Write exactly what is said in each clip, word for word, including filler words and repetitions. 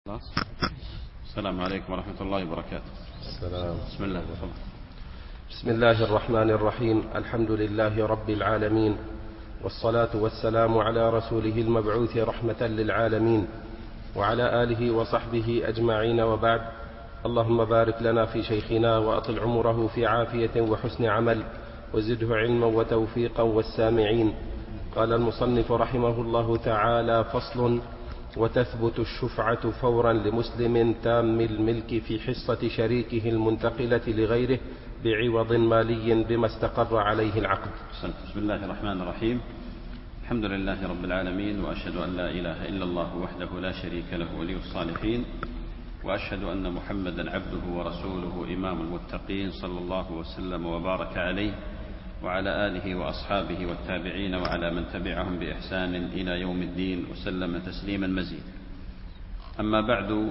السلام عليكم ورحمة الله وبركاته. السلام. بسم الله الرحمن بسم الله الرحمن الرحيم. الحمد لله رب العالمين، والصلاة والسلام على رسوله المبعوث رحمة للعالمين وعلى آله وصحبه أجمعين، وبعد. اللهم بارك لنا في شيخنا وأطل عمره في عافية وحسن عمل، وزده علما وتوفيقا والسامعين. قال المصنف رحمه الله تعالى: فصل: وتثبت الشفعة فورا لمسلم تام الملك في حصة شريكه المنتقلة لغيره بعوض مالي بما استقر عليه العقد. بسم الله الرحمن الرحيم. الحمد لله رب العالمين، وأشهد أن لا إله إلا الله وحده لا شريك له ولي الصالحين، وأشهد أن محمدا عبده ورسوله إمام المتقين، صلى الله وسلم وبارك عليه وعلى آله وأصحابه والتابعين وعلى من تبعهم بإحسان إلى يوم الدين، وسلم تسليما مزيدا. أما بعد،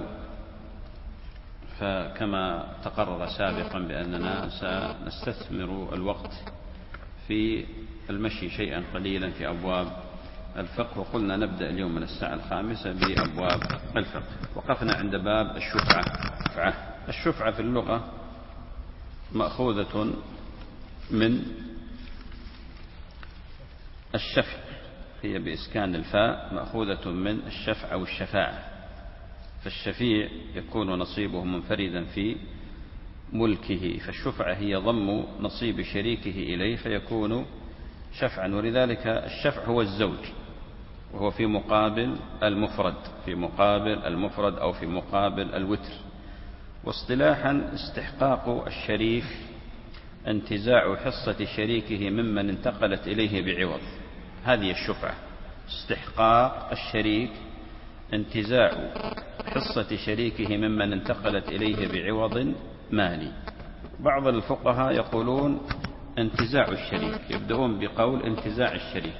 فكما تقرر سابقا بأننا سنستثمر الوقت في المشي شيئا قليلا في أبواب الفقه، وقلنا نبدأ اليوم من الساعة الخامسة بأبواب الفقه. وقفنا عند باب الشفعة. الشفعة في اللغة مأخوذة من الشفع، هي بإسكان الفاء، مأخوذة من الشفع أو الشفاعة. فالشفيع يكون نصيبه منفردا في ملكه، فالشفعة هي ضم نصيب شريكه إليه فيكون شفعا. ولذلك الشفع هو الزوج، وهو في مقابل المفرد، في مقابل المفرد أو في مقابل الوتر. واصطلاحا استحقاق الشريك انتزاع حصة شريكه ممن انتقلت إليه بعوض، هذه الشفعة. استحقاق الشريك انتزاع حصة شريكه ممن انتقلت إليه بعوض مالي. بعض الفقهاء يقولون انتزاع الشريك، يبدأون بقول انتزاع الشريك،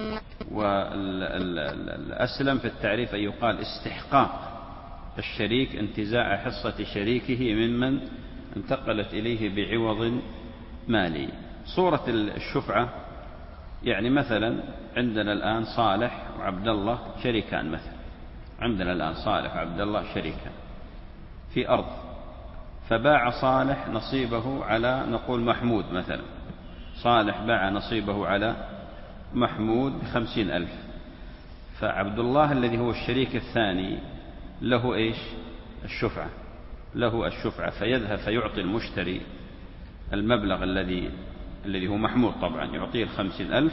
والأسلم في التعريف أن يقال استحقاق الشريك انتزاع حصة شريكه ممن انتقلت إليه بعوض مالي. صورة الشفعة يعني مثلا عندنا الآن صالح وعبد الله شريكان، مثلا عندنا الآن صالح وعبد الله شريكان في أرض، فباع صالح نصيبه على نقول محمود مثلا، صالح باع نصيبه على محمود بخمسين ألف، فعبد الله الذي هو الشريك الثاني له إيش؟ الشفعة، له الشفعة، فيذهب فيعطي المشتري المبلغ الذي الذي هو محمود، طبعا يعطيه الخمسين ألف،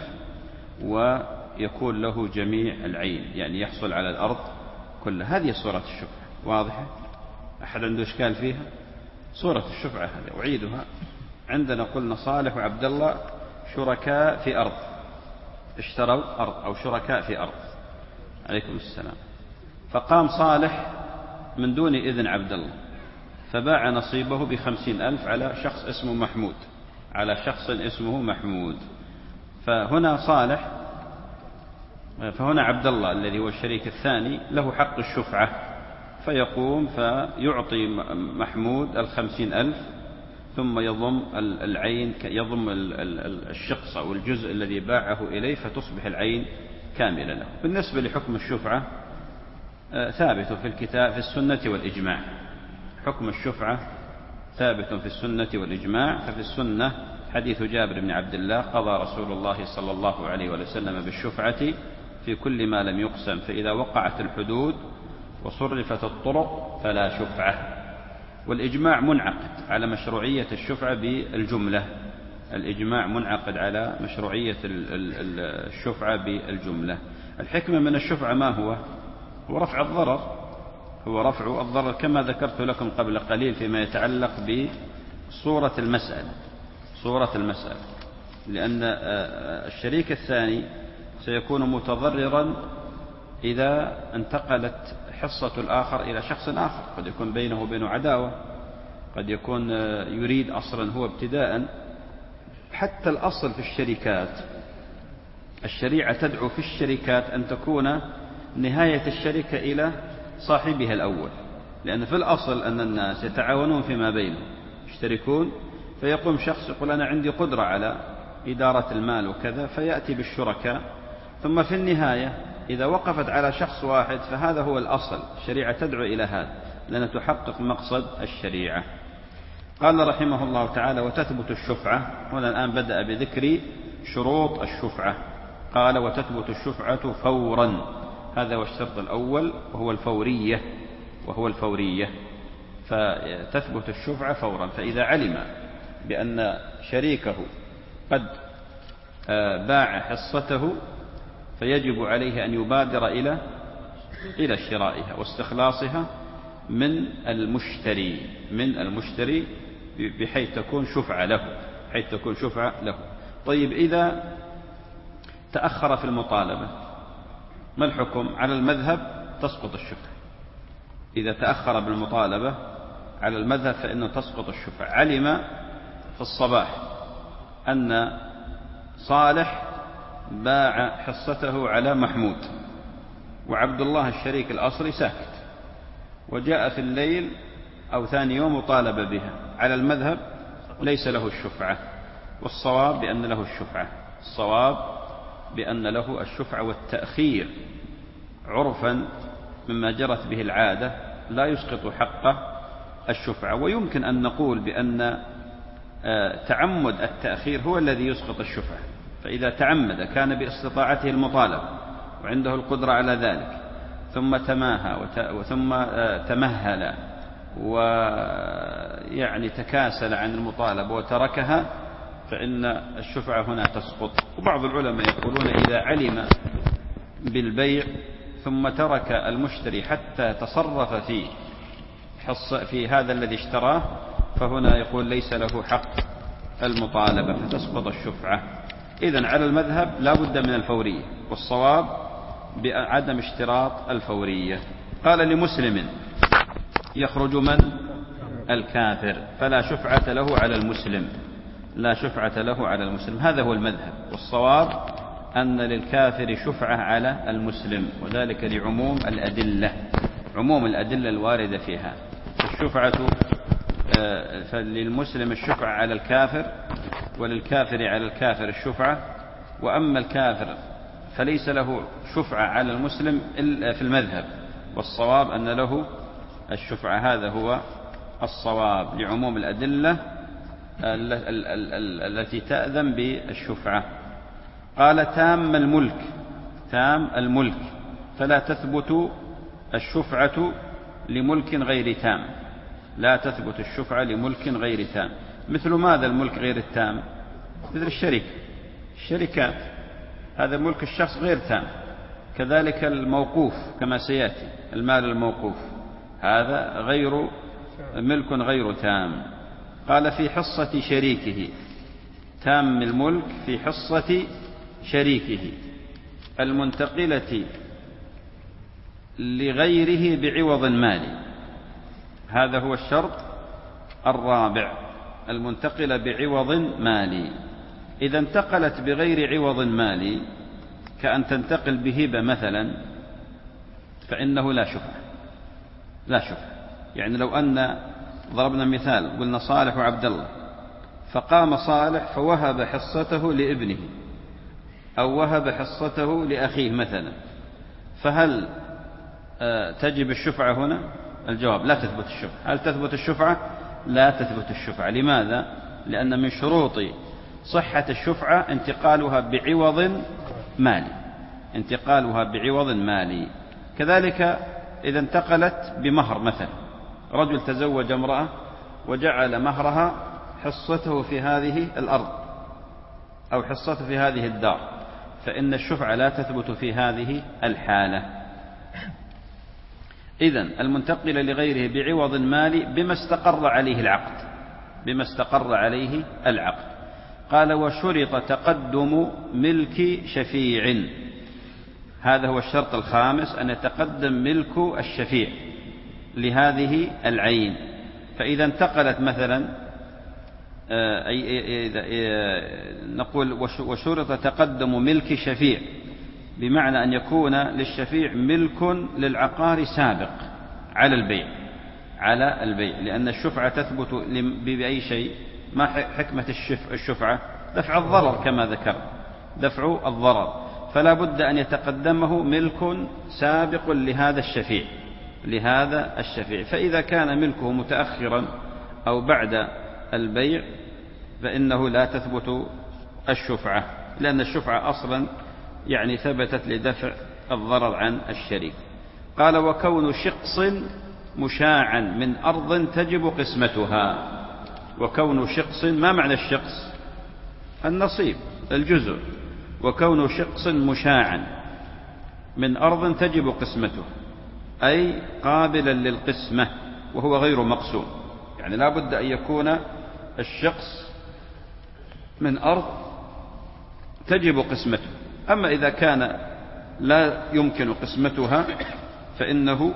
ويكون له جميع العين، يعني يحصل على الأرض كلها. هذه صورة الشفعة، واضحة؟ أحد عنده إشكال فيها؟ صورة الشفعة هذه أعيدها. عندنا قلنا صالح وعبد الله شركاء في أرض، اشتروا أرض أو شركاء في أرض، عليكم السلام. فقام صالح من دون إذن عبد الله فباع نصيبه بخمسين ألف على شخص اسمه محمود، على شخص اسمه محمود. فهنا صالح فهنا عبد الله الذي هو الشريك الثاني له حق الشفعة، فيقوم فيعطي محمود الخمسين ألف، ثم يضم العين، يضم الشخص أو الجزء الذي باعه إليه، فتصبح العين كاملة له. بالنسبة لحكم الشفعة ثابت في الكتاب في السنة والإجماع. حكم الشفعة ثابت في السنة والإجماع. ففي السنة حديث جابر بن عبد الله: قضى رسول الله صلى الله عليه وسلم بالشفعة في كل ما لم يقسم، فإذا وقعت الحدود وصرفت الطرق فلا شفعة. والإجماع منعقد على مشروعية الشفعة بالجملة، الإجماع منعقد على مشروعية الشفعة بالجملة. الحكمة من الشفعة ما هو؟ هو رفع الضرر، هو رفع الضرر كما ذكرت لكم قبل قليل فيما يتعلق بصورة المسألة، صورة المسألة، لأن الشريك الثاني سيكون متضررا إذا انتقلت حصة الآخر إلى شخص آخر، قد يكون بينه وبينه عداوة، قد يكون يريد أصلا هو ابتداء. حتى الأصل في الشركات، الشريعة تدعو في الشركات أن تكون نهاية الشركة إلى صاحبها الأول، لأن في الأصل أن الناس يتعاونون فيما بينهم، يشتركون، فيقوم شخص يقول أنا عندي قدرة على إدارة المال وكذا، فيأتي بالشركاء، ثم في النهاية إذا وقفت على شخص واحد فهذا هو الأصل، الشريعة تدعو إلى هذا لأن تحقق مقصد الشريعة. قال رحمه الله تعالى: وتثبت الشفعة. هنا الآن بدأ بذكر شروط الشفعة. قال: وتثبت الشفعة فورا. هذا هو الشرط الأول وهو الفورية وهو الفورية فتثبت الشفعة فورا. فإذا علم بأن شريكه قد باع حصته فيجب عليه أن يبادر إلى إلى شرائها واستخلاصها من المشتري من المشتري بحيث تكون شفعة له بحيث تكون شفعة له. طيب، إذا تأخر في المطالبة ما الحكم؟ على المذهب تسقط الشفعة. إذا تأخر بالمطالبة على المذهب فإنه تسقط الشفعة. علم في الصباح أن صالح باع حصته على محمود وعبد الله الشريك الأصلي ساكت، وجاء في الليل أو ثاني يوم وطالب بها. على المذهب ليس له الشفعة، والصواب بأن له الشفعة الصواب بأن له الشفعة والتأخير عرفا مما جرت به العادة لا يسقط حقه الشفعة. ويمكن أن نقول بأن تعمد التأخير هو الذي يسقط الشفعة. فإذا تعمد كان باستطاعته المطالبة وعنده القدرة على ذلك ثم تماهى ثم تمهل ويعني تكاسل عن المطالبة وتركها فإن الشفعة هنا تسقط. وبعض العلماء يقولون إذا علم بالبيع ثم ترك المشتري حتى تصرف في حص في هذا الذي اشتراه فهنا يقول ليس له حق المطالبة فتسقط الشفعة. إذن على المذهب لا بد من الفورية، والصواب بعدم اشتراط الفورية. قال: لمسلم يخرج من الكافر فلا شفعة له على المسلم لا شفعة له على المسلم. هذا هو المذهب، والصواب أن للكافر شفعة على المسلم، وذلك لعموم الأدلة عموم الأدلة الواردة فيها. الشفعة فللمسلم الشفعة على الكافر، وللكافر على الكافر الشفعة. وأما الكافر فليس له شفعة على المسلم إلا في المذهب، والصواب أن له الشفعة. هذا هو الصواب لعموم الأدلة التي تأذن بالشفعة. قال: تام الملك تام الملك فلا تثبت الشفعة لملك غير تام لا تثبت الشفعة لملك غير تام. مثل ماذا الملك غير التام؟ مثل الشركة الشركات، هذا ملك الشخص غير تام. كذلك الموقوف كما سيأتي، المال الموقوف هذا غير ملك غير تام. قال: في حصة شريكه تام الملك في حصة شريكه المنتقلة لغيره بعوض مالي. هذا هو الشرط الرابع، المنتقلة بعوض مالي. إذا انتقلت بغير عوض مالي كأن تنتقل بهبة مثلا فإنه لا شفعة لا شفعة يعني لو أن ضربنا مثال قلنا صالح وعبد الله، فقام صالح فوهب حصته لابنه أو وهب حصته لأخيه مثلا، فهل تجب الشفعة هنا؟ الجواب: لا تثبت الشفعة. هل تثبت الشفعة؟ لا تثبت الشفعة. لماذا؟ لأن من شروط صحة الشفعة انتقالها بعوض مالي انتقالها بعوض مالي. كذلك إذا انتقلت بمهر مثلا، رجل تزوج امرأة وجعل مهرها حصته في هذه الأرض أو حصته في هذه الدار، فإن الشفعة لا تثبت في هذه الحالة. إذن المنتقل لغيره بعوض مالي بما استقر عليه العقد بما استقر عليه العقد. قال: وشرط تقدم ملك شفيع. هذا هو الشرط الخامس، أن يتقدم ملك الشفيع لهذه العين. فإذا انتقلت مثلا نقول وشرط تقدم ملك شفيع، بمعنى أن يكون للشفيع ملك للعقار سابق على البيع على البيع لأن الشفعة تثبت بأي شيء؟ ما حكمة الشفعة؟ دفع الضرر كما ذكر دفع الضرر. فلا بد أن يتقدمه ملك سابق لهذا الشفيع لهذا الشفيع فإذا كان ملكه متأخرا أو بعد البيع فإنه لا تثبت الشفعة، لأن الشفعة أصلا يعني ثبتت لدفع الضرر عن الشريك. قال وكون شقص مشاعا من أرض تجب قسمتها. وكون شقص، ما معنى الشقص؟ النصيب، الجزء. وكون شقص مشاعا من أرض تجب قسمته، أي قابلا للقسمة وهو غير مقسوم، يعني لا بد أن يكون الشقص من أرض تجب قسمته. أما إذا كان لا يمكن قسمتها فإنه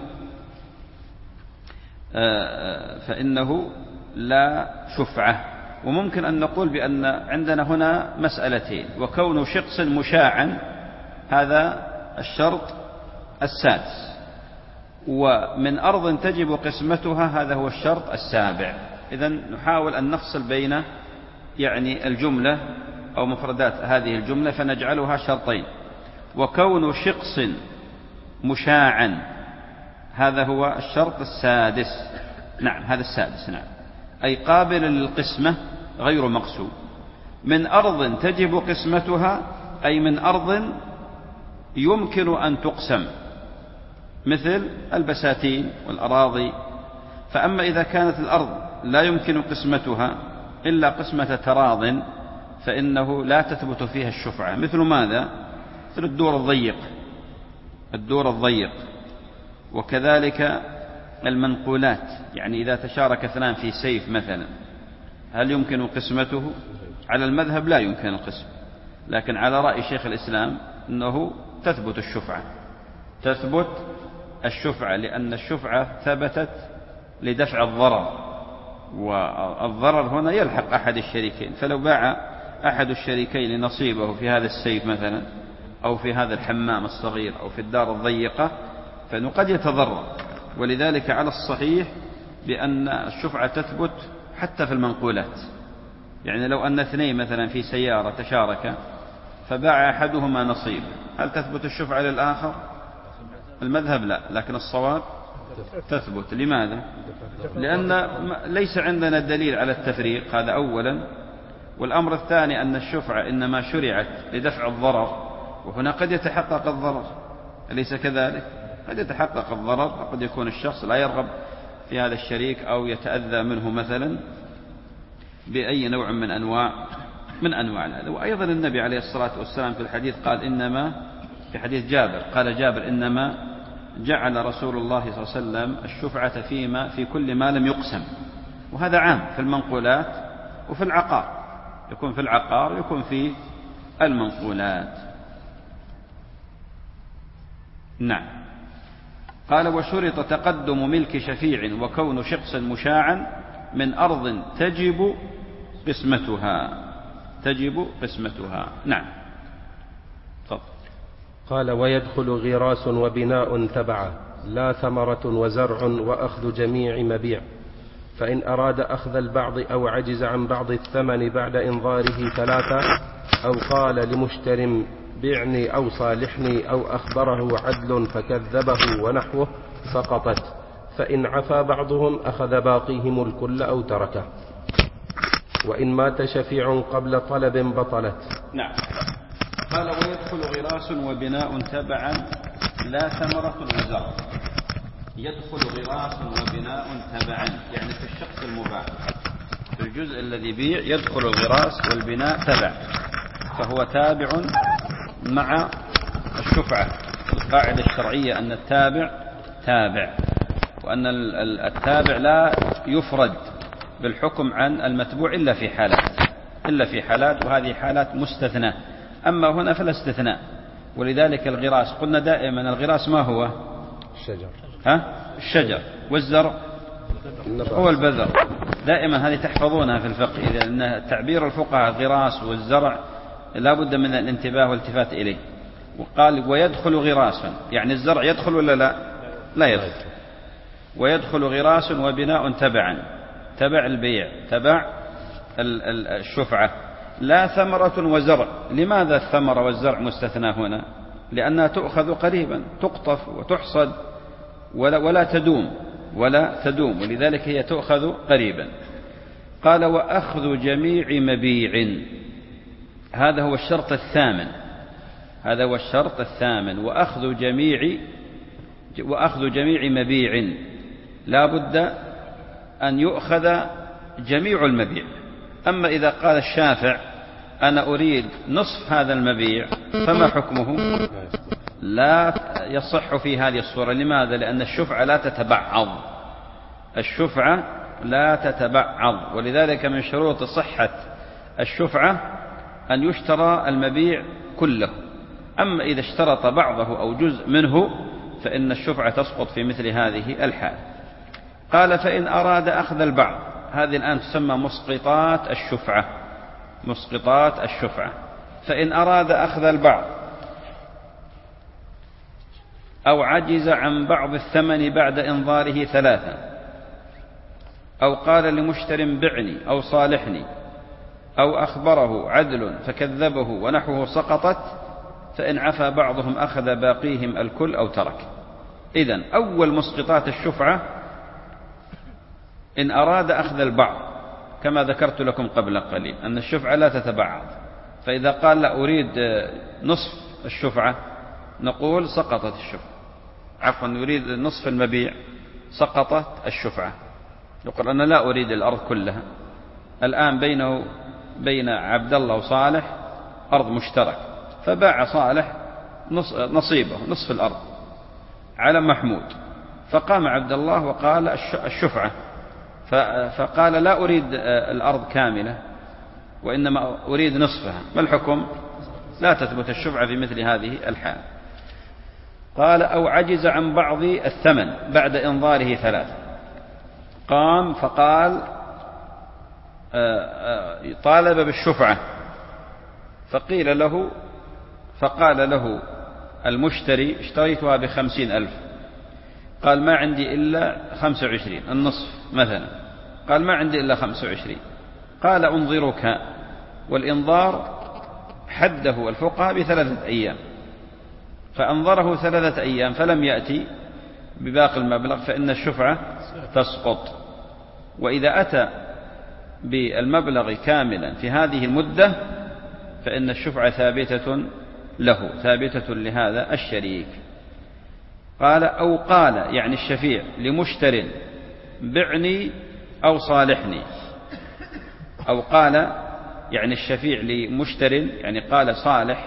فإنه لا شفعة. وممكن أن نقول بأن عندنا هنا مسألتين: وكون شقص مشاعا هذا الشرط السادس، ومن أرض تجب قسمتها هذا هو الشرط السابع. إذن نحاول أن نفصل بين يعني الجملة أو مفردات هذه الجملة فنجعلها شرطين. وكون شقص مشاعا هذا هو الشرط السادس، نعم هذا السادس، نعم، أي قابل للقسمة غير مقسوم. من أرض تجب قسمتها أي من أرض يمكن أن تقسم، مثل البساتين والأراضي. فأما إذا كانت الأرض لا يمكن قسمتها إلا قسمة تراض فإنه لا تثبت فيها الشفعة. مثل ماذا؟ مثل الدور الضيق الدور الضيق وكذلك المنقولات، يعني إذا تشارك اثنان في سيف مثلا هل يمكن قسمته؟ على المذهب لا يمكن القسم، لكن على رأي شيخ الإسلام أنه تثبت الشفعة تثبت الشفعة لأن الشفعة ثبتت لدفع الضرر، والضرر هنا يلحق أحد الشريكين. فلو باع أحد الشريكين نصيبه في هذا السيف مثلا أو في هذا الحمام الصغير أو في الدار الضيقة فإنه قد يتضرر. ولذلك على الصحيح بأن الشفعة تثبت حتى في المنقولات، يعني لو أن اثنين مثلا في سيارة تشاركا فباع أحدهما نصيب هل تثبت الشفعة للآخر؟ المذهب لا، لكن الصواب تثبت. لماذا؟ لأن ليس عندنا دليل على التفريق، هذا أولا. والأمر الثاني أن الشفعة إنما شرعت لدفع الضرر، وهنا قد يتحقق الضرر، أليس كذلك؟ قد يتحقق الضرر، قد يكون الشخص لا يرغب في هذا الشريك أو يتأذى منه مثلا بأي نوع من أنواع من أنواع هذا. وأيضا النبي عليه الصلاة والسلام في الحديث قال إنما، في حديث جابر قال جابر إنما جعل رسول الله صلى الله عليه وسلم الشفعة فيما في كل ما لم يقسم، وهذا عام في المنقولات وفي العقار، يكون في العقار يكون في المنقولات. نعم. قال وشرط تقدم ملك شفيع وكون شخص مشاعا من أرض تجب قسمتها تجب قسمتها. نعم. فضل. قال ويدخل غراس وبناء تبعه لا ثمرة وزرع وأخذ جميع مبيع، فإن أراد أخذ البعض أو عجز عن بعض الثمن بعد إنظاره ثلاثة، أو قال لمشتر بعني أو صالحني، أو أخبره عدل فكذبه ونحوه سقطت، فإن عفا بعضهم أخذ باقيهم الكل أو تركه، وإن مات شفيع قبل طلب بطلت. نعم. قال ويدخل غراس وبناء تبعا لا ثمرة وزرع. يدخل غراس وبناء تبعا يعني في الشخص المباح، في الجزء الذي بيع يدخل الغراس والبناء تبع، فهو تابع مع الشفعة. القاعدة الشرعية أن التابع تابع، وأن التابع لا يفرد بالحكم عن المتبوع إلا في حالات إلا في حالات وهذه حالات مستثنى. أما هنا فلا استثناء. ولذلك الغراس قلنا دائما الغراس ما هو؟ الشجر. ها؟ الشجر. والزرع هو البذر. دائما هذه تحفظونها في الفقه، إذا أن تعبير الفقهاء غراس والزرع لا بد من الانتباه والالتفات إليه. وقال ويدخل غراسا، يعني الزرع يدخل ولا لا؟ لا يدخل. ويدخل غراس وبناء تبعا، تبع البيع، تبع الشفعة، لا ثمرة وزرع. لماذا الثمرة والزرع مستثنى هنا؟ لأنها تؤخذ قريبا، تقطف وتحصد ولا, ولا تدوم ولا تدوم ولذلك هي تؤخذ قريبا. قال وأخذ جميع مبيع، هذا هو الشرط الثامن، هذا هو الشرط الثامن وأخذ جميع وأخذ جميع مبيع، لا بد أن يؤخذ جميع المبيع. أما إذا قال الشافع أنا أريد نصف هذا المبيع فما حكمه؟ لا يصح في هذه الصورة. لماذا؟ لأن الشفعة لا تتبعض، الشفعة لا تتبعض، ولذلك من شروط صحة الشفعة أن يشترى المبيع كله. أما إذا اشترط بعضه أو جزء منه فإن الشفعة تسقط في مثل هذه الحال. قال فإن أراد أخذ البعض، هذه الآن تسمى مسقطات الشفعة، مسقطات الشفعة. فإن أراد أخذ البعض أو عجز عن بعض الثمن بعد إنظاره ثلاثة، أو قال لمشتر بعني أو صالحني، أو أخبره عدل فكذبه ونحوه سقطت، فإن عفى بعضهم أخذ باقيهم الكل أو ترك. إذن أول مسقطات الشفعة إن أراد أخذ البعض، كما ذكرت لكم قبل قليل أن الشفعة لا تتبعض، فإذا قال لا أريد نصف الشفعة نقول سقطت الشفعة، عفوا يريد نصف المبيع سقطت الشفعة. يقول أنا لا أريد الأرض كلها، الآن بينه بين عبد الله وصالح أرض مشترك، فباع صالح نصيبه نصف الأرض على محمود، فقام عبد الله وقال الشفعة، فقال لا أريد الأرض كاملة وإنما أريد نصفها، ما الحكم؟ لا تثبت الشفعة في مثل هذه الحال. قال أو عجز عن بعض الثمن بعد إنظاره ثلاثة، قام فقال طالب بالشفعة، فقيل له فقال له المشتري اشتريتها بخمسين ألف، قال ما عندي إلا خمسة وعشرين، النصف مثلا، قال ما عندي إلا خمسة وعشرين، قال أنظرك، والإنظار حده الفقهاء بثلاثة أيام، فأنظره ثلاثة أيام فلم يأتي بباقي المبلغ فإن الشفعة تسقط. وإذا أتى بالمبلغ كاملا في هذه المدة فإن الشفعة ثابتة له، ثابتة لهذا الشريك. قال أو قال يعني الشفيع لمشتر بعني أو صالحني، أو قال يعني الشفيع لمشتر يعني قال صالح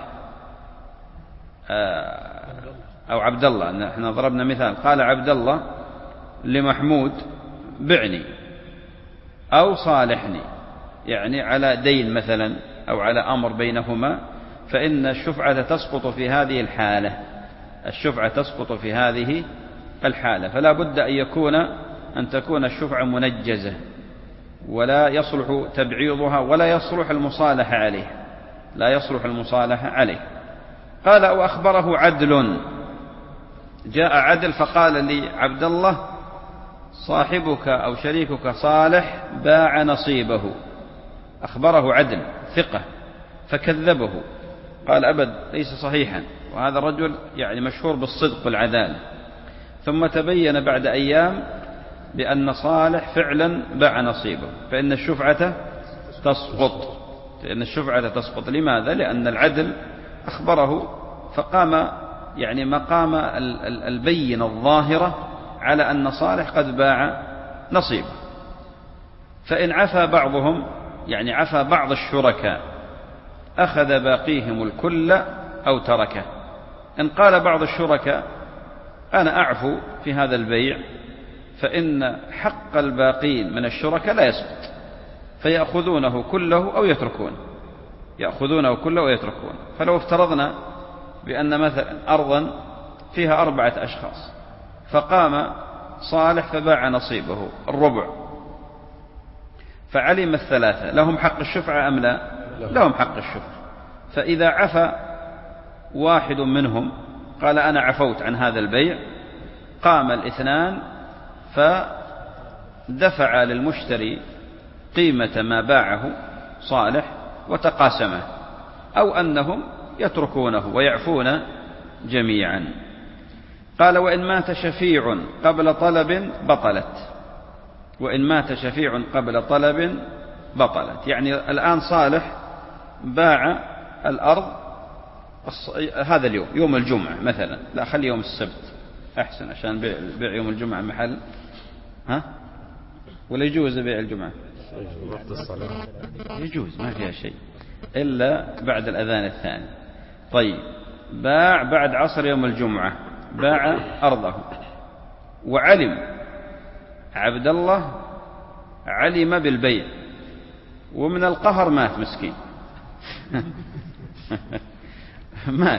أو عبد الله، نحن ضربنا مثال، قال عبد الله لمحمود بعني أو صالحني، يعني على دين مثلا أو على أمر بينهما، فإن الشفعة تسقط في هذه الحالة، الشفعة تسقط في هذه الحالة. فلا بد أن يكون أن تكون الشفعة منجزة ولا يصلح تبعيضها ولا يصلح المصالحة عليه، لا يصلح المصالحة عليه. قال أو أخبره عدل، جاء عدل فقال لي عبد الله صاحبك أو شريكك صالح باع نصيبه، أخبره عدل ثقة فكذبه، قال أبد ليس صحيحا، وهذا الرجل يعني مشهور بالصدق والعدالة، ثم تبين بعد أيام بأن صالح فعلا باع نصيبه، فإن الشفعة تسقط، لأن الشفعة تسقط. لماذا؟ لأن العدل أخبره فقام يعني مقام البينة الظاهرة على أن صالح قد باع نصيبه. فإن عفى بعضهم يعني عفى بعض الشركاء أخذ باقيهم الكل أو تركه. إن قال بعض الشركاء أنا أعفو في هذا البيع، فإن حق الباقين من الشركاء لا يسقط، فيأخذونه كله أو يتركونه، يأخذونه كله ويتركونه. فلو افترضنا بأن مثلا أرضا فيها أربعة أشخاص، فقام صالح فباع نصيبه الربع، فعلم الثلاثة لهم حق الشفعة أم لا؟ لهم حق الشفعة. فإذا عفى واحد منهم قال أنا عفوت عن هذا البيع، قام الاثنان فدفع للمشتري قيمة ما باعه صالح وتقاسمه، أو أنهم يتركونه ويعفون جميعا. قال وإن مات شفيع قبل طلب بطلت، وإن مات شفيع قبل طلب بطلت. يعني الآن صالح باع الأرض هذا اليوم، يوم الجمعة مثلا، لا خلي يوم السبت أحسن عشان بيع, بيع يوم الجمعة محل، ها ولا يجوز بيع الجمعة؟ وقت الصلاة يجوز ما فيها شيء إلا بعد الأذان الثاني. طيب باع بعد عصر يوم الجمعة، باع أرضه وعلم عبد الله علم بالبيع ومن القهر مات مسكين مات،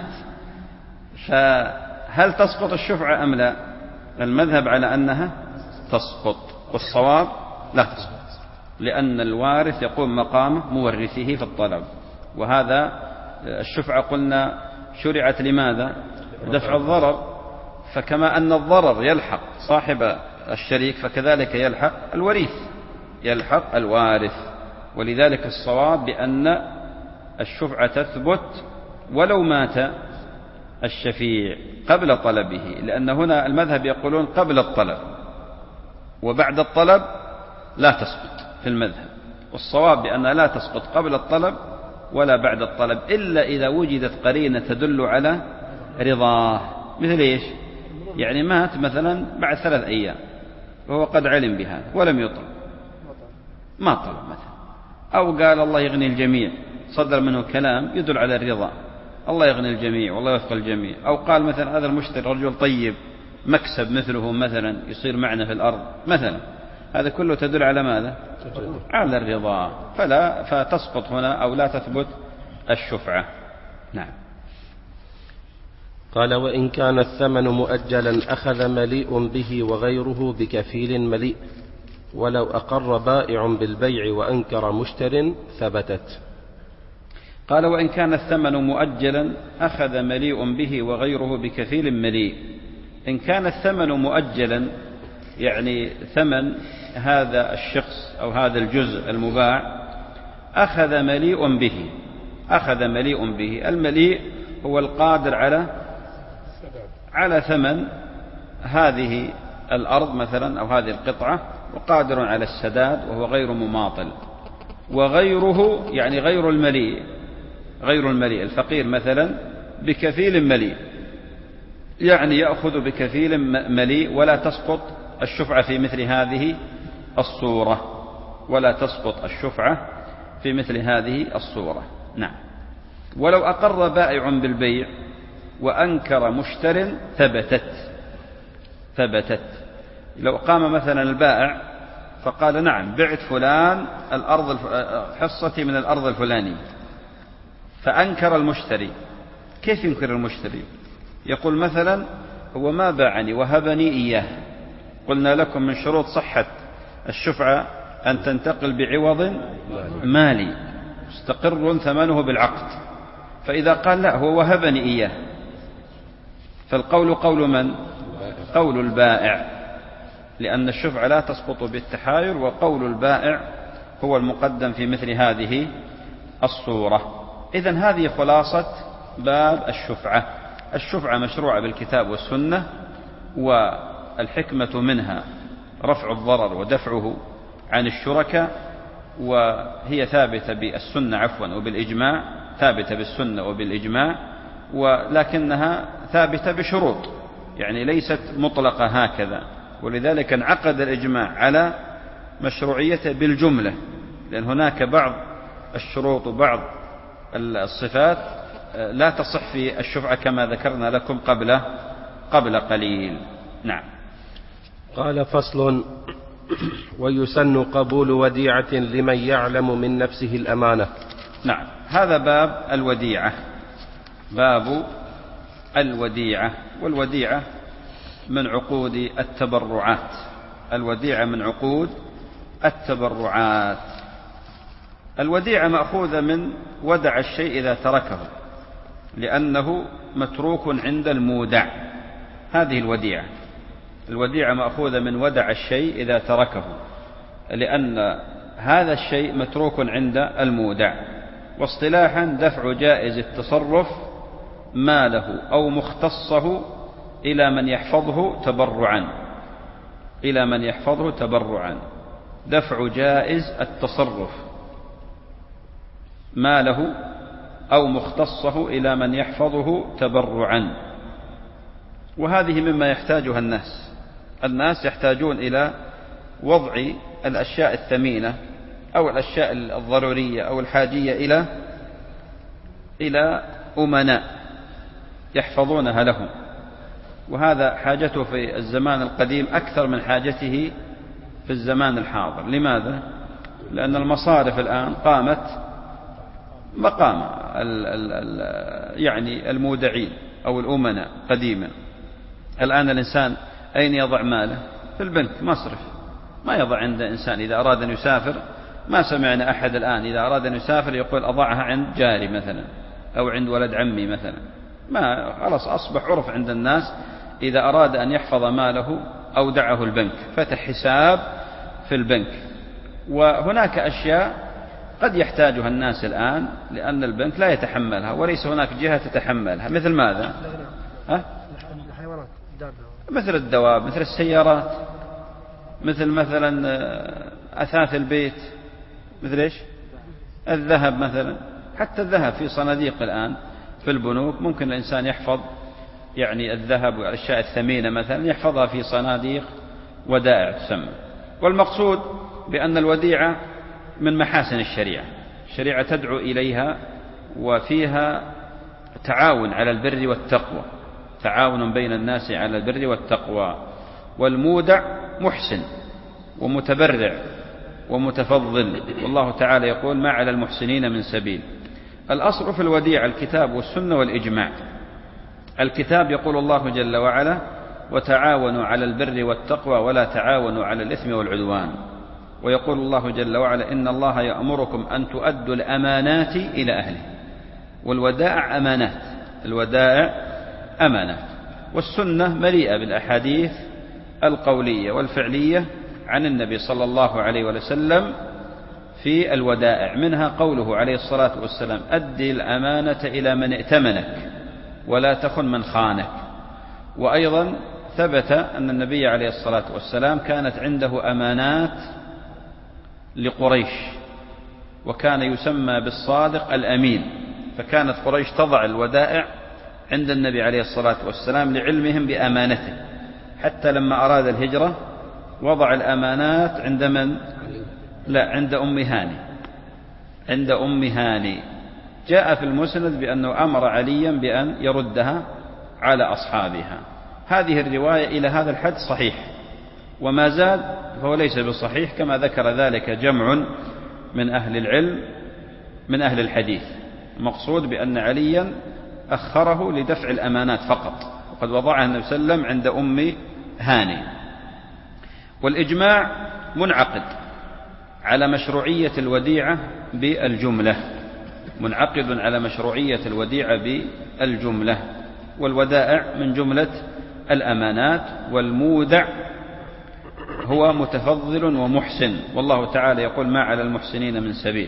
فهل تسقط الشفعة أم لا؟ المذهب على أنها تسقط، والصواب لا تسقط، لأن الوارث يقوم مقام مورثه في الطلب. وهذا الشفعة قلنا شرعت لماذا؟ دفع الضرر، فكما أن الضرر يلحق صاحب الشريك فكذلك يلحق الوريث، يلحق الوارث. ولذلك الصواب بأن الشفعة تثبت ولو مات الشفيع قبل طلبه، لأن هنا المذهب يقولون قبل الطلب، وبعد الطلب لا تسقط في المذهب. والصواب بأنها لا تسقط قبل الطلب ولا بعد الطلب، إلا إذا وجدت قرينة تدل على رضاه. مثل إيش؟ يعني مات مثلا بعد ثلاث أيام وهو قد علم بهذا ولم يطلب، ما طلب مثلا، أو قال الله يغني الجميع، صدر منه كلام يدل على الرضا، الله يغني الجميع والله يوفق الجميع، أو قال مثلا هذا المشتري رجل طيب مكسب مثله مثلا يصير معنا في الأرض مثلا، هذا كله تدل على ماذا؟ على الرضا، فلا فتسقط هنا أو لا تثبت الشفعة. نعم. قال وإن كان الثمن مؤجلا أخذ مليء به وغيره بكفيل مليء، ولو أقر بائع بالبيع وأنكر مشتر ثبتت. قال وإن كان الثمن مؤجلا أخذ مليء به وغيره بكفيل مليء. إن كان الثمن مؤجلا يعني ثمن هذا الشخص أو هذا الجزء المباع أخذ مليء به، أخذ مليء به، المليء هو القادر على على ثمن هذه الأرض مثلا أو هذه القطعة، وقادر على السداد وهو غير مماطل. وغيره يعني غير المليء، غير المليء الفقير مثلا بكفيل مليء، يعني يأخذ بكفيل مليء ولا تسقط الشفعة في مثل هذه الصورة، ولا تسقط الشفعة في مثل هذه الصورة. نعم. ولو أقر بائع بالبيع وأنكر مشتر ثبتت، ثبتت. لو قام مثلا البائع فقال نعم بعت فلان الأرض حصتي من الأرض الفلانية، فأنكر المشتري، كيف ينكر المشتري؟ يقول مثلا هو ما باعني وهبني إياه، قلنا لكم من شروط صحة الشفعة أن تنتقل بعوض مالي مستقر ثمنه بالعقد، فإذا قال لا هو وهبني إياه فالقول قول من؟ قول البائع، لأن الشفعة لا تسقط بالتحاير، وقول البائع هو المقدم في مثل هذه الصورة. إذن هذه خلاصة باب الشفعة. الشفعة مشروعة بالكتاب والسنة، والحكمة منها رفع الضرر ودفعه عن الشركاء، وهي ثابتة بالسنة عفوا وبالإجماع، ثابتة بالسنة وبالإجماع، ولكنها ثابتة بشروط، يعني ليست مطلقة هكذا. ولذلك انعقد الإجماع على مشروعيته بالجملة، لأن هناك بعض الشروط وبعض الصفات لا تصح في الشفعة كما ذكرنا لكم قبل قبل قليل. نعم. قال فصل: ويسن قبول وديعة لمن يعلم من نفسه الأمانة. نعم، هذا باب الوديعة، باب الوديعة. والوديعة من عقود التبرعات، الوديعة من عقود التبرعات. الوديعة مأخوذة من ودع الشيء إذا تركه، لأنه متروك عند المودع، هذه الوديعة. الوديعة مأخوذة من ودع الشيء إذا تركه، لأن هذا الشيء متروك عند المودع. واصطلاحا دفع جائز التصرف ماله أو مختصه إلى من يحفظه تبرعا إلى من يحفظه تبرعا دفع جائز التصرف ماله أو مختصه إلى من يحفظه تبرعا. وهذه مما يحتاجها الناس الناس يحتاجون إلى وضع الأشياء الثمينة أو الأشياء الضرورية أو الحاجية إلى إلى أمناء يحفظونها لهم، وهذا حاجته في الزمان القديم أكثر من حاجته في الزمان الحاضر. لماذا؟ لأن المصارف الآن قامت مقام ال ال ال يعني المودعين أو الأمناء قديما. الآن الإنسان أين يضع ماله؟ في البنك، مصرف. ما يضع عند إنسان إذا أراد أن يسافر. ما سمعنا أحد الآن إذا أراد أن يسافر يقول أضعها عند جاري مثلا أو عند ولد عمي مثلا. ما خلاص أصبح عرف عند الناس إذا أراد أن يحفظ ماله أودعه البنك، فتح حساب في البنك. وهناك أشياء قد يحتاجها الناس الآن لأن البنك لا يتحملها وليس هناك جهة تتحملها. مثل ماذا؟ ها؟ مثل الدواب، مثل السيارات، مثل مثلا أثاث البيت، مثل إيش؟ الذهب مثلا. حتى الذهب في صناديق الآن في البنوك، ممكن الإنسان يحفظ يعني الذهب والأشياء الثمينة مثلا يحفظها في صناديق ودائع تسمى. والمقصود بأن الوديعة من محاسن الشريعة، الشريعة تدعو إليها وفيها تعاون على البر والتقوى، تعاون بين الناس على البر والتقوى. والمودع محسن ومتبرع ومتفضل، والله تعالى يقول ما على المحسنين من سبيل. الأصل في الوديعة الكتاب والسنة والإجماع. الكتاب يقول الله جل وعلا وتعاونوا على البر والتقوى ولا تعاونوا على الإثم والعدوان. ويقول الله جل وعلا إن الله يأمركم أن تؤدوا الأمانات إلى أهله. والودائع أمانات، الودائع أمانات. والسنة مليئة بالأحاديث القولية والفعلية عن النبي صلى الله عليه وسلم في الودائع، منها قوله عليه الصلاة والسلام أدي الأمانة إلى من ائتمنك ولا تخن من خانك. وأيضا ثبت أن النبي عليه الصلاة والسلام كانت عنده أمانات لقريش، وكان يسمى بالصادق الأمين، فكانت قريش تضع الودائع عند النبي عليه الصلاة والسلام لعلمهم بأمانته، حتى لما أراد الهجرة وضع الأمانات عند من؟ لا، عند أم هاني، عند أم هاني. جاء في المسند بأنه أمر عليا بأن يردها على أصحابها. هذه الرواية إلى هذا الحد صحيح، وما زاد فهو ليس بصحيح كما ذكر ذلك جمع من أهل العلم من أهل الحديث. المقصود بأن عليا أخره لدفع الأمانات فقط، وقد وضعها النبي صلى الله عليه وسلم عند أم هاني. والإجماع منعقد على مشروعية الوديعة بالجملة، منعقد على مشروعية الوديعة بالجملة. والودائع من جملة الأمانات، والمودع هو متفضل ومحسن، والله تعالى يقول ما على المحسنين من سبيل.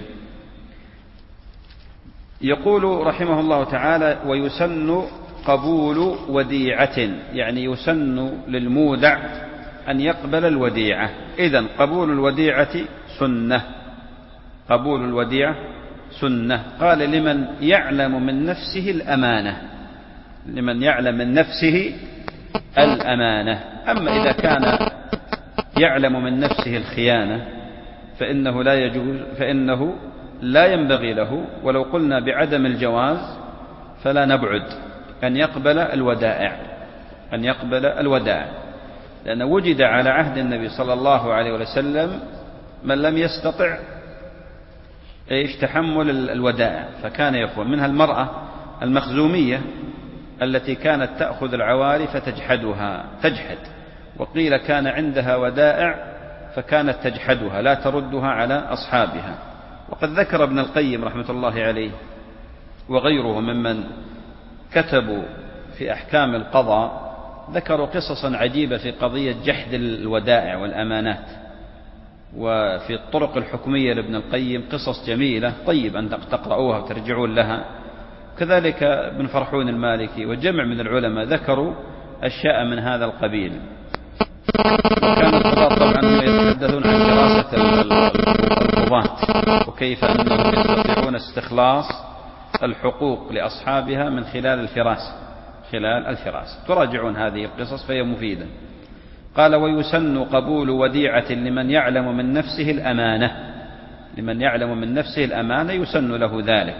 يقول رحمه الله تعالى ويسن قبول وديعة، يعني يسن للمودع أن يقبل الوديعة. إذن قبول الوديعة سنة، قبول الوديعة سنة. قال لمن يعلم من نفسه الأمانة، لمن يعلم من نفسه الأمانة. أما إذا كان يعلم من نفسه الخيانة فإنه لا يجوز، فإنه لا ينبغي له، ولو قلنا بعدم الجواز فلا نبعد أن يقبل الودائع، أن يقبل الودائع، لأن وجد على عهد النبي صلى الله عليه وسلم من لم يستطع إيش تحمل الودائع، فكان يقول منها المرأة المخزومية التي كانت تأخذ العواري فتجحدها، تجحد. وقيل كان عندها ودائع فكانت تجحدها لا تردها على أصحابها. وقد ذكر ابن القيم رحمة الله عليه وغيره ممن كتبوا في أحكام القضاء ذكروا قصصا عجيبة في قضية جحد الودائع والأمانات. وفي الطرق الحكمية لابن القيم قصص جميلة طيب أن تقرأوها وترجعون لها. كذلك ابن فرحون المالكي وجمع من العلماء ذكروا أشياء من هذا القبيل. وكان القضاة طبعا يتحدثون عن دراسة القضاة وكيف أنهم يستطيعون استخلاص الحقوق لأصحابها من خلال الفراسة خلال الفراسة تراجعون هذه القصص فهي مفيدة. قال ويسن قبول وديعة لمن يعلم من نفسه الأمانة لمن يعلم من نفسه الأمانة يسن له ذلك.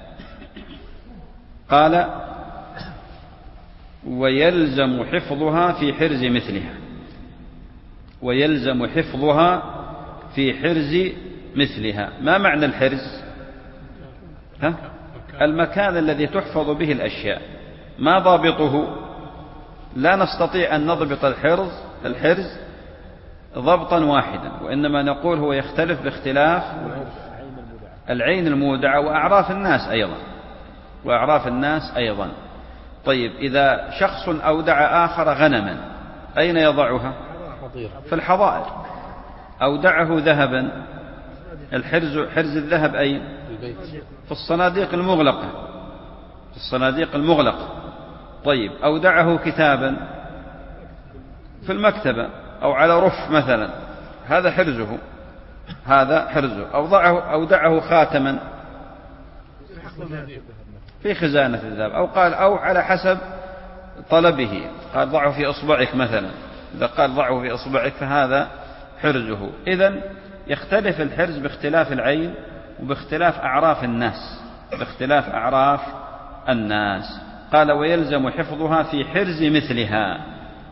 قال ويلزم حفظها في حرز مثلها ويلزم حفظها في حرز مثلها. ما معنى الحرز؟ ها؟ المكان الذي تحفظ به الأشياء. ما ضابطه؟ لا نستطيع أن نضبط الحرز الحرز ضبطا واحدا، وإنما نقول هو يختلف باختلاف العين المودعة وأعراف الناس أيضا وأعراف الناس أيضا. طيب إذا شخص أودع آخر غنما أين يضعها؟ في الحظائر. أودعه ذهبا الحرز حرز الذهب أين؟ في الصناديق المغلقة في الصناديق المغلقة. طيب أودعه كتابا في المكتبة أو على رف مثلا هذا حرزه هذا حرزه. أودعه أودعه خاتما في خزانة الذهب أو قال أو على حسب طلبه قال ضعه في إصبعك مثلا. إذا قال ضعه في إصبعك فهذا حرزه. إذن يختلف الحرز باختلاف العين وباختلاف أعراف الناس باختلاف أعراف الناس. قال ويلزم حفظها في حرز مثلها.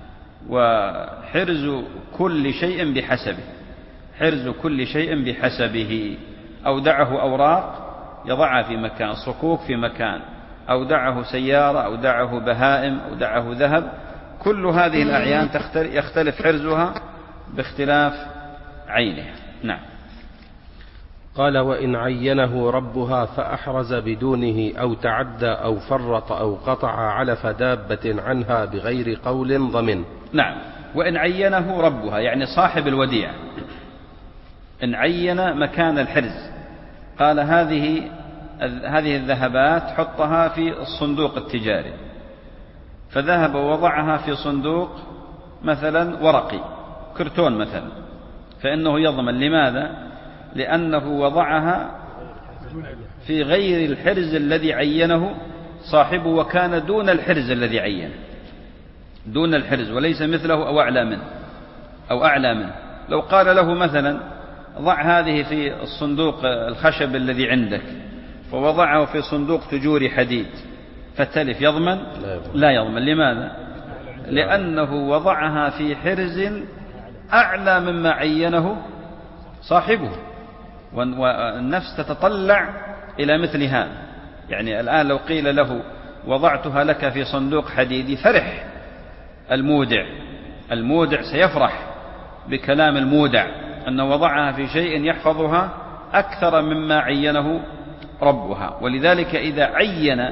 وحرز كل شيء بحسبه حرز كل شيء بحسبه. أودعه أوراق يضعها في مكان، صكوك في مكان، أودعه سيارة، أودعه بهائم، أودعه ذهب، كل هذه الأعيان يختلف حرزها باختلاف عينها. نعم. قال وإن عينه ربها فأحرز بدونه أو تعدى أو فرط أو قطع علف دابة عنها بغير قول ضمن. نعم. وإن عينه ربها يعني صاحب الوديعة إن عين مكان الحرز قال هذه هذه الذهبات حطها في الصندوق التجاري، فذهب ووضعها في صندوق مثلا ورقي كرتون مثلا، فإنه يضمن. لماذا؟ لأنه وضعها في غير الحرز الذي عينه صاحبه وكان دون الحرز الذي عينه دون الحرز وليس مثله أو أعلى منه أو أعلى منه. لو قال له مثلا ضع هذه في الصندوق الخشب الذي عندك فوضعه في صندوق تجوري حديد فتلف، يضمن؟ لا يضمن. لماذا؟ لأنه وضعها في حرز أعلى مما عينه صاحبه، والنفس تتطلع إلى مثل هذا. يعني الآن لو قيل له وضعتها لك في صندوق حديدي فرح المودع المودع سيفرح بكلام المودع أن وضعها في شيء يحفظها أكثر مما عينه ربها. ولذلك إذا عين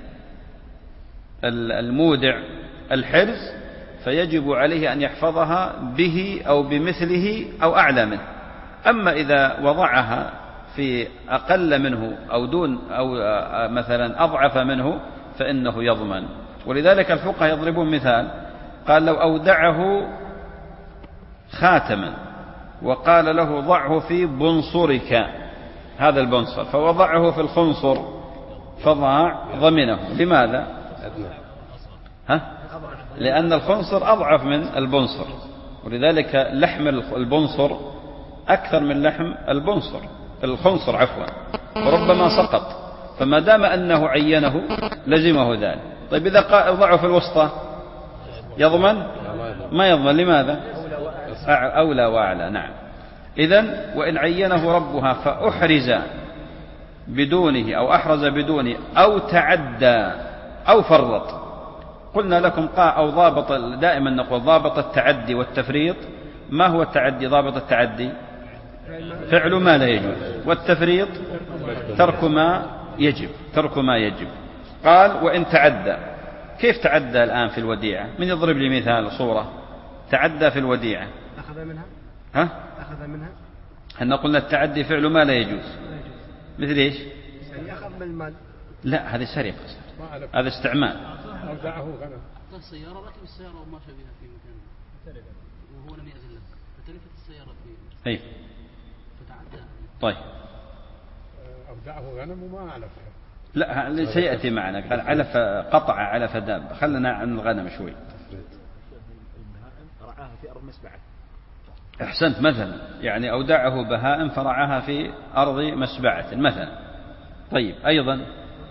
المودع الحرز فيجب عليه أن يحفظها به أو بمثله أو أعلى منه. أما إذا وضعها في أقل منه أو دون أو مثلا أضعف منه فإنه يضمن. ولذلك الفقهاء يضربون مثال، قال لو أودعه خاتما وقال له ضعه في بنصرك، هذا البنصر، فوضعه في الخنصر فضاع ضمنه. لماذا؟ ها؟ لأن الخنصر أضعف من البنصر، ولذلك لحم البنصر أكثر من لحم البنصر الخنصر عفوا، وربما سقط، فما دام أنه عينه لزمه ذلك. طيب إذا وضعه في الوسطى يضمن؟ ما يضمن. لماذا؟ أولى وأعلى. نعم. إذن وإن عينه ربها فأحرز بدونه أو أحرز بدونه أو تعدى أو فرط. قلنا لكم قاء أو ضابط، دائما نقول ضابط التعدي والتفريط. ما هو التعدي؟ ضابط التعدي فعل ما لا يجوز، والتفريط ترك ما يجب ترك ما يجب. قال وإن تعدى. كيف تعدى الآن في الوديعة؟ من يضرب لي مثال صورة تعدى في الوديعة؟ أخذ منها؟ ها؟ أخذ منها؟ احنا قلنا التعدي فعل ما لا يجوز. مثل ايش؟ يعني أخذ من المال. لا هذه سرقة، هذا استعمال. أودعه غنم. السيارة ركب السيارة وماشى بها في مكان وهو لم يأذن له فتلفت السيارة فيه. أي. فتعدى. طيب. أودعه غنم وما علف. لا سيأتي معنا. قال علف قطع علف دابة. خلنا عن الغنم شوي. رعاها في أرض مسبعة. أحسنت. مثلا يعني أودعه بهائم فرعاها في أرض مسبعة مثلا. طيب أيضا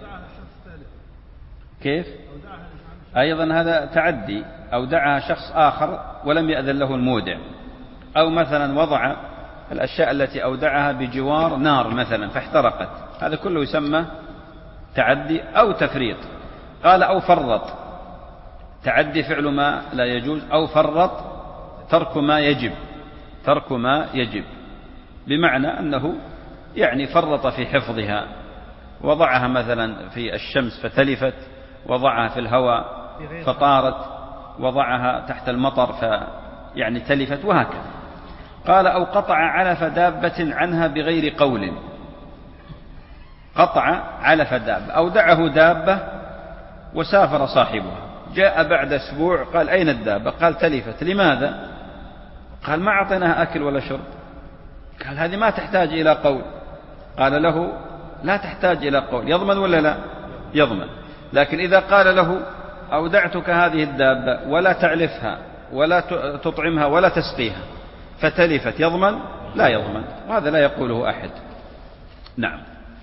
كيف؟ أيضا هذا تعدي. أودعها شخص آخر ولم يأذن له المودع. أو مثلا وضع الأشياء التي أودعها بجوار نار مثلا فاحترقت، هذا كله يسمى تعدي أو تفريط. قال أو فرط. تعدي فعل ما لا يجوز، أو فرط ترك ما يجب. ترك ما يجب بمعنى أنه يعني فرط في حفظها، وضعها مثلا في الشمس فتلفت، وضعها في الهواء فطارت، وضعها تحت المطر فيعني تلفت، وهكذا. قال أو قطع علف دابة عنها بغير قول. قطع علف دابة، أودعه دابة وسافر صاحبها، جاء بعد أسبوع قال أين الدابة؟ قال تلفت. لماذا؟ قال ما أعطيناها أكل ولا شرب. قال هذه ما تحتاج إلى قول. قال له لا تحتاج إلى قول. يضمن ولا لا؟ يضمن. لكن إذا قال له أودعتك هذه الدابة ولا تعلفها ولا تطعمها ولا تسقيها فتلفت، يضمن؟ لا يضمن. وهذا لا يقوله أحد. نعم.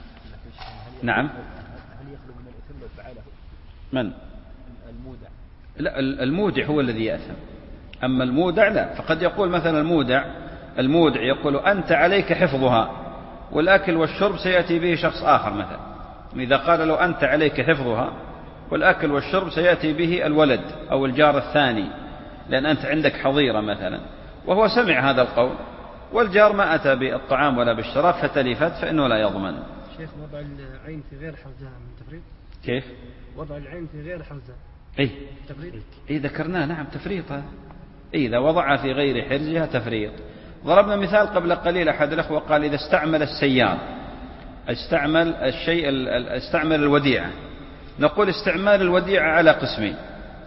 نعم. هل يخلو من الإثم لو فعله؟ من؟ المودع. لا المودع هو الذي يأثم، أما المودع لا. فقد يقول مثلا المودع المودع يقول أنت عليك حفظها والأكل والشرب سيأتي به شخص آخر مثلا. إذا قال له أنت عليك حفظها والأكل والشرب سيأتي به الولد أو الجار الثاني لأن أنت عندك حظيرة مثلا، وهو سمع هذا القول والجار ما أتى بالطعام ولا بالشراب فتلفت، فإنه لا يضمن. شيخ وضع العين في غير حوزها من تفريط؟ كيف؟ وضع العين في غير حوزها. إيه تفريط؟ إيه ذكرناه. نعم تفريطها. إيه إذا وضع في غير حرزها تفريط. ضربنا مثال قبل قليل، أحد الأخوة قال إذا استعمل السيارة، استعمل الشيء استعمل الوديعة. نقول استعمال الوديعة على قسمين: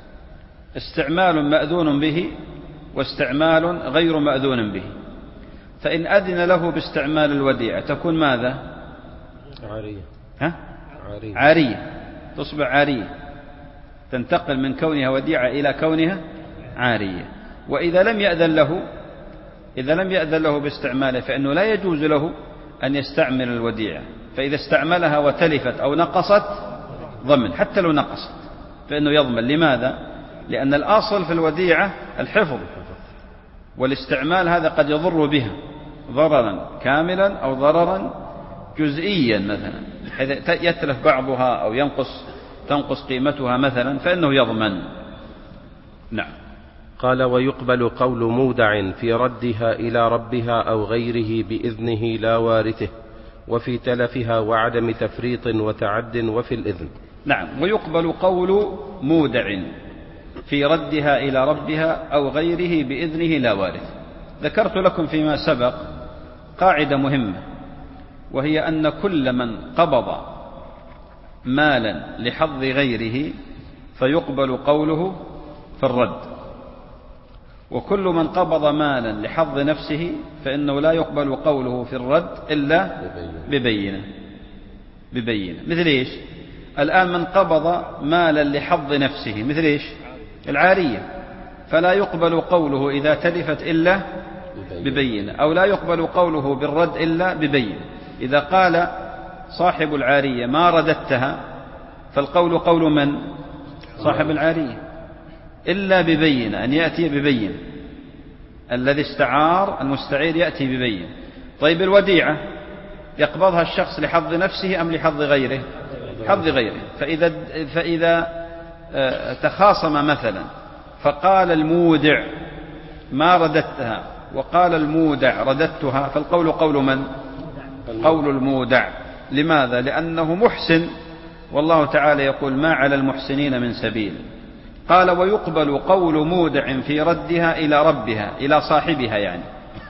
استعمال مأذون به واستعمال غير مأذون به. فإن أذن له باستعمال الوديعة تكون ماذا؟ عارية. ها؟ عارية. عارية، تصبح عارية، تنتقل من كونها وديعة إلى كونها عارية. وإذا لم يأذن له إذا لم يأذن له باستعماله فإنه لا يجوز له أن يستعمل الوديعة. فإذا استعملها وتلفت أو نقصت ضمن، حتى لو نقصت فإنه يضمن. لماذا؟ لأن الأصل في الوديعة الحفظ، والاستعمال هذا قد يضر بها ضررا كاملا أو ضررا جزئيا مثلا، حيث يتلف بعضها أو ينقص تنقص قيمتها مثلا، فإنه يضمن. نعم. قال ويقبل قول مودع في ردها إلى ربها أو غيره بإذنه لا وارثه، وفي تلفها وعدم تفريط وتعد وفي الإذن. نعم. ويقبل قول مودع في ردها إلى ربها أو غيره بإذنه لا وارث. ذكرت لكم فيما سبق قاعدة مهمة، وهي أن كل من قبض مالا لحظ غيره فيقبل قوله في الرد، وكل من قبض مالا لحظ نفسه فإنه لا يقبل قوله في الرد إلا ببينة. ببينة. مثل إيش؟ الآن من قبض مالا لحظ نفسه مثل إيش؟ العارية، فلا يقبل قوله إذا تلفت إلا ببينة، أو لا يقبل قوله بالرد إلا ببينة. إذا قال صاحب العارية ما رددتها فالقول قول من؟ صاحب العارية، إلا ببينة، أن يأتي ببينة. الذي استعار المستعير يأتي ببينة. طيب الوديعة يقبضها الشخص لحظ نفسه أم لحظ غيره؟ حظ غيره. فإذا, فإذا تخاصم مثلا فقال المودع ما رددتها وقال المودع رددتها، فالقول قول من؟ قول المودع. لماذا؟ لأنه محسن، والله تعالى يقول ما على المحسنين من سبيل. قال ويقبل قول مودع في ردها إلى ربها، إلى صاحبها يعني،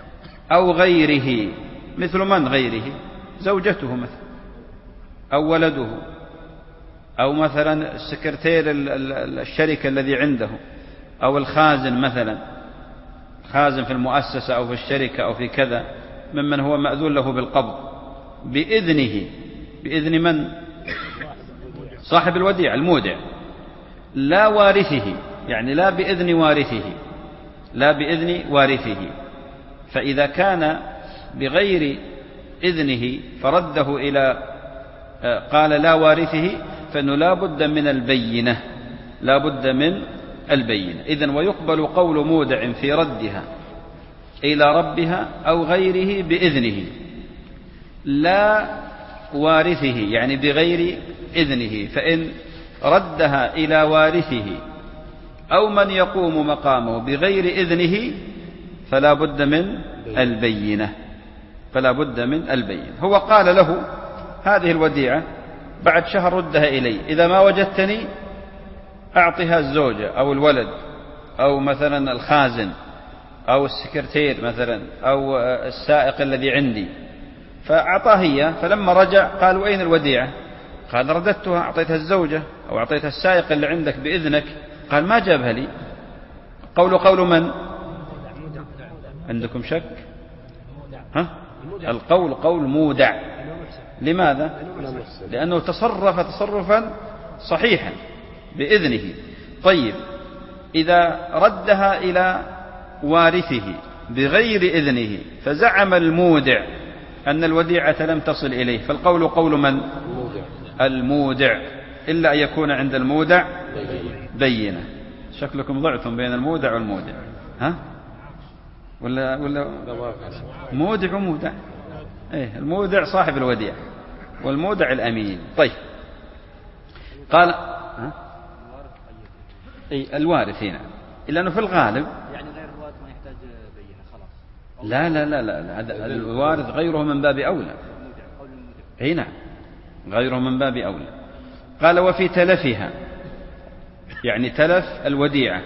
أو غيره. مثل من غيره؟ زوجته مثلا، أو ولده، أو مثلا السكرتير الشركة الذي عنده، أو الخازن مثلا، خازن في المؤسسة أو في الشركة أو في كذا، ممن هو مأذون له بالقبض بإذنه. بإذن من؟ صاحب الوديعة المودع، لا وارثه، يعني لا بإذن وارثه، لا بإذن وارثه. فإذا كان بغير إذنه فرده إلى قال لا وارثه، فإنه لا بد من البينة، لا بد من البينة. إذن ويقبل قول مودع في ردها إلى ربها أو غيره بإذنه، لا وارثه يعني بغير إذنه. فإن ردها إلى وارثه أو من يقوم مقامه بغير إذنه فلا بد من البينة، فلا بد من البينة. هو قال له هذه الوديعة بعد شهر ردها إلي، إذا ما وجدتني أعطها الزوجة أو الولد أو مثلا الخازن أو السكرتير مثلا أو السائق الذي عندي. فأعطاه هي، فلما رجع قال وأين الوديعة؟ قال رددتها، أعطيتها الزوجة أو أعطيتها السائق اللي عندك بإذنك. قال ما جابها لي. قول قول من؟ عندكم شك؟ ها؟ القول قول مودع. لماذا؟ لأنه تصرف تصرفا صحيحا بإذنه. طيب إذا ردها إلى وارثه بغير إذنه فزعم المودع أن الوديعة لم تصل إليه، فالقول قول من؟ المودع، إلا أن يكون عند المودع بينة. شكلكم ضعتم بين المودع والمودع، ها؟ ولا ولا مودع ومودع؟ إيه، المودع صاحب الوديعة والمودع الأمين. طيب قال ها؟ أي الوارث هنا، إلا أنه في الغالب يعني غير الوارث ما يحتاج بينة خلاص. لا لا لا لا هذا الوارث غيره من باب أولى. أي نعم، غيره من باب أولى. قال وفي تلفها، يعني تلف الوديعة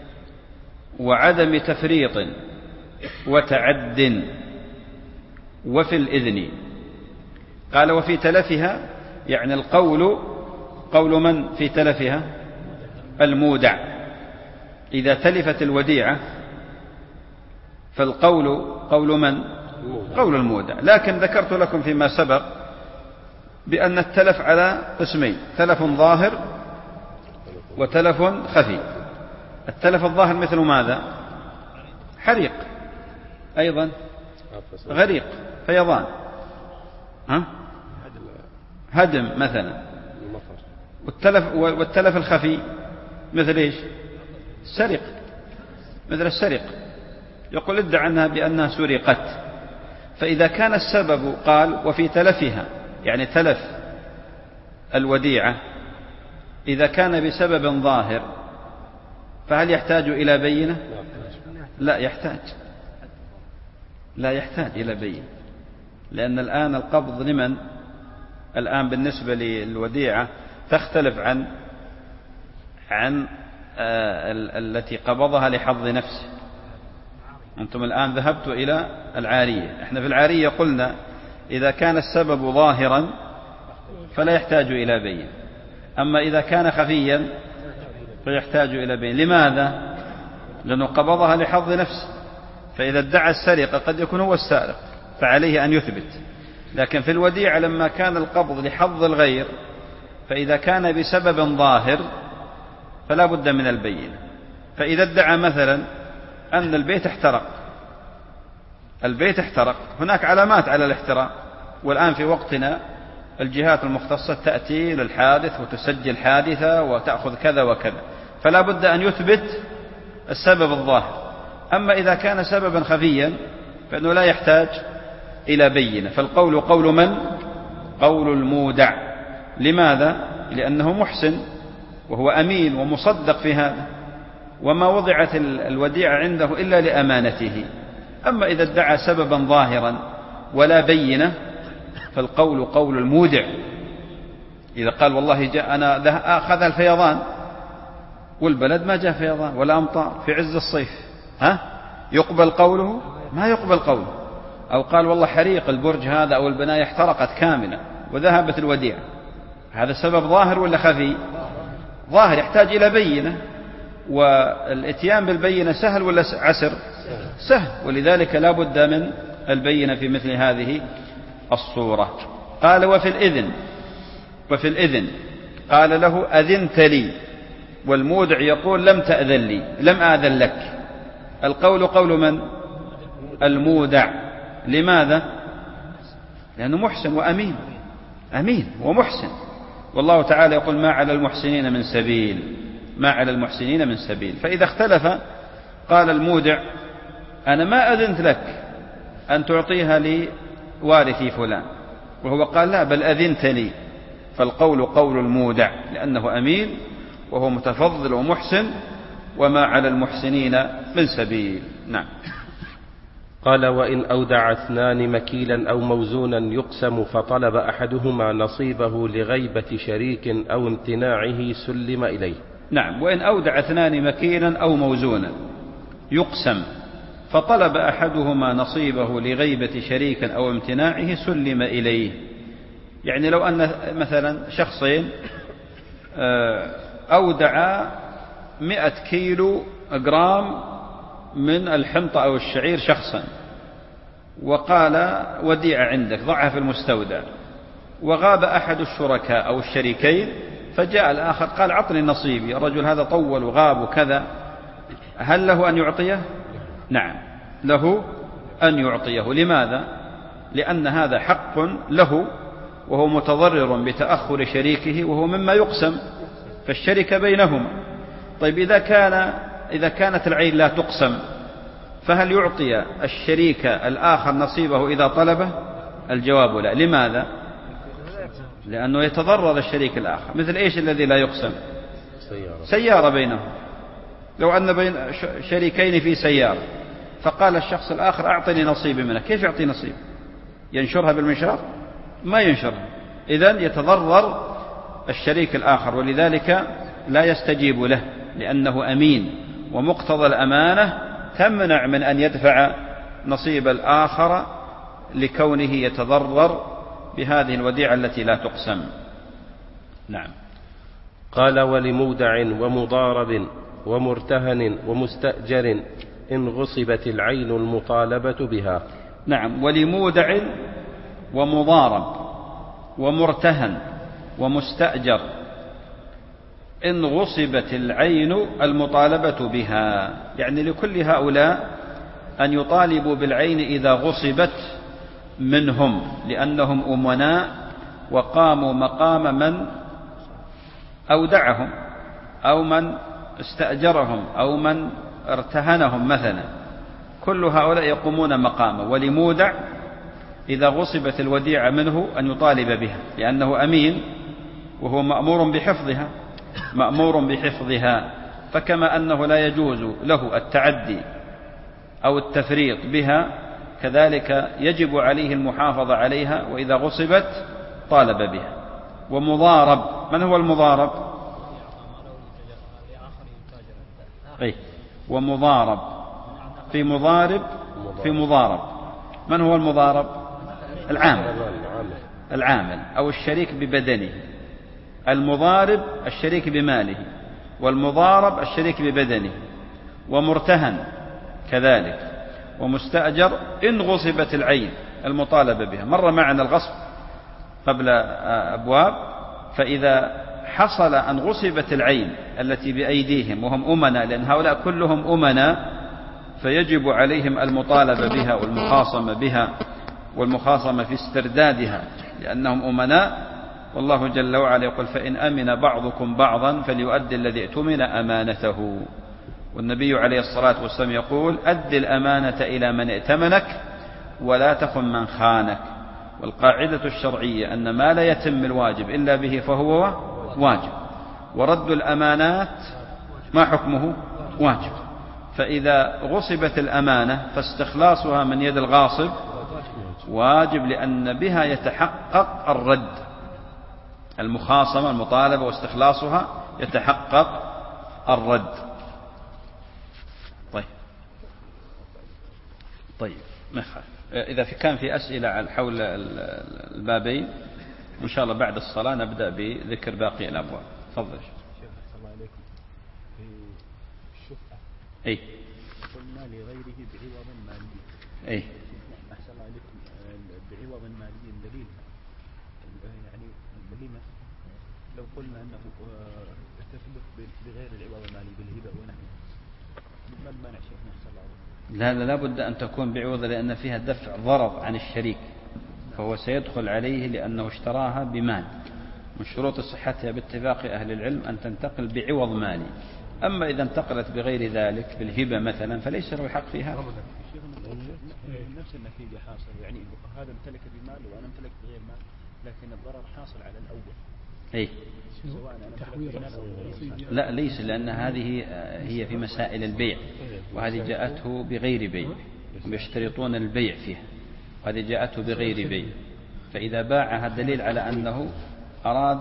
وعدم تفريط وتعد وفي الإذن. قال وفي تلفها يعني القول قول من في تلفها؟ المودع. إذا تلفت الوديعة فالقول قول من؟ قول المودع. لكن ذكرت لكم فيما سبق بأن التلف على قسمين: تلف ظاهر وتلف خفي. التلف الظاهر مثل ماذا؟ حريق، أيضا غريق، فيضان، ها؟ هدم مثلا. والتلف, والتلف الخفي مثل إيش؟ سرق، مثل السرق، يقول ادعى عنها بأنها سرقت. فإذا كان السبب قال وفي تلفها يعني تلف الوديعة إذا كان بسبب ظاهر فهل يحتاج إلى بينة؟ لا يحتاج، لا يحتاج إلى بينة، لأن الآن القبض لمن؟ الآن بالنسبة للوديعة تختلف عن عن آه التي قبضها لحظ نفسه. أنتم الآن ذهبتوا إلى العارية، احنا في العارية قلنا إذا كان السبب ظاهرا فلا يحتاج إلى بينة، أما إذا كان خفيا فيحتاج إلى بينة. لماذا؟ لأنه قبضها لحظ نفسه، فإذا ادعى السرقة قد يكون هو السارق فعليه أن يثبت. لكن في الوديعة لما كان القبض لحظ الغير فإذا كان بسبب ظاهر فلا بد من البينة. فإذا ادعى مثلا أن البيت احترق، البيت احترق، هناك علامات على الاحتراق، والآن في وقتنا الجهات المختصة تأتي للحادث وتسجل حادثة وتأخذ كذا وكذا، فلا بد أن يثبت السبب الظاهر. أما إذا كان سببا خفيا فإنه لا يحتاج إلى بينة. فالقول قول من؟ قول المودع. لماذا؟ لأنه محسن وهو أمين ومصدق في هذا، وما وضعت الوديعة عنده إلا لأمانته. أما إذا ادعى سببا ظاهرا ولا بينة فالقول قول المودع. إذا قال والله جاء أنا أخذ الفيضان والبلد ما جاء فيضان ولا أمطار في عز الصيف، ها؟ يقبل قوله؟ ما يقبل قوله. أو قال والله حريق البرج هذا أو البناية احترقت كاملة وذهبت الوديعة، هذا سبب ظاهر ولا خفي؟ ظاهر، يحتاج إلى بينة، والاتيان بالبينة سهل ولا عسر؟ سهل، ولذلك لا بد من البينة في مثل هذه الصورة. قال وفي الإذن، وفي الإذن قال له أذنت لي، والمودع يقول لم تأذن لي، لم آذن لك. القول قول من؟ المودع. لماذا؟ لأنه محسن وأمين، أمين ومحسن، والله تعالى يقول ما على المحسنين من سبيل، ما على المحسنين من سبيل. فإذا اختلف قال المودع أنا ما أذنت لك أن تعطيها لوارثي فلان، وهو قال لا بل أذنت لي، فالقول قول المودع لأنه أمين وهو متفضل ومحسن، وما على المحسنين من سبيل. نعم. قال وإن أودع اثنان مكيلا أو موزونا يقسم فطلب أحدهما نصيبه لغيبة شريك أو امتناعه سلم إليه. نعم. وإن أودع اثنان مكيلا أو موزونا يقسم فطلب أحدهما نصيبه لغيبة شريك أو امتناعه سلم إليه. يعني لو أن مثلا شخصين أودع مئة كيلو جرام من الحنطة أو الشعير شخصا، وقال وديعة عندك ضعها في المستودع، وغاب أحد الشركاء أو الشريكين، فجاء الآخر قال عطني نصيبي، الرجل هذا طول وغاب وكذا، هل له أن يعطيه؟ نعم له أن يعطيه. لماذا؟ لأن هذا حق له، وهو متضرر بتأخر شريكه، وهو مما يقسم، فالشركة بينهما. طيب إذا كان إذا كانت العين لا تقسم، فهل يعطي الشريك الآخر نصيبه إذا طلبه؟ الجواب لا. لماذا؟ لأنه يتضرر الشريك الآخر. مثل إيش الذي لا يقسم؟ سيارة, سيارة بينهم. لو أن بين شريكين في سيارة، فقال الشخص الآخر أعطني نصيبي منها، كيف يعطي نصيب؟ ينشرها بالمنشار؟ ما ينشرها. إذن يتضرر الشريك الآخر، ولذلك لا يستجيب له، لأنه أمين، ومقتضى الأمانة تمنع من أن يدفع نصيب الآخر لكونه يتضرر بهذه الوديعة التي لا تقسم. نعم. قال ولمودع ومضارب ومرتهن ومستأجر إن غصبت العين المطالبة بها. نعم. ولمودع ومضارب ومرتهن ومستأجر إن غصبت العين المطالبة بها، يعني لكل هؤلاء أن يطالبوا بالعين إذا غصبت منهم، لأنهم أمناء وقاموا مقام من أودعهم أو من استأجرهم أو من ارتهنهم مثلا، كل هؤلاء يقومون مقامه. ولمودع إذا غصبت الوديعة منه أن يطالب بها، لأنه أمين وهو مأمور بحفظها مأمور بحفظها فكما أنه لا يجوز له التعدي أو التفريط بها، كذلك يجب عليه المحافظة عليها، وإذا غصبت طالب بها. ومضارب، من هو المضارب؟ أي ومضارب في مضارب في مضارب. من هو المضارب؟ العامل العامل أو الشريك ببدنه. المضارب الشريك بماله، والمضارب الشريك ببدنه. ومرتهن كذلك، ومستأجر إن غصبت العين المطالبة بها. مر معنا الغصب قبل أبواب، فإذا حصل أن غصبت العين التي بأيديهم وهم أمنا، لأن هؤلاء كلهم أمنا، فيجب عليهم المطالبة بها والمخاصمة بها، والمخاصمة في استردادها لأنهم أمناء. والله جل وعلا يقول فإن أمن بعضكم بعضا فليؤدي الذي اؤتمن أمانته. والنبي عليه الصلاة والسلام يقول أد الأمانة إلى من ائتمنك ولا تخن من خانك. والقاعدة الشرعية أن ما لا يتم الواجب إلا به فهو واجب، ورد الأمانات ما حكمه؟ واجب. فإذا غصبت الأمانة فاستخلاصها من يد الغاصب واجب، لأن بها يتحقق الرد. المخاصمة المطالبة واستخلاصها يتحقق الرد. طيب طيب ما خالف. إذا في كان في أسئلة حول البابين إن شاء الله بعد الصلاة نبدأ بذكر باقي الأبواب. تفضل. شيخ أحسن الله إليكم. في الشفعة أي قلنا لغيره بعوض مالي. أي أحسن الله إليكم بعوض مالي دليل يعني البهيمة لو قلنا أنه تثبت بغير العوض المالي بالهبة ونحن ما المانع شيخنا أحسن الله عليكم؟ لا لا لابد أن تكون بعوض لأن فيها دفع ضرر عن الشريك فهو سيدخل عليه لأنه اشتراها بمال. من شروط صحتها باتفاق أهل العلم أن تنتقل بعوض مالي. أما إذا انتقلت بغير ذلك بالهبة مثلا فليس له حق فيها. نفس النتيجة حاصل يعني هذا امتلك بمال وأنا امتلك بغير مال لكن الضرر حاصل على الأول. أي سواء أنا امتلك لا ليس لأن هذه هي في مسائل البيع وهذه جاءته بغير بيع ويشترطون البيع فيها وهذه جاءته بغير بيع فإذا باعها دليل على أنه أراد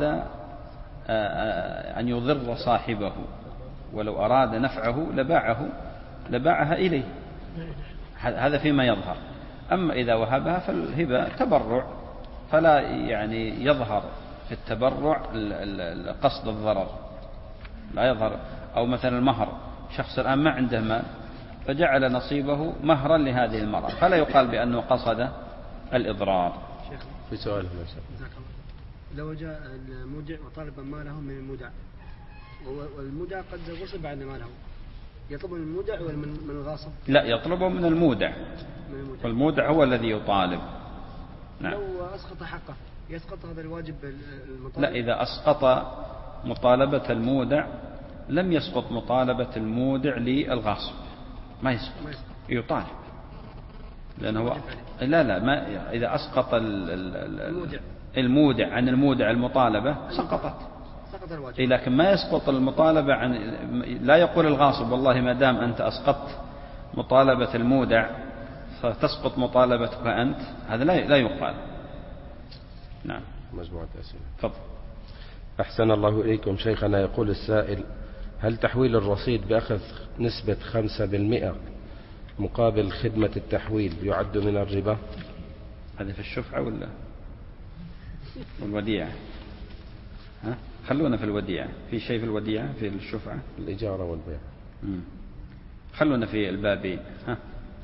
أن يضر صاحبه ولو أراد نفعه لباعه لباعها إليه. هذا فيما يظهر. أما إذا وهبها فالهبة تبرع فلا يعني يظهر في التبرع قصد الضرر لا يظهر. أو مثلا المهر شخص الآن ما عنده مال فجعل نصيبه مهرا لهذه المرأة فلا يقال بأنه قصد الإضرار. في سؤال لو جاء المودع وطالب ماله من المودع والمودع قد غصب عن ماله يطلب من المودع ولا من الغاصب؟ لا يطلبه من المودع والمودع هو الذي يطالب. نعم. لو أسقط حقه يسقط هذا الواجب المطالب؟ لا إذا أسقط مطالبة المودع لم يسقط مطالبة المودع للغاصب ما يسقط يطالب لأنه هو لا لا ما إذا أسقط المودع المودع عن المودع المطالبة سقطت سقط الواجب. لكن ما يسقط المطالبة عن لا يقول الغاصب والله ما دام أنت أسقطت مطالبة المودع فتسقط مطالبتك أنت هذا لا لا يقال. نعم. مجموعة أسئلة. تفضل. أحسن الله إليكم شيخنا. يقول السائل هل تحويل الرصيد بأخذ نسبة خمسة بالمئة مقابل خدمة التحويل يعد من الربا؟ هذا في الشفعة ولا الوديعة؟ ها؟ خلونا في الوديعة. في شيء في الوديعة في الشفعة؟ الإجارة والبيع. مم. خلونا في البابين. ها؟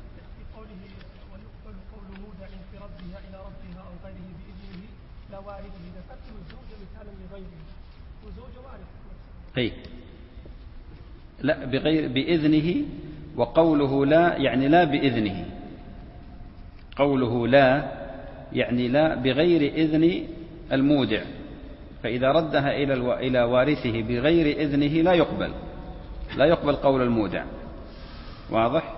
أي لا بغير بإذنه وقوله لا يعني لا بإذنه. قوله لا يعني لا بغير إذن المودع فإذا ردها إلى الو... إلى وارثه بغير إذنه لا يقبل لا يقبل قول المودع. واضح؟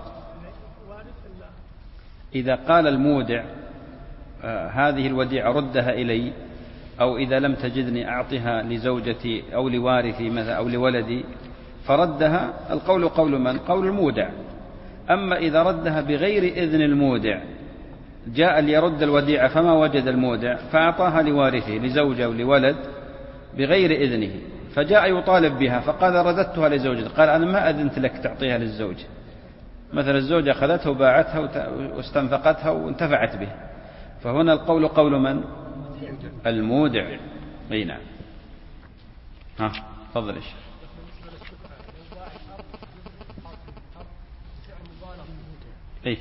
إذا قال المودع آه هذه الوديعة ردها إلي أو إذا لم تجدني أعطها لزوجتي أو لوارثي مثلا أو لولدي فردها القول قول من؟ قول المودع. أما إذا ردها بغير إذن المودع جاء ليرد الوديعة فما وجد المودع فأعطاها لوارثه لزوجة أو لولد بغير إذنه فجاء يطالب بها فقال رددتها لزوجته قال أنا ما أذنت لك تعطيها للزوج مثلا الزوجة أخذتها وباعتها واستنفقتها وانتفعت بها فهنا القول قول من؟ المودع. اي نعم. ها تفضل ايش اي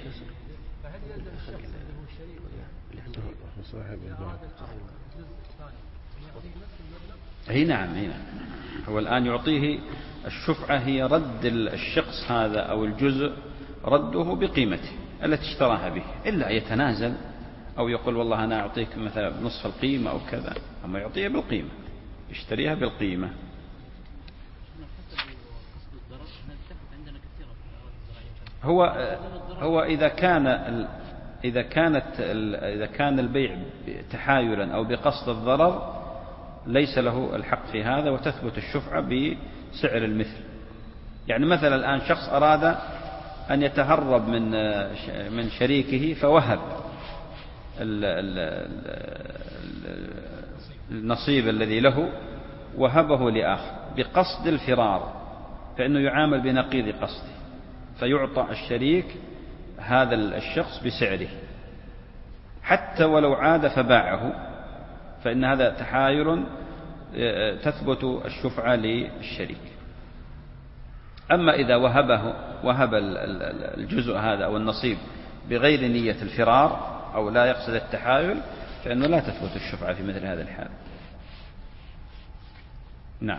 اي نعم اي نعم. هو الآن يعطيه الشفعة هي رد الشخص هذا أو الجزء رده بقيمته التي اشتراها به إلا يتنازل أو يقول والله أنا أعطيك مثلا نصف القيمة أو كذا أما يعطيها بالقيمة يشتريها بالقيمة. هو هو إذا كان إذا كانت إذا كان البيع تحايلا أو بقصد الضرر ليس له الحق في هذا وتثبت الشفعة بسعر المثل. يعني مثلا الآن شخص أراد أن يتهرب من من شريكه فوهب النصيب الذي له وهبه لآخر بقصد الفرار فإنه يعامل بنقيض قصده فيعطى الشريك هذا الشخص بسعره حتى ولو عاد فباعه فإن هذا تحايل تثبت الشفعة للشريك. أما إذا وهبه وهب الجزء هذا أو النصيب بغير نية الفرار أو لا يقصد التحايل فإنه لا تثبت الشفعة في مثل هذا الحال. نعم.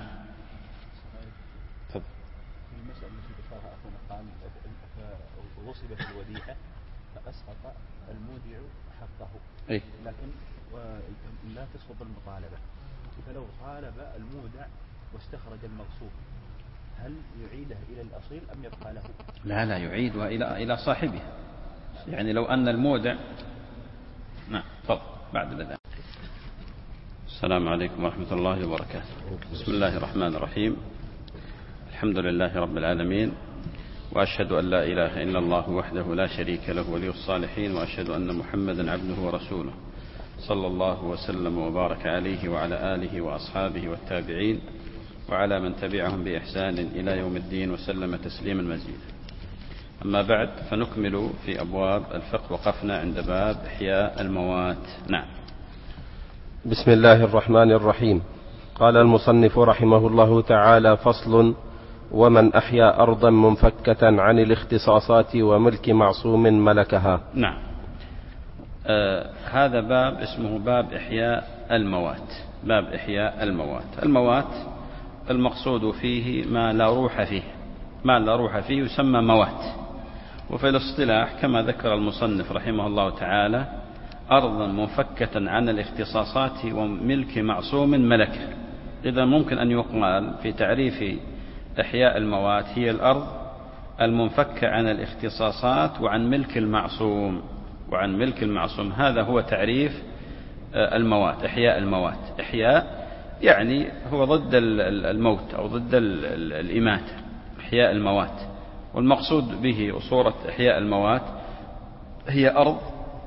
في المسألة التي ذكرها أخونا قال وصبت الوديعة فأسقط المودع حقه، إيه؟ لكن لا تسقط المطالبة. فلو طالب المودع واستخرج المغصوب هل يعيده إلى الأصيل أم يبقى له؟ لا لا يعيدها إلى إلى صاحبها. يعني لو أن المودع. نعم تفضل بعد ذلك. السلام عليكم ورحمة الله وبركاته. بسم الله الرحمن الرحيم. الحمد لله رب العالمين، وأشهد أن لا إله إلا الله وحده لا شريك له ولي الصالحين، وأشهد أن محمدا عبده ورسوله صلى الله وسلم وبارك عليه وعلى آله وأصحابه والتابعين وعلى من تبعهم بإحسان إلى يوم الدين وسلم تسليما مزيدا. أما بعد فنكمل في أبواب الفقه، وقفنا عند باب إحياء الموات. نعم. بسم الله الرحمن الرحيم. قال المصنف رحمه الله تعالى: فصل: ومن أحيا أرضا منفكة عن الاختصاصات وملك معصوم ملكها. نعم. آه هذا باب اسمه باب إحياء الموات. باب إحياء الموات. الموات المقصود فيه ما لا روح فيه، ما لا روح فيه يسمى موات. وفي الاصطلاح كما ذكر المصنف رحمه الله تعالى: أرضا منفكة عن الاختصاصات وملك معصوم ملكه. إذا ممكن أن يقال في تعريف إحياء الموات هي الأرض المنفكة عن الاختصاصات وعن ملك المعصوم، وعن ملك المعصوم. هذا هو تعريف الموات، إحياء الموات. إحياء يعني هو ضد الموت أو ضد الإماتة، إحياء الموات. والمقصود به وصورة إحياء الموات هي أرض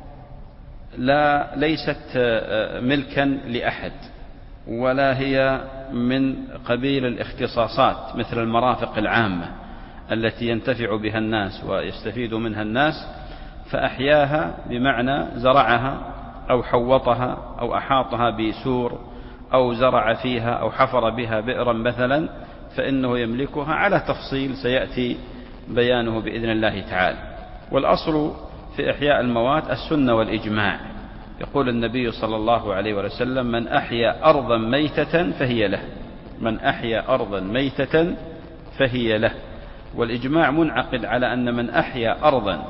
لا ليست ملكا لأحد، ولا هي من قبيل الاختصاصات مثل المرافق العامة التي ينتفع بها الناس ويستفيد منها الناس، فأحياها بمعنى زرعها أو حوطها أو أحاطها بسور أو زرع فيها أو حفر بها بئرا مثلا، فإنه يملكها على تفصيل سيأتي بيانه بإذن الله تعالى. والأصل في إحياء الموات السنة والإجماع. يقول النبي صلى الله عليه وسلم: من أحيا أرضا ميتة فهي له، من أحيا أرضا ميتة فهي له. والإجماع منعقد على أن من أحيا أرضا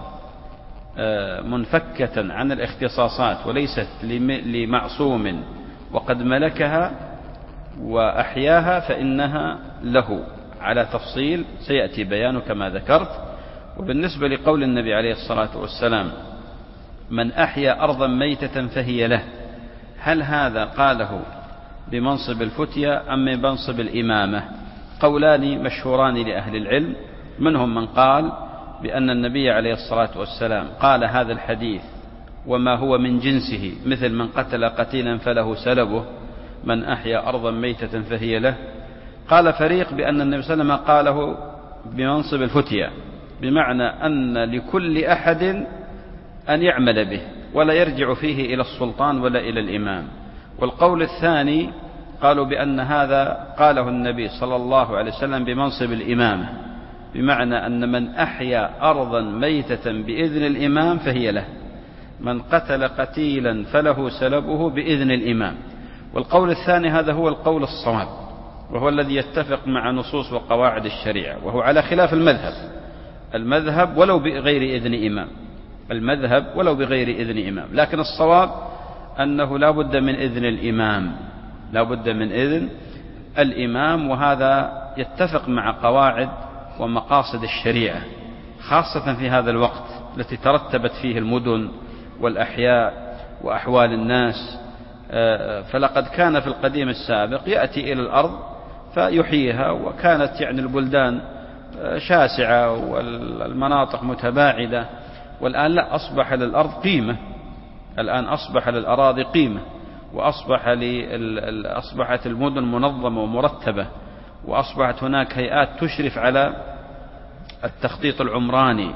منفكة عن الاختصاصات وليست لمعصوم وقد ملكها وأحياها فإنها له على تفصيل سيأتي بيانه كما ذكرت. وبالنسبة لقول النبي عليه الصلاة والسلام: من أحيا أرضا ميتة فهي له، هل هذا قاله بمنصب الفتية أم بمنصب الإمامة؟ قولان مشهوران لأهل العلم، منهم من قال بأن النبي عليه الصلاة والسلام قال هذا الحديث وما هو من جنسه، مثل من قتل قتيلا فله سلبه، من أحيا أرضا ميتة فهي له. قال فريق بأن النبي صلى الله عليه وسلم قاله بمنصب الفتية، بمعنى أن لكل أحد أن يعمل به ولا يرجع فيه إلى السلطان ولا إلى الإمام. والقول الثاني قالوا بأن هذا قاله النبي صلى الله عليه وسلم بمنصب الإمامة، بمعنى أن من أحيا أرضا ميتة بإذن الإمام فهي له، من قتل قتيلا فله سلبه بإذن الإمام. والقول الثاني هذا هو القول الصواب، وهو الذي يتفق مع نصوص وقواعد الشريعة، وهو على خلاف المذهب. المذهب ولو بغير إذن إمام، المذهب ولو بغير إذن إمام، لكن الصواب أنه لا بد من إذن الإمام، لا بد من إذن الإمام. وهذا يتفق مع قواعد ومقاصد الشريعة، خاصة في هذا الوقت التي ترتبت فيه المدن والأحياء وأحوال الناس. فلقد كان في القديم السابق يأتي إلى الأرض فيحييها، وكانت يعني البلدان شاسعة والمناطق متباعدة، والآن لا، أصبح للأرض قيمة، الآن أصبح للأراضي قيمة، وأصبح أصبحت المدن منظمة ومرتبة، وأصبحت هناك هيئات تشرف على التخطيط العمراني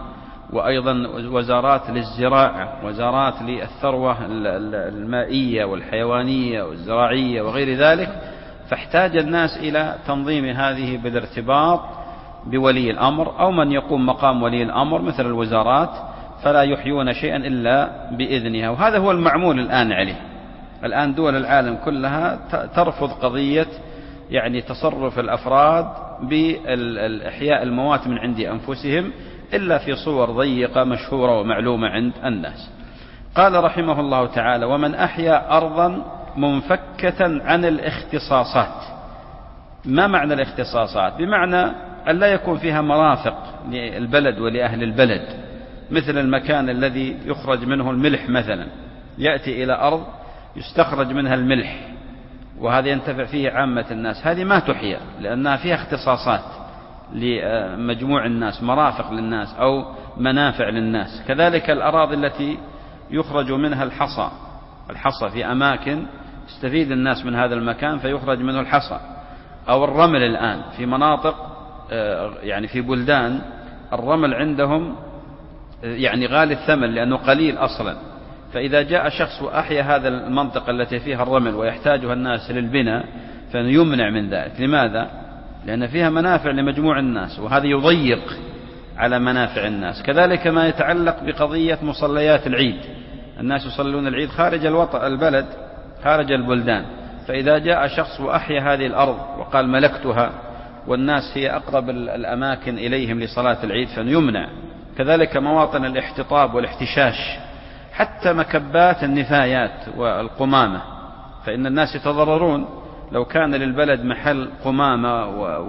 وأيضا وزارات للزراعة، وزارات للثروة المائية والحيوانية والزراعية وغير ذلك، فاحتاج الناس إلى تنظيم هذه بالارتباط بولي الأمر أو من يقوم مقام ولي الأمر مثل الوزارات، فلا يحيون شيئا إلا بإذنها. وهذا هو المعمول الآن عليه. الآن دول العالم كلها ترفض قضية يعني تصرف الأفراد بالإحياء الموات من عند أنفسهم إلا في صور ضيقة مشهورة ومعلومة عند الناس. قال رحمه الله تعالى: ومن أحيا أرضا منفكة عن الاختصاصات. ما معنى الاختصاصات؟ بمعنى أن لا يكون فيها مرافق للبلد ولأهل البلد، مثل المكان الذي يخرج منه الملح مثلا، يأتي إلى أرض يستخرج منها الملح وهذا ينتفع فيه عامة الناس، هذه ما تحيا لأنها فيها اختصاصات لمجموع الناس، مرافق للناس أو منافع للناس. كذلك الأراضي التي يخرج منها الحصى، الحصى في أماكن يستفيد الناس من هذا المكان فيخرج منه الحصى، أو الرمل الآن في مناطق يعني في بلدان الرمل عندهم يعني غالي الثمن لأنه قليل أصلا، فإذا جاء شخص وأحيا هذا المنطقة التي فيها الرمل ويحتاجها الناس للبناء فيمنع من ذلك. لماذا؟ لأن فيها منافع لمجموع الناس، وهذا يضيق على منافع الناس. كذلك ما يتعلق بقضية مصليات العيد، الناس يصلون العيد خارج الوطن البلد، خارج البلدان، فإذا جاء شخص وأحيا هذه الأرض وقال ملكتها والناس هي أقرب الأماكن إليهم لصلاة العيد فيمنع. كذلك مواطن الاحتطاب والاحتشاش، حتى مكبات النفايات والقمامة، فإن الناس يتضررون. لو كان للبلد محل قمامة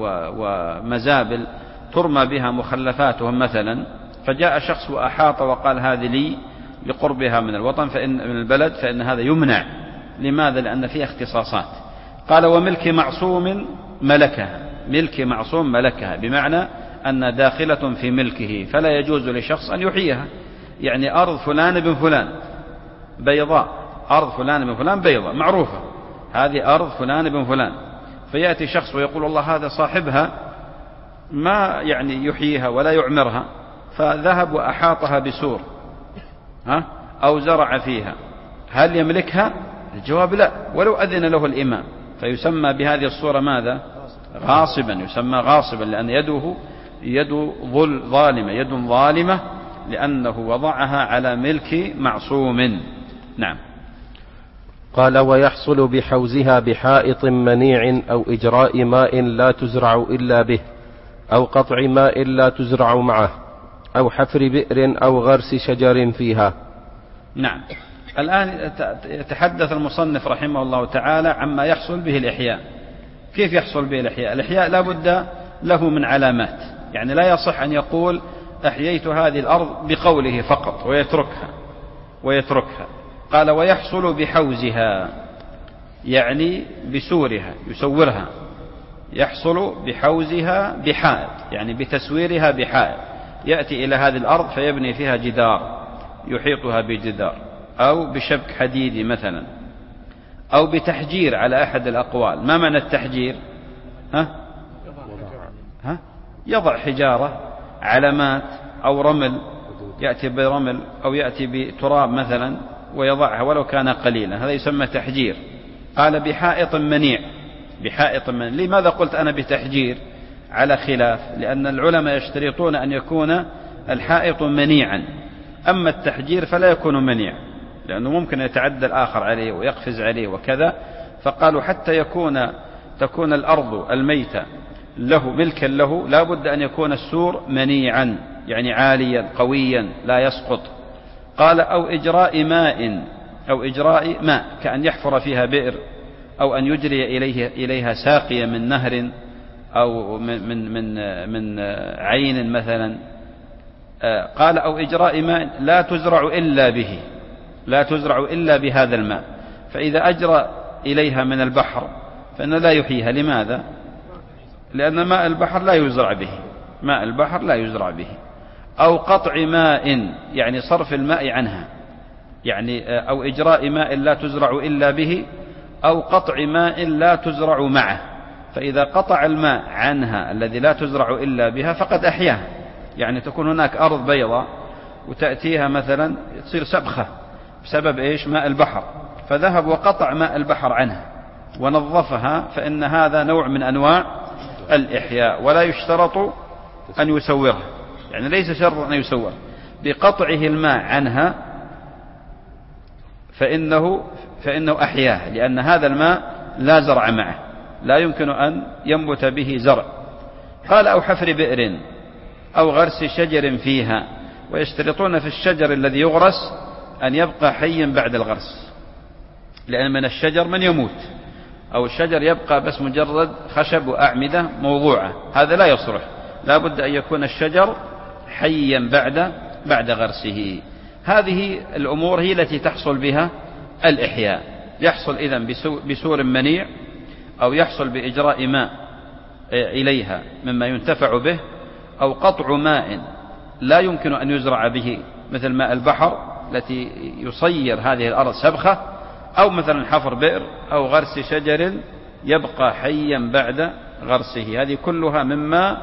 ومزابل ترمى بها مخلفاتهم مثلا، فجاء شخص وأحاط وقال هذه لي لقربها من الوطن فإن من البلد، فإن هذا يمنع. لماذا؟ لأن فيها اختصاصات. قال: وملك معصوم ملكها. ملك معصوم ملكها بمعنى أن داخلة في ملكه، فلا يجوز لشخص أن يحييها. يعني أرض فلان بن فلان بيضاء، أرض فلان بن فلان بيضاء معروفة، هذه أرض فلان بن فلان، فيأتي شخص ويقول الله هذا صاحبها ما يعني يحييها ولا يعمرها، فذهب وأحاطها بسور ها أو زرع فيها، هل يملكها؟ الجواب لا، ولو أذن له الإمام، فيسمى بهذه الصورة ماذا؟ غاصبا، يسمى غاصبا، لأن يده يد ظالمة، يد ظالمة، لأنه وضعها على ملك معصوم. نعم. قال: ويحصل بحوزها بحائط منيع أو إجراء ماء لا تزرع إلا به، أو قطع ماء لا تزرع معه، أو حفر بئر أو غرس شجر فيها. نعم. الآن يتحدث المصنف رحمه الله تعالى عما يحصل به الإحياء. كيف يحصل به الإحياء؟ الإحياء لا بد له من علامات، يعني لا يصح أن يقول أحييت هذه الأرض بقوله فقط ويتركها ويتركها. قال: ويحصل بحوزها، يعني بسورها، يسورها. يحصل بحوزها بحائط، يعني بتسويرها بحائط، يأتي إلى هذه الأرض فيبني فيها جدار يحيطها بجدار، أو بشبك حديدي مثلا، أو بتحجير على أحد الأقوال. ما معنى التحجير؟ ها؟ ها؟ يضع حجارة، علامات، أو رمل، يأتي برمل أو يأتي بتراب مثلا ويضعها ولو كان قليلا، هذا يسمى تحجير. قال: بحائط منيع. بحائط منيع. لماذا قلت أنا بتحجير على خلاف؟ لأن العلماء يشترطون أن يكون الحائط منيعا، أما التحجير فلا يكون منيع لأنه ممكن يتعدى الآخر عليه ويقفز عليه وكذا، فقالوا حتى يكون تكون الأرض الميتة له ملكا له لا بد أن يكون السور منيعا، يعني عاليا قويا لا يسقط. قال: أو إجراء ماء، أو إجراء ماء كأن يحفر فيها بئر، أو أن يجري إليه إليها ساقية من نهر أو من من من, من عين مثلا. قال: أو إجراء ماء لا تزرع إلا به، لا تزرع إلا بهذا الماء، فإذا أجرى إليها من البحر فإنه لا يحييها. لماذا؟ لأن ماء البحر لا يزرع به، ماء البحر لا يزرع به. أو قطع ماء، يعني صرف الماء عنها، يعني أو إجراء ماء لا تزرع إلا به، أو قطع ماء لا تزرع معه، فإذا قطع الماء عنها الذي لا تزرع إلا بها فقد أحياها. يعني تكون هناك أرض بيضاء وتأتيها مثلا تصير سبخة بسبب إيش؟ ماء البحر، فذهب وقطع ماء البحر عنها ونظفها، فإن هذا نوع من أنواع الإحياء، ولا يشترط أن يسورها، يعني ليس شرط أن يسور، بقطعه الماء عنها فإنه, فإنه أحياه، لأن هذا الماء لا زرع معه، لا يمكن أن ينبت به زرع. قال أو حفر بئر أو غرس شجر فيها، ويشترطون في الشجر الذي يغرس أن يبقى حيا بعد الغرس، لأن من الشجر من يموت، أو الشجر يبقى بس مجرد خشب وأعمدة موضوعة، هذا لا يصلح، لا بد أن يكون الشجر حيا بعد بعد غرسه. هذه الأمور هي التي تحصل بها الإحياء، يحصل إذن بسور منيع، أو يحصل بإجراء ماء إليها مما ينتفع به، أو قطع ماء لا يمكن أن يزرع به مثل ماء البحر التي يصير هذه الأرض سبخة، أو مثلا حفر بئر، أو غرس شجر يبقى حيا بعد غرسه، هذه كلها مما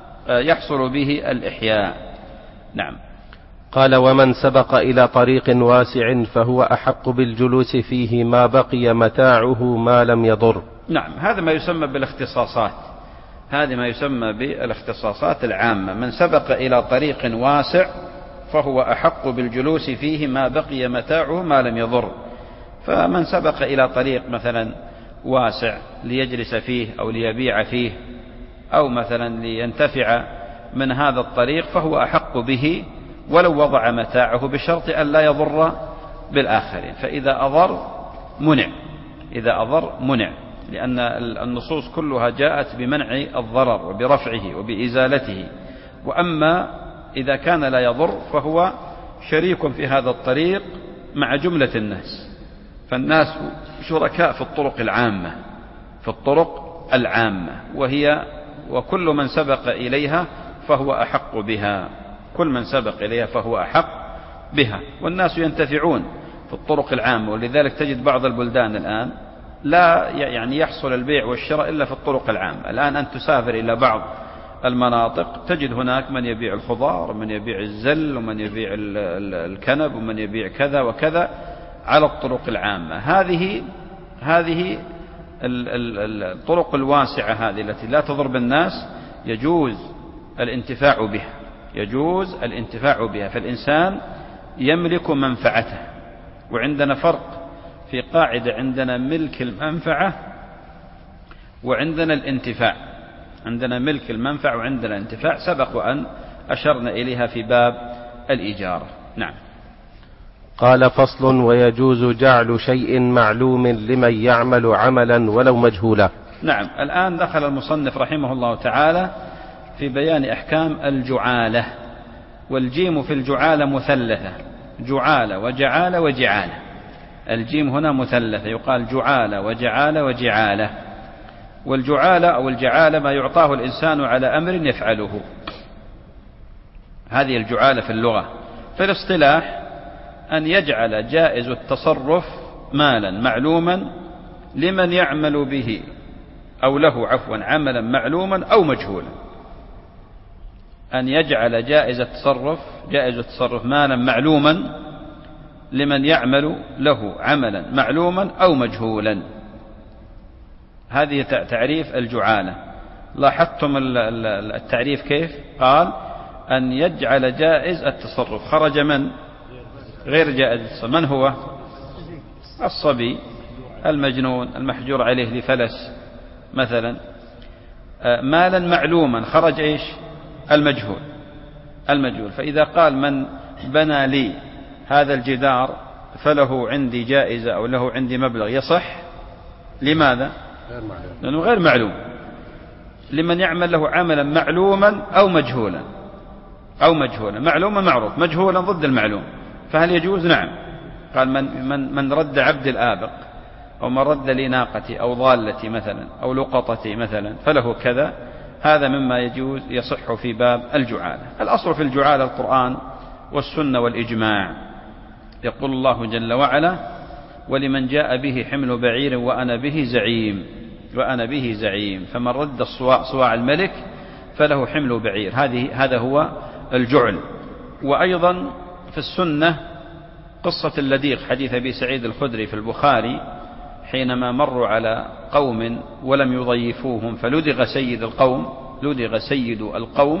يحصل به الإحياء. نعم. قال ومن سبق إلى طريق واسع فهو أحق بالجلوس فيه ما بقي متاعه ما لم يضر. نعم، هذا ما يسمى بالاختصاصات، هذا ما يسمى بالاختصاصات العامة. من سبق إلى طريق واسع فهو أحق بالجلوس فيه ما بقي متاعه ما لم يضر. فمن سبق إلى طريق مثلا واسع ليجلس فيه أو ليبيع فيه، أو مثلا لينتفع من هذا الطريق، فهو أحق به ولو وضع متاعه، بشرط أن لا يضر بالآخرين، فإذا أضر منع، إذا أضر منع، لأن النصوص كلها جاءت بمنع الضرر وبرفعه وبإزالته. وأما إذا كان لا يضر فهو شريك في هذا الطريق مع جملة الناس، فالناس شركاء في الطرق العامة، في الطرق العامة، وهي وكل من سبق إليها فهو أحق بها، كل من سبق إليها فهو أحق بها، والناس ينتفعون في الطرق العامة. ولذلك تجد بعض البلدان الآن لا يعني يحصل البيع والشراء إلا في الطرق العامة. الآن أن تسافر إلى بعض المناطق تجد هناك من يبيع الخضار، ومن يبيع الزل، ومن يبيع الكنب، ومن يبيع كذا وكذا على الطرق العامة. هذه هذه الطرق الواسعة هذه التي لا تضر بالناس يجوز الانتفاع بها، يجوز الانتفاع بها، فالإنسان يملك منفعته. وعندنا فرق في قاعدة، عندنا ملك المنفعة وعندنا الانتفاع، عندنا ملك المنفعة وعندنا الانتفاع، سبق وأن أشرنا إليها في باب الإجارة. نعم. قال فصل ويجوز جعل شيء معلوم لمن يعمل عملا ولو مجهولا. نعم، الآن دخل المصنف رحمه الله تعالى في بيان أحكام الجعالة، والجيم في الجعالة مثلثة، جعالة وجعالة وجعالة، الجيم هنا مثلثة، يقال جعالة وجعالة وجعالة. والجعالة أو الجعالة ما يعطاه الإنسان على أمر يفعله، هذه الجعالة في اللغة. في الاصطلاح أن يجعل جائز التصرف مالا معلوما لمن يعمل به أو له عفوا عملا معلوما أو مجهولا، أن يجعل جائز التصرف جائز التصرف مالا معلوما لمن يعمل له عملا معلوما أو مجهولا. هذه تعريف الجعالة. لاحظتم التعريف كيف؟ قال أن يجعل جائز التصرف، خرج من غير جائز التصرف، من هو؟ الصبي، المجنون، المحجور عليه لفلس مثلا. مالا معلوما خرج إيش؟ المجهول، المجهول. فإذا قال من بنى لي هذا الجدار فله عندي جائزة أو له عندي مبلغ، يصح. لماذا؟ لأنه غير معلوم. لمن يعمل له عملا معلوما أو مجهولا، أو مجهولا، معلوما معروف، مجهولا ضد المعلوم، فهل يجوز؟ نعم. قال من, من, من رد عبد الآبق، أو من رد لي ناقتي أو ضالتي مثلا أو لقطتي مثلا فله كذا، هذا مما يجوز يصح في باب الجعالة. الأصل في الجعالة القرآن والسنة والإجماع. يقول الله جل وعلا ولمن جاء به حمل بعير وأنا به زعيم، وأنا به زعيم، فمن رد الصواع صواع الملك فله حمل بعير، هذه هذا هو الجعل. وأيضا في السنة قصة اللديغ، حديث أبي سعيد الخدري في البخاري حينما مروا على قوم ولم يضيفوهم فلدغ سيد القوم لدغ سيد القوم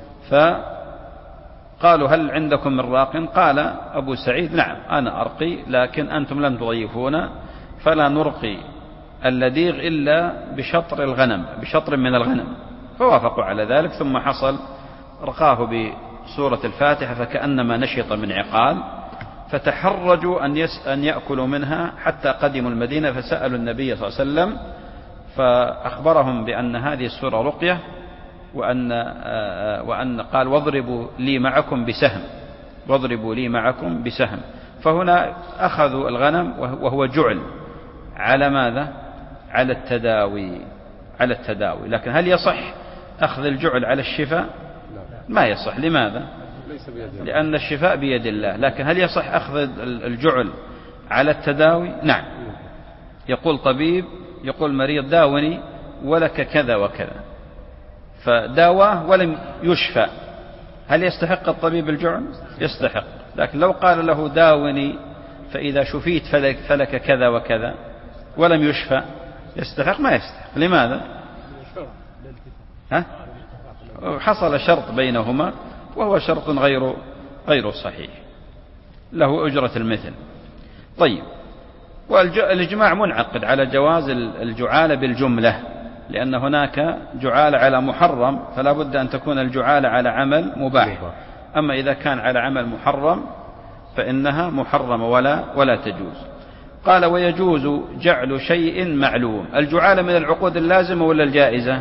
فقالوا هل عندكم من راق؟ قال أبو سعيد نعم أنا أرقي، لكن أنتم لم تضيفونا فلا نرقي اللديغ إلا بشطر الغنم بشطر من الغنم. فوافقوا على ذلك، ثم حصل رقاه بسورة الفاتحة فكأنما نشط من عقال، فتحرجوا أن, يس أن يأكلوا منها حتى قدموا المدينة فسألوا النبي صلى الله عليه وسلم فأخبرهم بأن هذه السورة رقية، وأن, وأن قال واضربوا لي معكم بسهم واضربوا لي معكم بسهم. فهنا أخذوا الغنم وهو جعل على ماذا؟ على التداوي على التداوي. لكن هل يصح أخذ الجعل على الشفاء؟ ما يصح. لماذا؟ لأن الشفاء بيد الله. لكن هل يصح أخذ الجعل على التداوي؟ نعم. يقول طبيب يقول مريض داوني ولك كذا وكذا، فداواه ولم يشفى، هل يستحق الطبيب الجعل؟ يستحق. لكن لو قال له داوني فإذا شفيت فلك, فلك كذا وكذا ولم يشفى، يستحق؟ ما يستحق. لماذا؟ ها؟ حصل شرط بينهما وهو شرط غير غير صحيح، له أجرة المثل. طيب، والإجماع منعقد على جواز الجعالة بالجملة، لأن هناك جعالة على محرم فلا بد أن تكون الجعالة على عمل مباح. أما إذا كان على عمل محرم فإنها محرمة ولا ولا تجوز. قال ويجوز جعل شيء معلوم. الجعالة من العقود اللازمة ولا الجائزة؟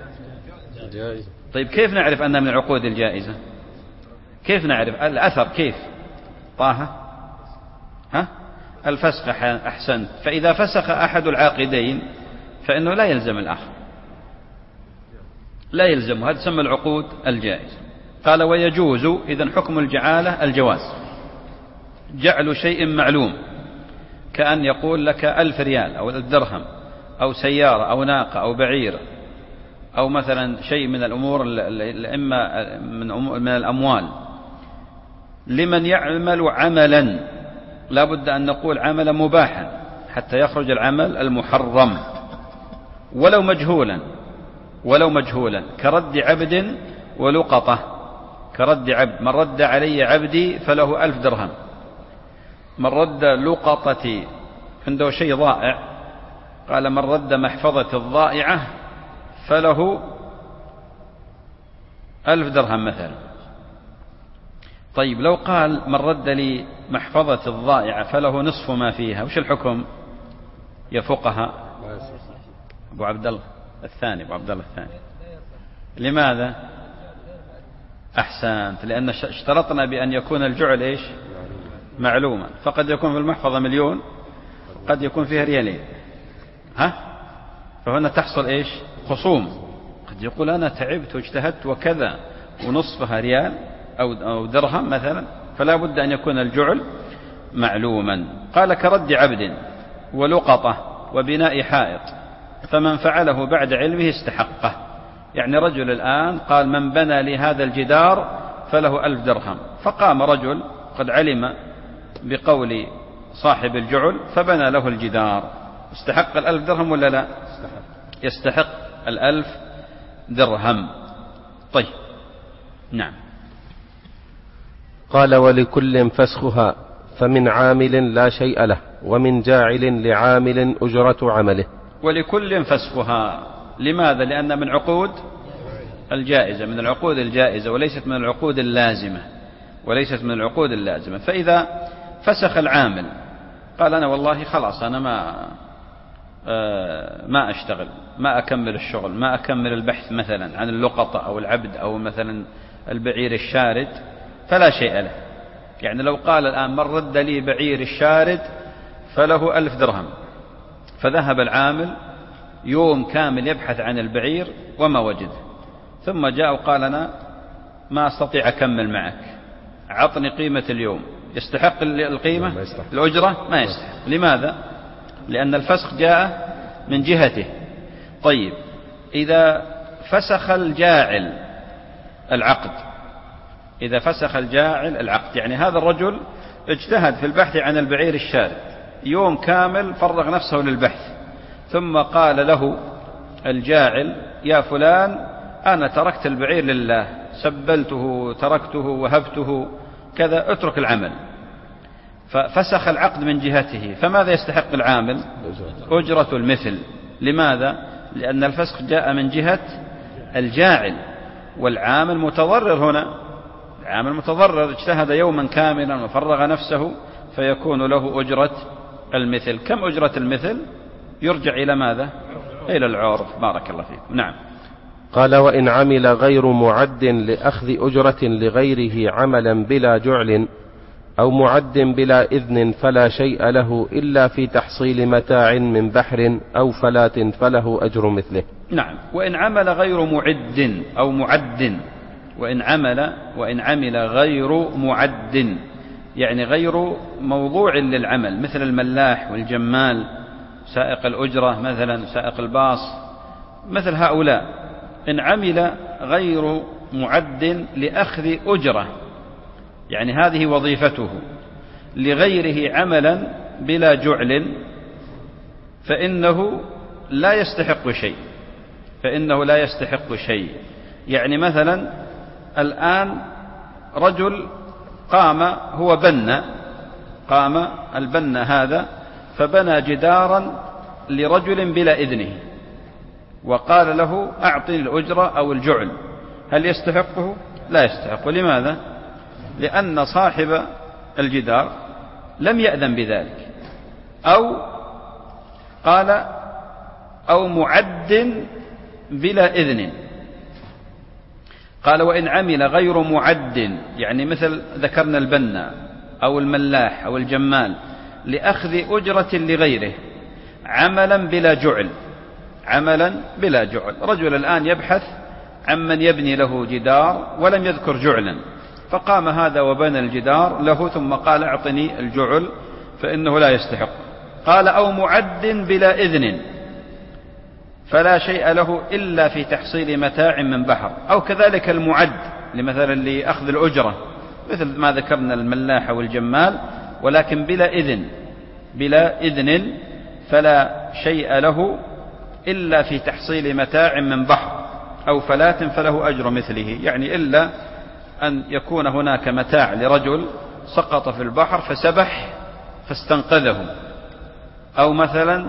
طيب كيف نعرف أنها من العقود الجائزة؟ كيف نعرف الأثر؟ كيف؟ طه ها؟ الفسخ أحسنت. فإذا فسخ أحد العاقدين فإنه لا يلزم الآخر، لا يلزم. هذا تسمى العقود الجائزة. قال ويجوز، إذن حكم الجعالة الجواز، جعل شيء معلوم، كأن يقول لك ألف ريال أو الدرهم أو سيارة أو ناقة أو بعير أو مثلا شيء من الأمور إما من الأموال لمن يعمل عملا، لا بد أن نقول عملا مباحا حتى يخرج العمل المحرم، ولو مجهولا ولو مجهولا كرد عبد ولقطة. كرد عبد، من رد علي عبدي فله ألف درهم، من رد لقطتي عنده شيء ضائع قال من رد محفظة الضائعة فله ألف درهم مثلا. طيب لو قال من رد لي محفظة الضائعة فله نصف ما فيها، وش الحكم يا فقهاء؟ أبو عبد الله الثاني أبو عبد الله الثاني. لماذا؟ أحسنت، لأن اشترطنا بأن يكون الجعل إيش؟ معلوما. فقد يكون في المحفظة مليون، قد يكون فيها ريالين، ها؟ فهنا تحصل إيش؟ خصوم. قد يقول أنا تعبت واجتهدت وكذا ونصفها ريال أو درهم مثلا، فلا بد أن يكون الجعل معلوما. قال كرد عبد ولقطة وبناء حائط، فمن فعله بعد علمه استحقه. يعني رجل الآن قال من بنى لي هذا الجدار فله ألف درهم، فقام رجل قد علم بقول صاحب الجعل فبنى له الجدار، استحق الألف درهم ولا لا؟ يستحق الألف درهم. طيب نعم. قال ولكل فسخها، فمن عامل لا شيء له، ومن جاعل لعامل أجرة عمله. ولكل فسخها، لماذا؟ لأن من عقود الجائزة، من العقود الجائزة وليست من العقود اللازمة، وليست من العقود اللازمة. فإذا فسخ العامل قال أنا والله خلاص أنا ما ما أشتغل، ما أكمل الشغل، ما أكمل البحث مثلا عن اللقطة أو العبد أو مثلا البعير الشارد، فلا شيء له. يعني لو قال الآن من رد لي بعير الشارد فله ألف درهم، فذهب العامل يوم كامل يبحث عن البعير وما وجد، ثم جاء وقال أنا ما أستطيع أكمل معك، عطني قيمة اليوم. يستحق القيمة الأجرة؟ ما يستحق. لماذا؟ لأن الفسخ جاء من جهته. طيب إذا فسخ الجاعل العقد، إذا فسخ الجاعل العقد. يعني هذا الرجل اجتهد في البحث عن البعير الشارد، يوم كامل فرغ نفسه للبحث، ثم قال له الجاعل يا فلان أنا تركت البعير لله، سبلته تركته وهبته كذا، اترك العمل. ففسخ العقد من جهته، فماذا يستحق العامل؟ أجرة المثل. لماذا؟ لأن الفسخ جاء من جهة الجاعل، والعامل متضرر هنا، العامل متضرر، اجتهد يوما كاملا وفرغ نفسه، فيكون له أجرة المثل. كم أجرة المثل؟ يرجع إلى ماذا؟ إلى العرف. بارك الله فيكم. نعم. قال وإن عمل غير معد لأخذ أجرة لغيره عملا بلا جعل أو معد بلا إذن فلا شيء له إلا في تحصيل متاع من بحر أو فلاة فله أجر مثله. نعم. وإن عمل غير معد أو معد، وإن عمل وإن عمل غير معد يعني غير موضوع للعمل، مثل الملاح والجمال، سائق الأجرة مثلا، سائق الباص، مثل هؤلاء. إن عمل غير معد لأخذ أجرة، يعني هذه وظيفته، لغيره عملا بلا جعل، فإنه لا يستحق شيء، فإنه لا يستحق شيء. يعني مثلا الآن رجل قام هو بنى، قام البنى هذا فبنى جدارا لرجل بلا إذنه، وقال له أعطني الأجرة أو الجعل، هل يستحقه؟ لا يستحق. لماذا؟ لأن صاحب الجدار لم يأذن بذلك، أو قال أو معد بلا إذن. قال وإن عمل غير معد، يعني مثل ذكرنا البنا أو الملاح أو الجمال، لأخذ أجرة لغيره عملا بلا جعل، عملا بلا جعل. رجل الآن يبحث عن من يبني له جدار ولم يذكر جعلا، فقام هذا وبنى الجدار له ثم قال أعطني الجعل، فإنه لا يستحق. قال أو معد بلا إذن فلا شيء له إلا في تحصيل متاع من بحر، أو كذلك المعد لمثلا لأخذ الأجرة، مثل ما ذكرنا الملاح والجمال، ولكن بلا إذن، بلا إذن فلا شيء له إلا في تحصيل متاع من بحر أو فلاة فله أجر مثله. يعني إلا أن يكون هناك متاع لرجل سقط في البحر فسبح فاستنقذه، أو مثلا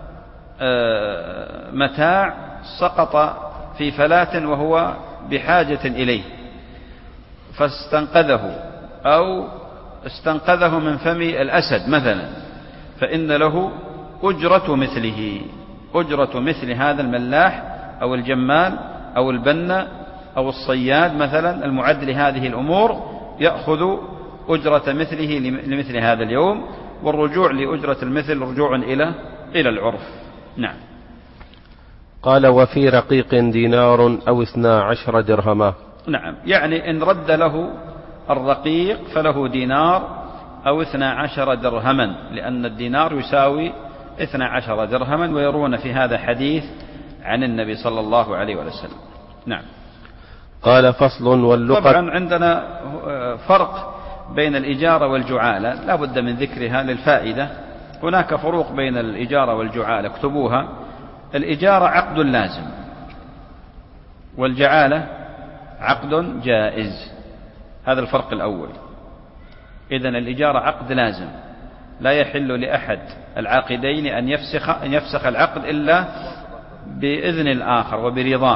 متاع سقط في فلاة وهو بحاجة إليه فاستنقذه، أو استنقذه من فم الأسد مثلا، فإن له أجرة مثله، أجرة مثل هذا الملاح أو الجمال أو البنا أو الصياد مثلا المعد لهذه الأمور، يأخذ أجرة مثله لمثل هذا اليوم. والرجوع لأجرة المثل رجوع إلى إلى العرف. نعم. قال وفي رقيق دينار أو اثنا عشر درهما. نعم. يعني إن رد له الرقيق فله دينار أو اثنا عشر درهما، لأن الدينار يساوي اثنا عشر درهما، ويرون في هذا حديث عن النبي صلى الله عليه وسلم. نعم. قال فصل واللقط. طبعا عندنا فرق بين الإجارة والجعالة لا بد من ذكرها للفائدة. هناك فروق بين الإجارة والجعالة، اكتبوها. الإجارة عقد لازم، والجعالة عقد جائز، هذا الفرق الأول. إذن الإجارة عقد لازم، لا يحل لأحد العاقدين أن يفسخ, أن يفسخ العقد إلا بإذن الآخر وبرضاه.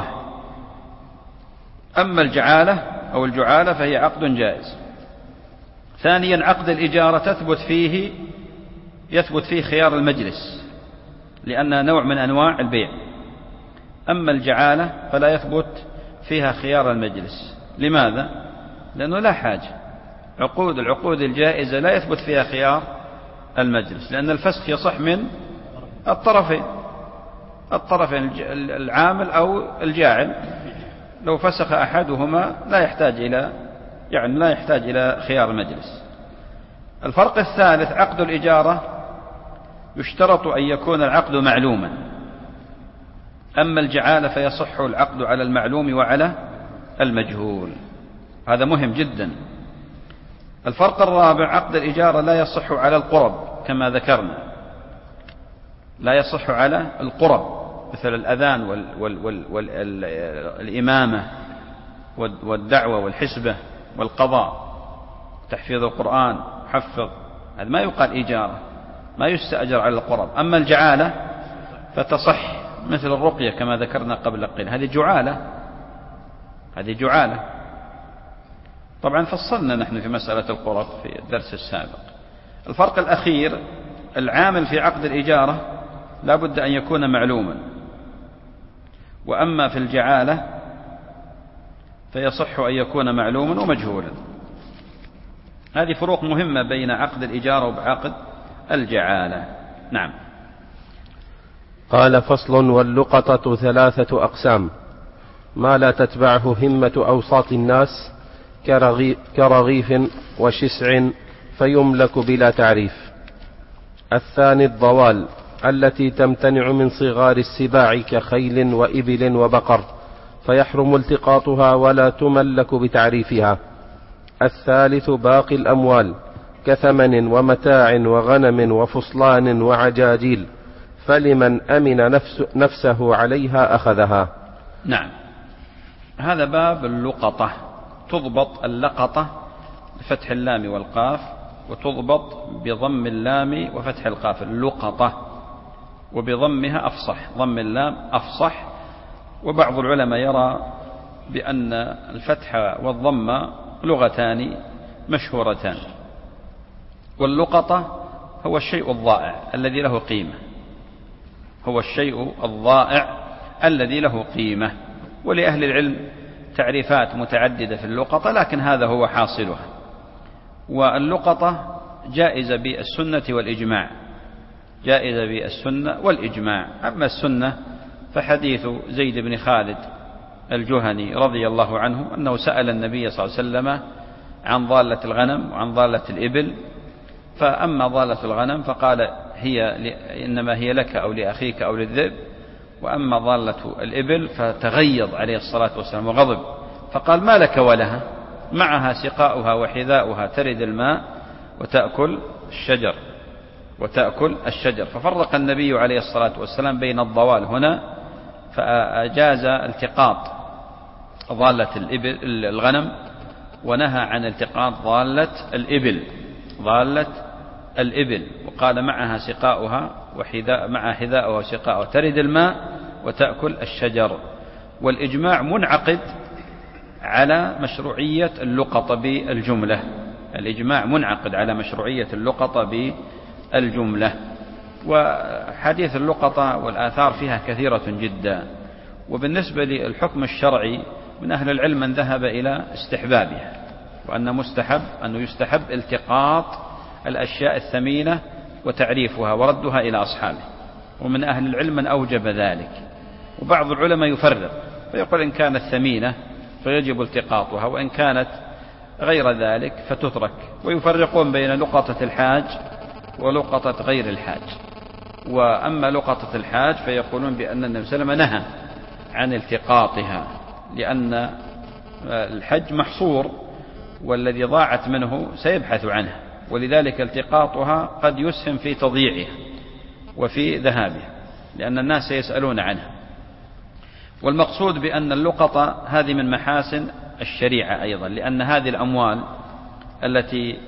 أما الجعالة أو الجعالة فهي عقد جائز. ثانيا عقد الإجارة تثبت فيه يثبت فيه خيار المجلس، لأنها نوع من أنواع البيع. أما الجعالة فلا يثبت فيها خيار المجلس. لماذا؟ لأنه لا حاجة. عقود العقود الجائزة لا يثبت فيها خيار المجلس، لأن الفسخ يصح من الطرفين، الطرفين العامل أو الجاعل. لو فسخ أحدهما لا يحتاج إلى يعني لا يحتاج إلى خيار المجلس. الفرق الثالث عقد الإجارة يشترط أن يكون العقد معلوما، أما الجعالة فيصح العقد على المعلوم وعلى المجهول. هذا مهم جدا. الفرق الرابع: عقد الإجارة لا يصح على القرب كما ذكرنا، لا يصح على القرب مثل الأذان والإمامة والدعوة والحسبة والقضاء، تحفيظ القرآن، حفظ، هذا ما يقال إجارة، ما يستأجر على القرب. أما الجعالة فتصح مثل الرقية كما ذكرنا قبل قليل، هذه جعالة، هذه جعالة. طبعا فصلنا نحن في مسألة القرب في الدرس السابق. الفرق الأخير: العامل في عقد الإجارة لا بد أن يكون معلوما، وأما في الجعالة فيصح أن يكون معلوما ومجهولا. هذه فروق مهمة بين عقد الإجارة وعقد الجعالة. نعم. قال: فصل: واللقطة ثلاثة أقسام: ما لا تتبعه همة أوساط الناس كرغيف وشسع فيملك بلا تعريف. الثاني الضوال التي تمتنع من صغار السباع كخيل وإبل وبقر، فيحرم التقاطها ولا تملك بتعريفها. الثالث باقي الأموال كثمن ومتاع وغنم وفصلان وعجاجيل، فلمن أمن نفس نفسه عليها أخذها. نعم. هذا باب اللقطة. تضبط اللقطة بفتح اللام والقاف، وتضبط بضم اللام وفتح القاف، اللقطة، وبضمها أفصح، ضم اللام أفصح. وبعض العلماء يرى بأن الفتح والضم لغتان مشهورتان. واللقطة هو الشيء الضائع الذي له قيمة، هو الشيء الضائع الذي له قيمة. ولأهل العلم تعريفات متعددة في اللقطة، لكن هذا هو حاصلها. واللقطة جائزة بالسنة والإجماع، جائزة بالسنة والإجماع. أما السنة فحديث زيد بن خالد الجهني رضي الله عنه أنه سأل النبي صلى الله عليه وسلم عن ضالة الغنم وعن ضالة الإبل، فأما ضالة الغنم فقال هي إنما هي لك أو لأخيك أو للذئب، وأما ضالة الإبل فتغيظ عليه الصلاة والسلام وغضب، فقال ما لك ولها، معها سقاؤها وحذاؤها ترد الماء وتأكل الشجر وتأكل الشجر. ففرق النبي عليه الصلاة والسلام بين الضوال هنا، فأجاز التقاط ضالة الإبل الغنم، ونهى عن التقاط ضالة الإبل ضالة الإبل وقال معها سقاؤها وحذاء مع حذاؤها وسقاؤها ترد الماء وتأكل الشجر. والإجماع منعقد على مشروعية اللقطة بالجملة، الإجماع منعقد على مشروعية اللقطة بالجملة. وحديث اللقطة والآثار فيها كثيرة جدا. وبالنسبة للحكم الشرعي من أهل العلم من ذهب إلى استحبابها، وأن مستحب أنه يستحب التقاط الأشياء الثمينة وتعريفها وردها إلى أصحابه، ومن أهل العلم من أوجب ذلك. وبعض العلماء يفرق فيقول إن كانت ثمينة فيجب التقاطها، وإن كانت غير ذلك فتترك. ويفرقون بين لقطة الحاج ولقطة غير الحاج. وأما لقطة الحاج فيقولون بأن النبي صلى الله عليه وسلم نهى عن التقاطها، لأن الحج محصور والذي ضاعت منه سيبحث عنه، ولذلك التقاطها قد يسهم في تضييعها وفي ذهابها، لأن الناس سيسألون عنها. والمقصود بأن اللقطة هذه من محاسن الشريعة أيضا، لأن هذه الأموال التي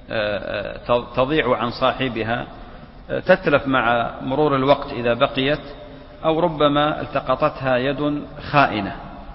تضيع عن صاحبها تتلف مع مرور الوقت إذا بقيت، أو ربما التقطتها يد خائنة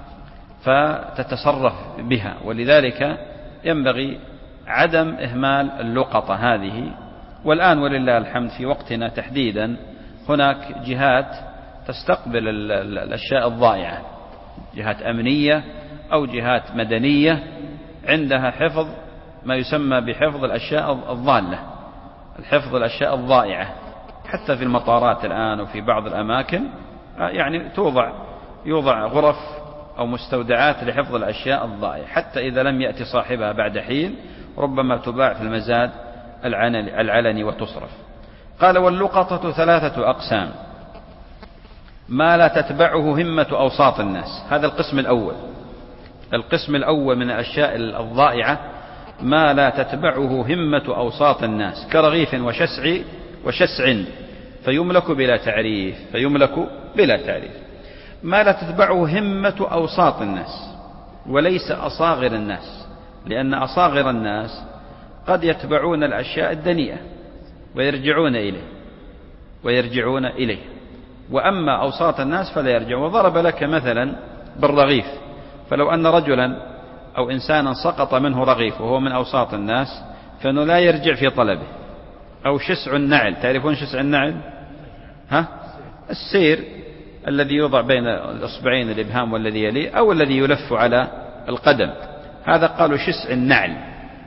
فتتصرف بها. ولذلك ينبغي عدم إهمال اللقطة هذه. والآن ولله الحمد في وقتنا تحديدا هناك جهات تستقبل الأشياء الضائعة، جهات أمنية أو جهات مدنية عندها حفظ ما يسمى بحفظ الأشياء الضالة، الحفظ الأشياء الضائعة. حتى في المطارات الآن وفي بعض الأماكن يعني توضع يوضع غرف أو مستودعات لحفظ الأشياء الضائعة، حتى إذا لم يأتي صاحبها بعد حين ربما تباع في المزاد العلني وتصرف. قال واللقطة ثلاثة أقسام: ما لا تتبعه همة أوساط الناس، هذا القسم الأول. القسم الأول من الأشياء الضائعة ما لا تتبعه همة أوساط الناس كرغيف وشسع وشسع فيملك بلا تعريف فيملك بلا تعريف. ما لا تتبعه همة أوساط الناس وليس أصاغر الناس، لأن أصاغر الناس قد يتبعون الأشياء الدنيئة ويرجعون إليه ويرجعون إليه وأما أوساط الناس فلا يرجع. وضرب لك مثلا بالرغيف، فلو أن رجلا أو إنسانا سقط منه رغيف وهو من أوساط الناس فإنه لا يرجع في طلبه. أو شسع النعل، تعرفون شسع النعل؟ ها؟ السير الذي يوضع بين الأصبعين الإبهام والذي يليه أو الذي يلف على القدم، هذا قالوا شسع النعل،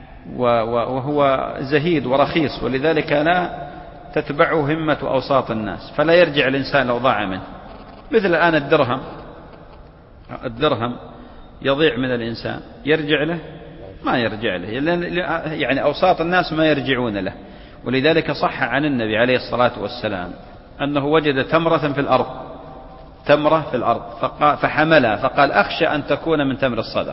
وهو زهيد ورخيص ولذلك لا تتبعه همة أوساط الناس فلا يرجع الإنسان لو ضاع منه. مثل الآن الدرهم، الدرهم يضيع من الإنسان يرجع له؟ ما يرجع له، يعني أوساط الناس ما يرجعون له. ولذلك صح عن النبي عليه الصلاة والسلام أنه وجد تمرة في الأرض، تمرة في الأرض فحملها فقال أخشى أن تكون من تمر الصدق،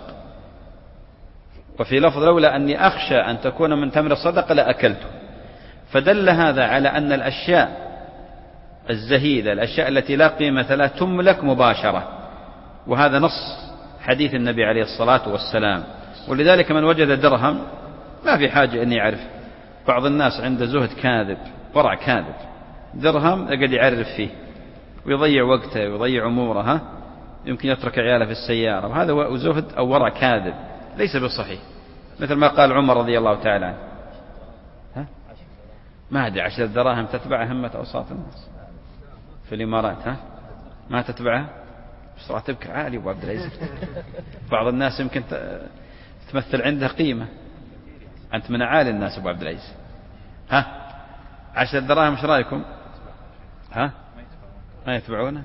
وفي لفظ لولا أني أخشى أن تكون من تمر الصدق لأكلته. فدل هذا على أن الأشياء الزهيدة، الأشياء التي لا قيمة لها تملك مباشرة، وهذا نص حديث النبي عليه الصلاة والسلام. ولذلك من وجد درهم ما في حاجة أن يعرف. بعض الناس عنده زهد كاذب، ورع كاذب، درهم قد يعرف فيه ويضيع وقته ويضيع عموره، ها؟ يمكن يترك عياله في السيارة، وهذا زهد أو ورع كاذب ليس بصحيح. مثل ما قال عمر رضي الله تعالى عنه، ها؟ ما أدري عشر دراهم تتبع همة أوساط الناس في الإمارات، ها؟ ما تتبعها بس راتبك عالي أبو عبد العزيز. بعض الناس يمكن تمثل عنده قيمة، أنت من أعالي الناس أبو عبد العزيز، ها؟ عشر دراهم ايش رايكم؟ ها؟ ما يتبعونه؟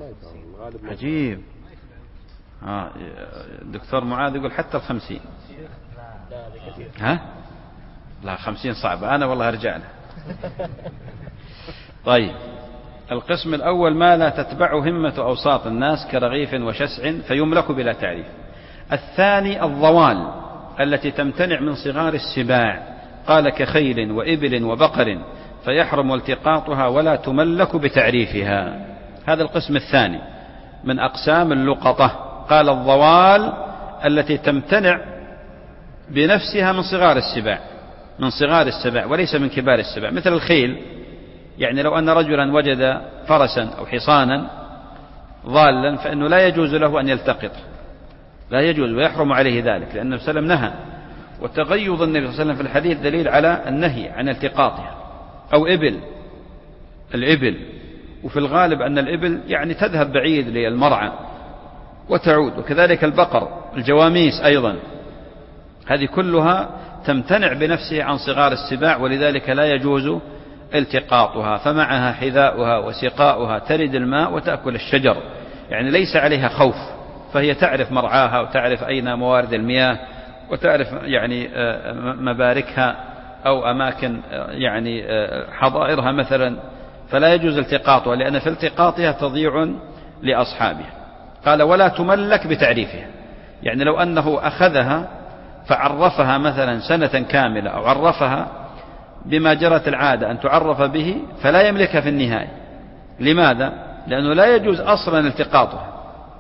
عجيب. ها الدكتور معاذ يقول حتى الخمسين. ها؟ لا خمسين صعبة، أنا والله أرجع له. طيب القسم الأول ما لا تتبع همة أوساط الناس كرغيف وشسع فيملك بلا تعريف. الثاني الضوال التي تمتنع من صغار السباع، قال كخيل وإبل وبقر فيحرم التقاطها ولا تملك بتعريفها. هذا القسم الثاني من أقسام اللقطة. قال الضوال التي تمتنع بنفسها من صغار السباع، من صغار السباع وليس من كبار السباع، مثل الخيل. يعني لو أن رجلا وجد فرسا أو حصانا ضالا فإنه لا يجوز له أن يلتقط، لا يجوز ويحرم عليه ذلك، لأن النبي صلى الله عليه وسلم نهى. وتغيظ النبي صلى الله عليه وسلم في الحديث دليل على النهي عن التقاطها. أو إبل، الإبل، وفي الغالب أن الإبل يعني تذهب بعيد للمرعى وتعود، وكذلك البقر، الجواميس أيضا، هذه كلها تمتنع بنفسها عن صغار السباع ولذلك لا يجوز التقاطها، فمعها حذاؤها وسقاؤها، ترد الماء وتأكل الشجر، يعني ليس عليها خوف، فهي تعرف مرعاها وتعرف أين موارد المياه وتعرف يعني مباركها أو أماكن يعني حظائرها مثلا، فلا يجوز التقاطها لأن في التقاطها تضيع لأصحابها. قال ولا تملك بتعريفها، يعني لو أنه أخذها فعرفها مثلا سنة كاملة أو عرفها بما جرت العادة أن تعرف به فلا يملكها في النهاية. لماذا؟ لأنه لا يجوز أصلا التقاطها،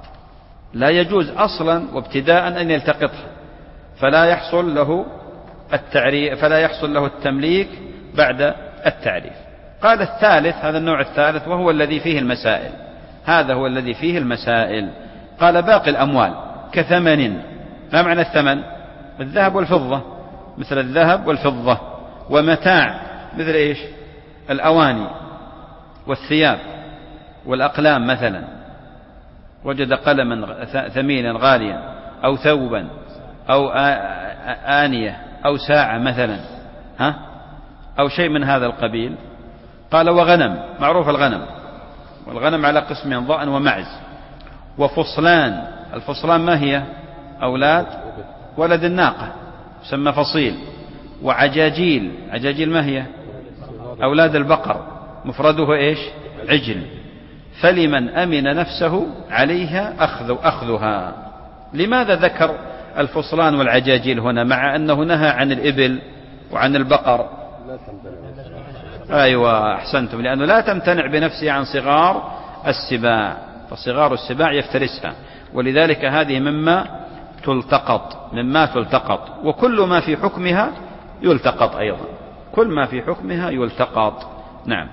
لا يجوز أصلا وابتداء أن يلتقطها، فلا يحصل له التعريف، فلا يحصل له التمليك بعد التعريف. قال الثالث، هذا النوع الثالث وهو الذي فيه المسائل، هذا هو الذي فيه المسائل. قال باقي الأموال كثمن. ما معنى الثمن؟ الذهب والفضة، مثل الذهب والفضة. ومتاع مثل إيش؟ الأواني والثياب والأقلام مثلا، وجد قلما ثمينا غاليا أو ثوبا أو آنية أو ساعة مثلا، ها؟ أو شيء من هذا القبيل. قال وغنم، معروف الغنم، والغنم على قسمين، ضأن ومعز. وفصلان، الفصلان ما هي؟ أولاد ولد الناقة يسمى فصيل. وعجاجيل، عجاجيل ما هي؟ أولاد البقر مفرده إيش؟ عجل. فلمن أمن نفسه عليها أخذ أخذها، لماذا ذكر الفصلان والعجاجيل هنا مع أنه نهى عن الإبل وعن البقر؟ أيوة أحسنتم، لأنه لا تمتنع بنفسه عن صغار السباع، فصغار السباع يفترسها، ولذلك هذه مما تلتقط مما تلتقط وكل ما في حكمها يلتقط أيضا، كل ما في حكمها يلتقط. نعم.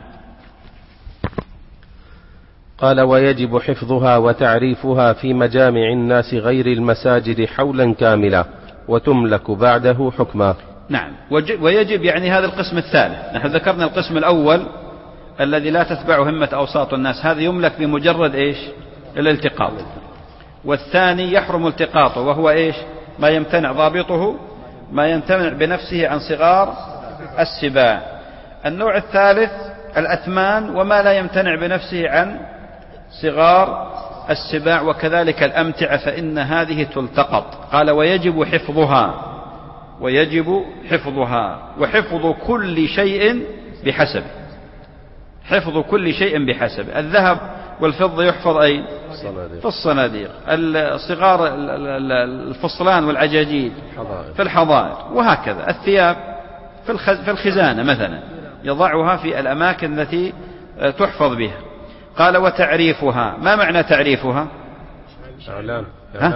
قال: ويجب حفظها وتعريفها في مجامع الناس غير المساجد حولا كاملا، وتملك بعده حكما. نعم. ويجب يعني هذا القسم الثالث. نحن ذكرنا القسم الأول الذي لا تتبع همة أوساط الناس، هذا يملك بمجرد إيش؟ الالتقاط. والثاني يحرم التقاطه، وهو إيش؟ ما يمتنع ضابطه، ما يمتنع بنفسه عن صغار السباع. النوع الثالث الأثمان وما لا يمتنع بنفسه عن صغار السباع، وكذلك الأمتعة فإن هذه تلتقط. قال: ويجب حفظها، ويجب حفظها، وحفظ كل شيء بحسب، حفظ كل شيء بحسب. الذهب والفضة يحفظ أين؟ في الصناديق. الصغار الفصلان والعجاجيل في الحظائر، وهكذا. الثياب في الخزانة مثلا يضعها في الأماكن التي تحفظ بها. قال: وتعريفها. ما معنى تعريفها؟ إعلان.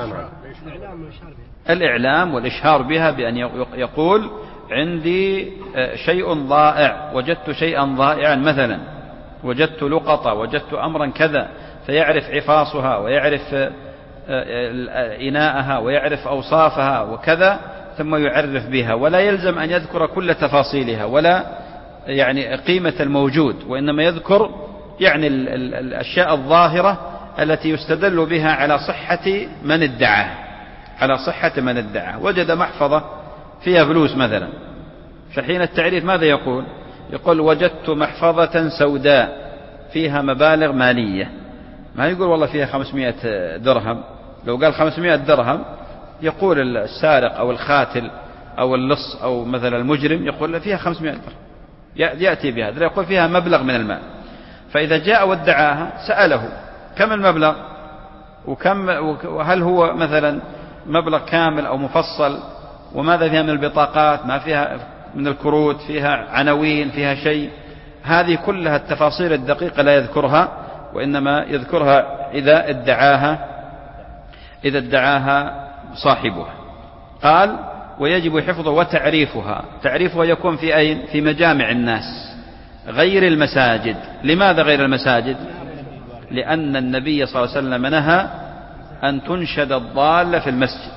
الإعلام والإشهار بها، بأن يقول: عندي شيء ضائع، وجدت شيئا ضائعا مثلا، وجدت لقطة، وجدت أمرا كذا، فيعرف عفاصها ويعرف إناءها ويعرف أوصافها وكذا، ثم يعرف بها، ولا يلزم أن يذكر كل تفاصيلها ولا يعني قيمة الموجود، وإنما يذكر يعني الأشياء الظاهرة التي يستدل بها على صحة من ادعاه، على صحة من ادعاه. وجد محفظة فيها فلوس مثلا، فحين التعريف ماذا يقول؟ يقول: وجدت محفظة سوداء فيها مبالغ مالية. ما يقول والله فيها خمسمائة درهم. لو قال خمسمائة درهم يقول السارق أو الخاتل أو اللص أو مثلا المجرم يقول فيها خمسمائة درهم، يأتي بهذا، يقول فيها مبلغ من المال. فإذا جاء وادعاها سأله: كم المبلغ؟ وكم وهل هو مثلا مبلغ كامل أو مفصل؟ وماذا فيها من البطاقات؟ ما فيها من الكروت؟ فيها عناوين؟ فيها شيء؟ هذه كلها التفاصيل الدقيقة لا يذكرها، وإنما يذكرها إذا ادعاها إذا ادعاها صاحبها. قال: ويجب حفظه وتعريفها. تعريفها يكون في أين؟ في مجامع الناس غير المساجد. لماذا غير المساجد؟ لأن النبي صلى الله عليه وسلم نهى أن تنشد الضالة في المسجد،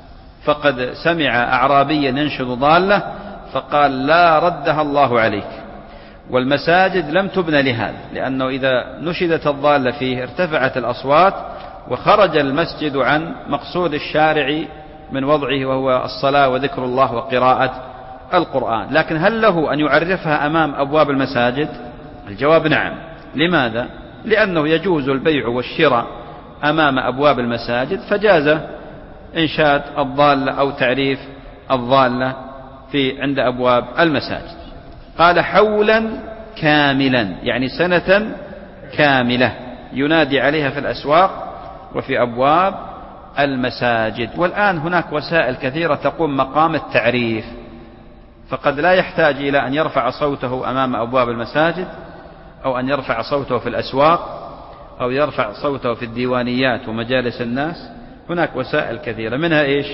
فقد سمع أعرابيا ينشد ضالة فقال: لا ردها الله عليك. والمساجد لم تبنى لهذا، لأنه إذا نشدت الضالة فيه ارتفعت الأصوات وخرج المسجد عن مقصود الشارع من وضعه، وهو الصلاة وذكر الله وقراءة القرآن. لكن هل له أن يعرفها أمام أبواب المساجد؟ الجواب نعم. لماذا؟ لأنه يجوز البيع والشراء أمام أبواب المساجد، فجاز إنشاد الضالة أو تعريف الضالة في عند أبواب المساجد. قال: حولا كاملا، يعني سنة كاملة ينادي عليها في الأسواق وفي أبواب المساجد. والآن هناك وسائل كثيرة تقوم مقام التعريف، فقد لا يحتاج إلى أن يرفع صوته أمام أبواب المساجد، أو أن يرفع صوته في الأسواق، أو يرفع صوته في الديوانيات ومجالس الناس. هناك وسائل كثيرة، منها إيش؟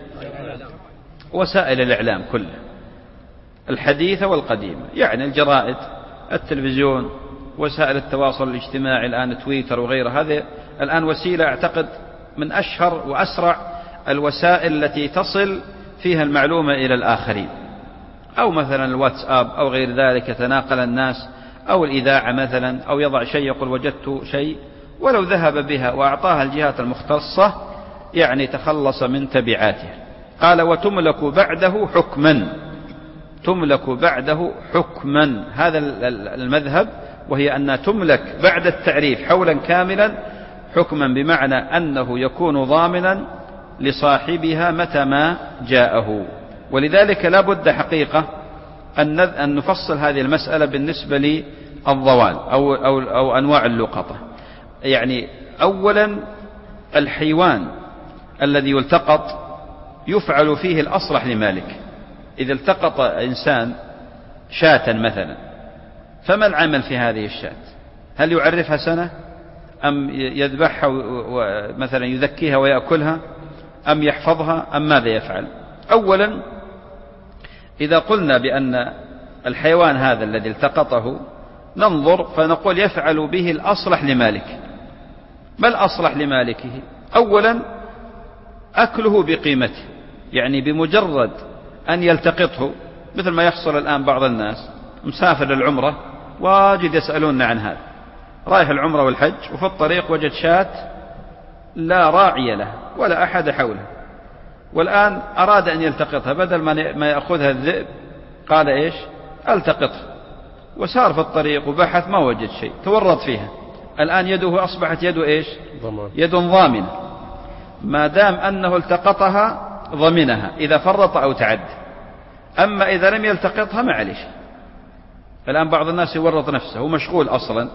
وسائل الإعلام كلها، الحديثة والقديمة، يعني الجرائد، التلفزيون، وسائل التواصل الاجتماعي الآن، تويتر وغيرها. هذه الآن وسيلة أعتقد من أشهر وأسرع الوسائل التي تصل فيها المعلومة إلى الآخرين. أو مثلا الواتساب أو غير ذلك، يتناقل الناس، أو الإذاعة مثلا، أو يضع شيء يقول وجدت شيء، ولو ذهب بها وأعطاها الجهات المختصة يعني تخلص من تبعاتها. قال: وتملك بعده حكما. تملك بعده حكما، هذا المذهب، وهي أنها تملك بعد التعريف حولا كاملا حكما، بمعنى أنه يكون ضامنا لصاحبها متى ما جاءه. ولذلك لا بد حقيقة أن نفصل هذه المسألة بالنسبة للضوال أو, أو, أو أنواع اللقطة. يعني أولا الحيوان الذي يلتقط يفعل فيه الأصلح لمالك. إذا التقط إنسان شاة مثلا، فما العمل في هذه الشاة؟ هل يعرفها سنة أم يذبحها ومثلا يذكيها ويأكلها أم يحفظها أم ماذا يفعل؟ أولا إذا قلنا بأن الحيوان هذا الذي التقطه ننظر فنقول يفعل به الأصلح لمالك. ما الأصلح لمالكه؟ أولا أكله بقيمته، يعني بمجرد أن يلتقطه، مثل ما يحصل الآن بعض الناس مسافر للعمرة واجد يسألون عن هذا، رايح العمرة والحج وفي الطريق وجد شاة لا راعي له ولا أحد حوله، والآن أراد أن يلتقطها، بدل ما يأخذها الذئب قال إيش التقطها، وسار في الطريق وبحث ما وجد شيء، تورط فيها. الآن يده أصبحت يده إيش يد ضامنة، ما دام أنه التقطها ضمنها إذا فرط أو تعد. أما إذا لم يلتقطها ما عليه شيء. الآن بعض الناس يورط نفسه، هو مشغول أصلا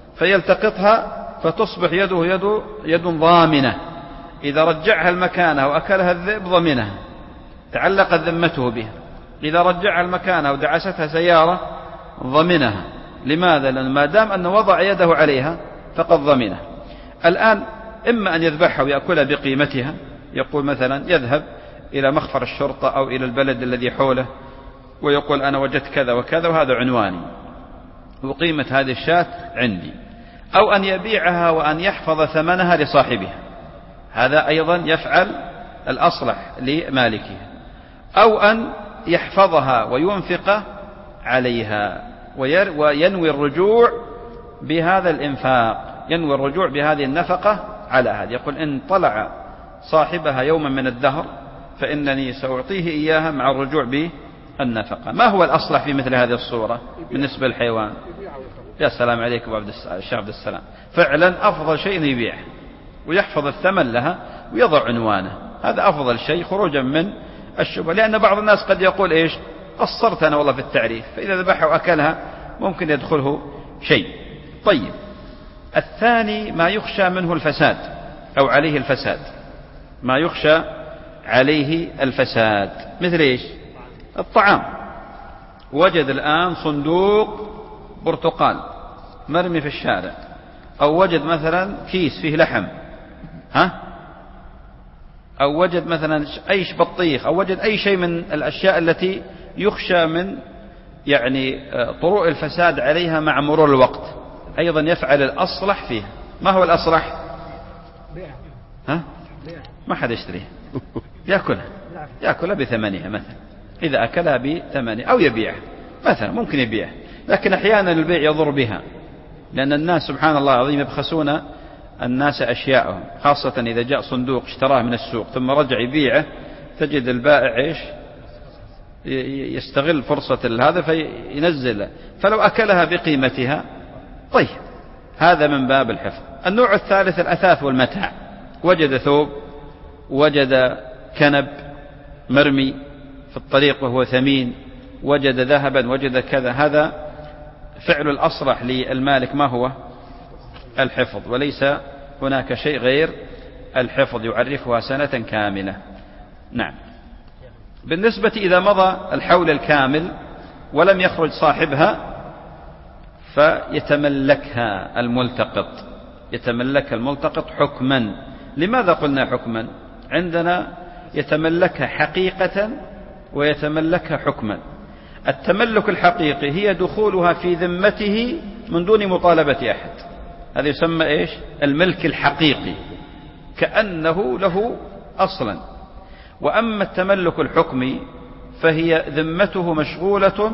فيلتقطها فتصبح يده يد يد ضامنة، إذا رجعها المكانها وأكلها الذئب ضمنها، تعلقت ذمته بها. إذا رجعها المكانها ودعستها سيارة ضمنها. لماذا؟ لأن ما دام أنه وضع يده عليها فقد ضمنها. الآن إما أن يذبحها ويأكلها بقيمتها، يقول مثلا يذهب إلى مخفر الشرطة أو إلى البلد الذي حوله ويقول أنا وجدت كذا وكذا وهذا عنواني وقيمة هذه الشاة عندي، أو أن يبيعها وأن يحفظ ثمنها لصاحبها، هذا أيضا يفعل الأصلح لمالكها، أو أن يحفظها وينفق عليها وينوي الرجوع بهذا الإنفاق، ينوي الرجوع بهذه النفقة على هذا، يقول إن طلع صاحبها يوما من الدهر فإنني سأعطيه إياها مع الرجوع بالنفقة. ما هو الأصلح في مثل هذه الصورة بالنسبة للحيوان؟ يا سلام عليكم الشيخ عبد السلام، فعلا أفضل شيء يبيع ويحفظ الثمن لها ويضع عنوانه، هذا أفضل شيء خروجا من الشبهة. لأن بعض الناس قد يقول إيش قصرت أنا والله في التعريف، فإذا ذبحها وأكلها ممكن يدخله شيء. طيب، الثاني ما يخشى منه الفساد أو عليه الفساد، ما يخشى عليه الفساد مثل إيش؟ الطعام. وجد الآن صندوق برتقال مرمي في الشارع، أو وجد مثلا كيس فيه لحم، ها؟ أو وجد مثلا أي بطيخ، أو وجد أي شيء من الأشياء التي يخشى من يعني طروء الفساد عليها مع مرور الوقت، أيضا يفعل الأصلح فيها. ما هو الأصلح؟ ها؟ ما حد يشتريها، يأكلها يأكلها بثمنها مثلا، إذا أكلها بثمنها، أو يبيعها مثلا، ممكن يبيعها، لكن أحيانا البيع يضر بها، لأن الناس سبحان الله العظيم يبخسون الناس أشياءهم، خاصة إذا جاء صندوق اشتراه من السوق ثم رجع يبيعه، تجد البائع إيش يستغل فرصة هذا فينزل، فلو أكلها بقيمتها طيب، هذا من باب الحفظ. النوع الثالث الأثاث والمتاع، وجد ثوب، وجد كنب مرمي في الطريق وهو ثمين، وجد ذهبا، وجد كذا، هذا فعل الأصلح للمالك ما هو؟ الحفظ، وليس هناك شيء غير الحفظ، يعرفها سنة كاملة. نعم. بالنسبة إذا مضى الحول الكامل ولم يخرج صاحبها فيتملكها الملتقط، يتملكها الملتقط حكما. لماذا قلنا حكما؟ عندنا يتملكها حقيقة ويتملكها حكما. التملك الحقيقي هي دخولها في ذمته من دون مطالبة أحد، هذا يسمى إيش؟ الملك الحقيقي، كأنه له أصلا. وأما التملك الحكمي فهي ذمته مشغولة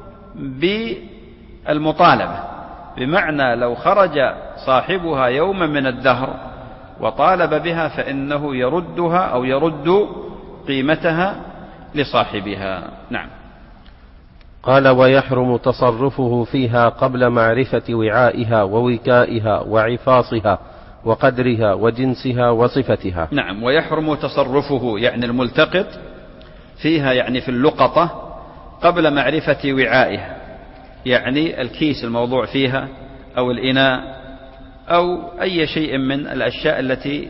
بالمطالبة، بمعنى لو خرج صاحبها يوما من الدهر وطالب بها فإنه يردها أو يرد قيمتها لصاحبها. نعم. قال: ويحرم تصرفه فيها قبل معرفة وعائها ووكائها وعفاصها وقدرها وجنسها وصفتها. نعم. ويحرم تصرفه يعني الملتقط فيها، يعني في اللقطة، قبل معرفة وعائها، يعني الكيس الموضوع فيها أو الإناء أو أي شيء من الأشياء التي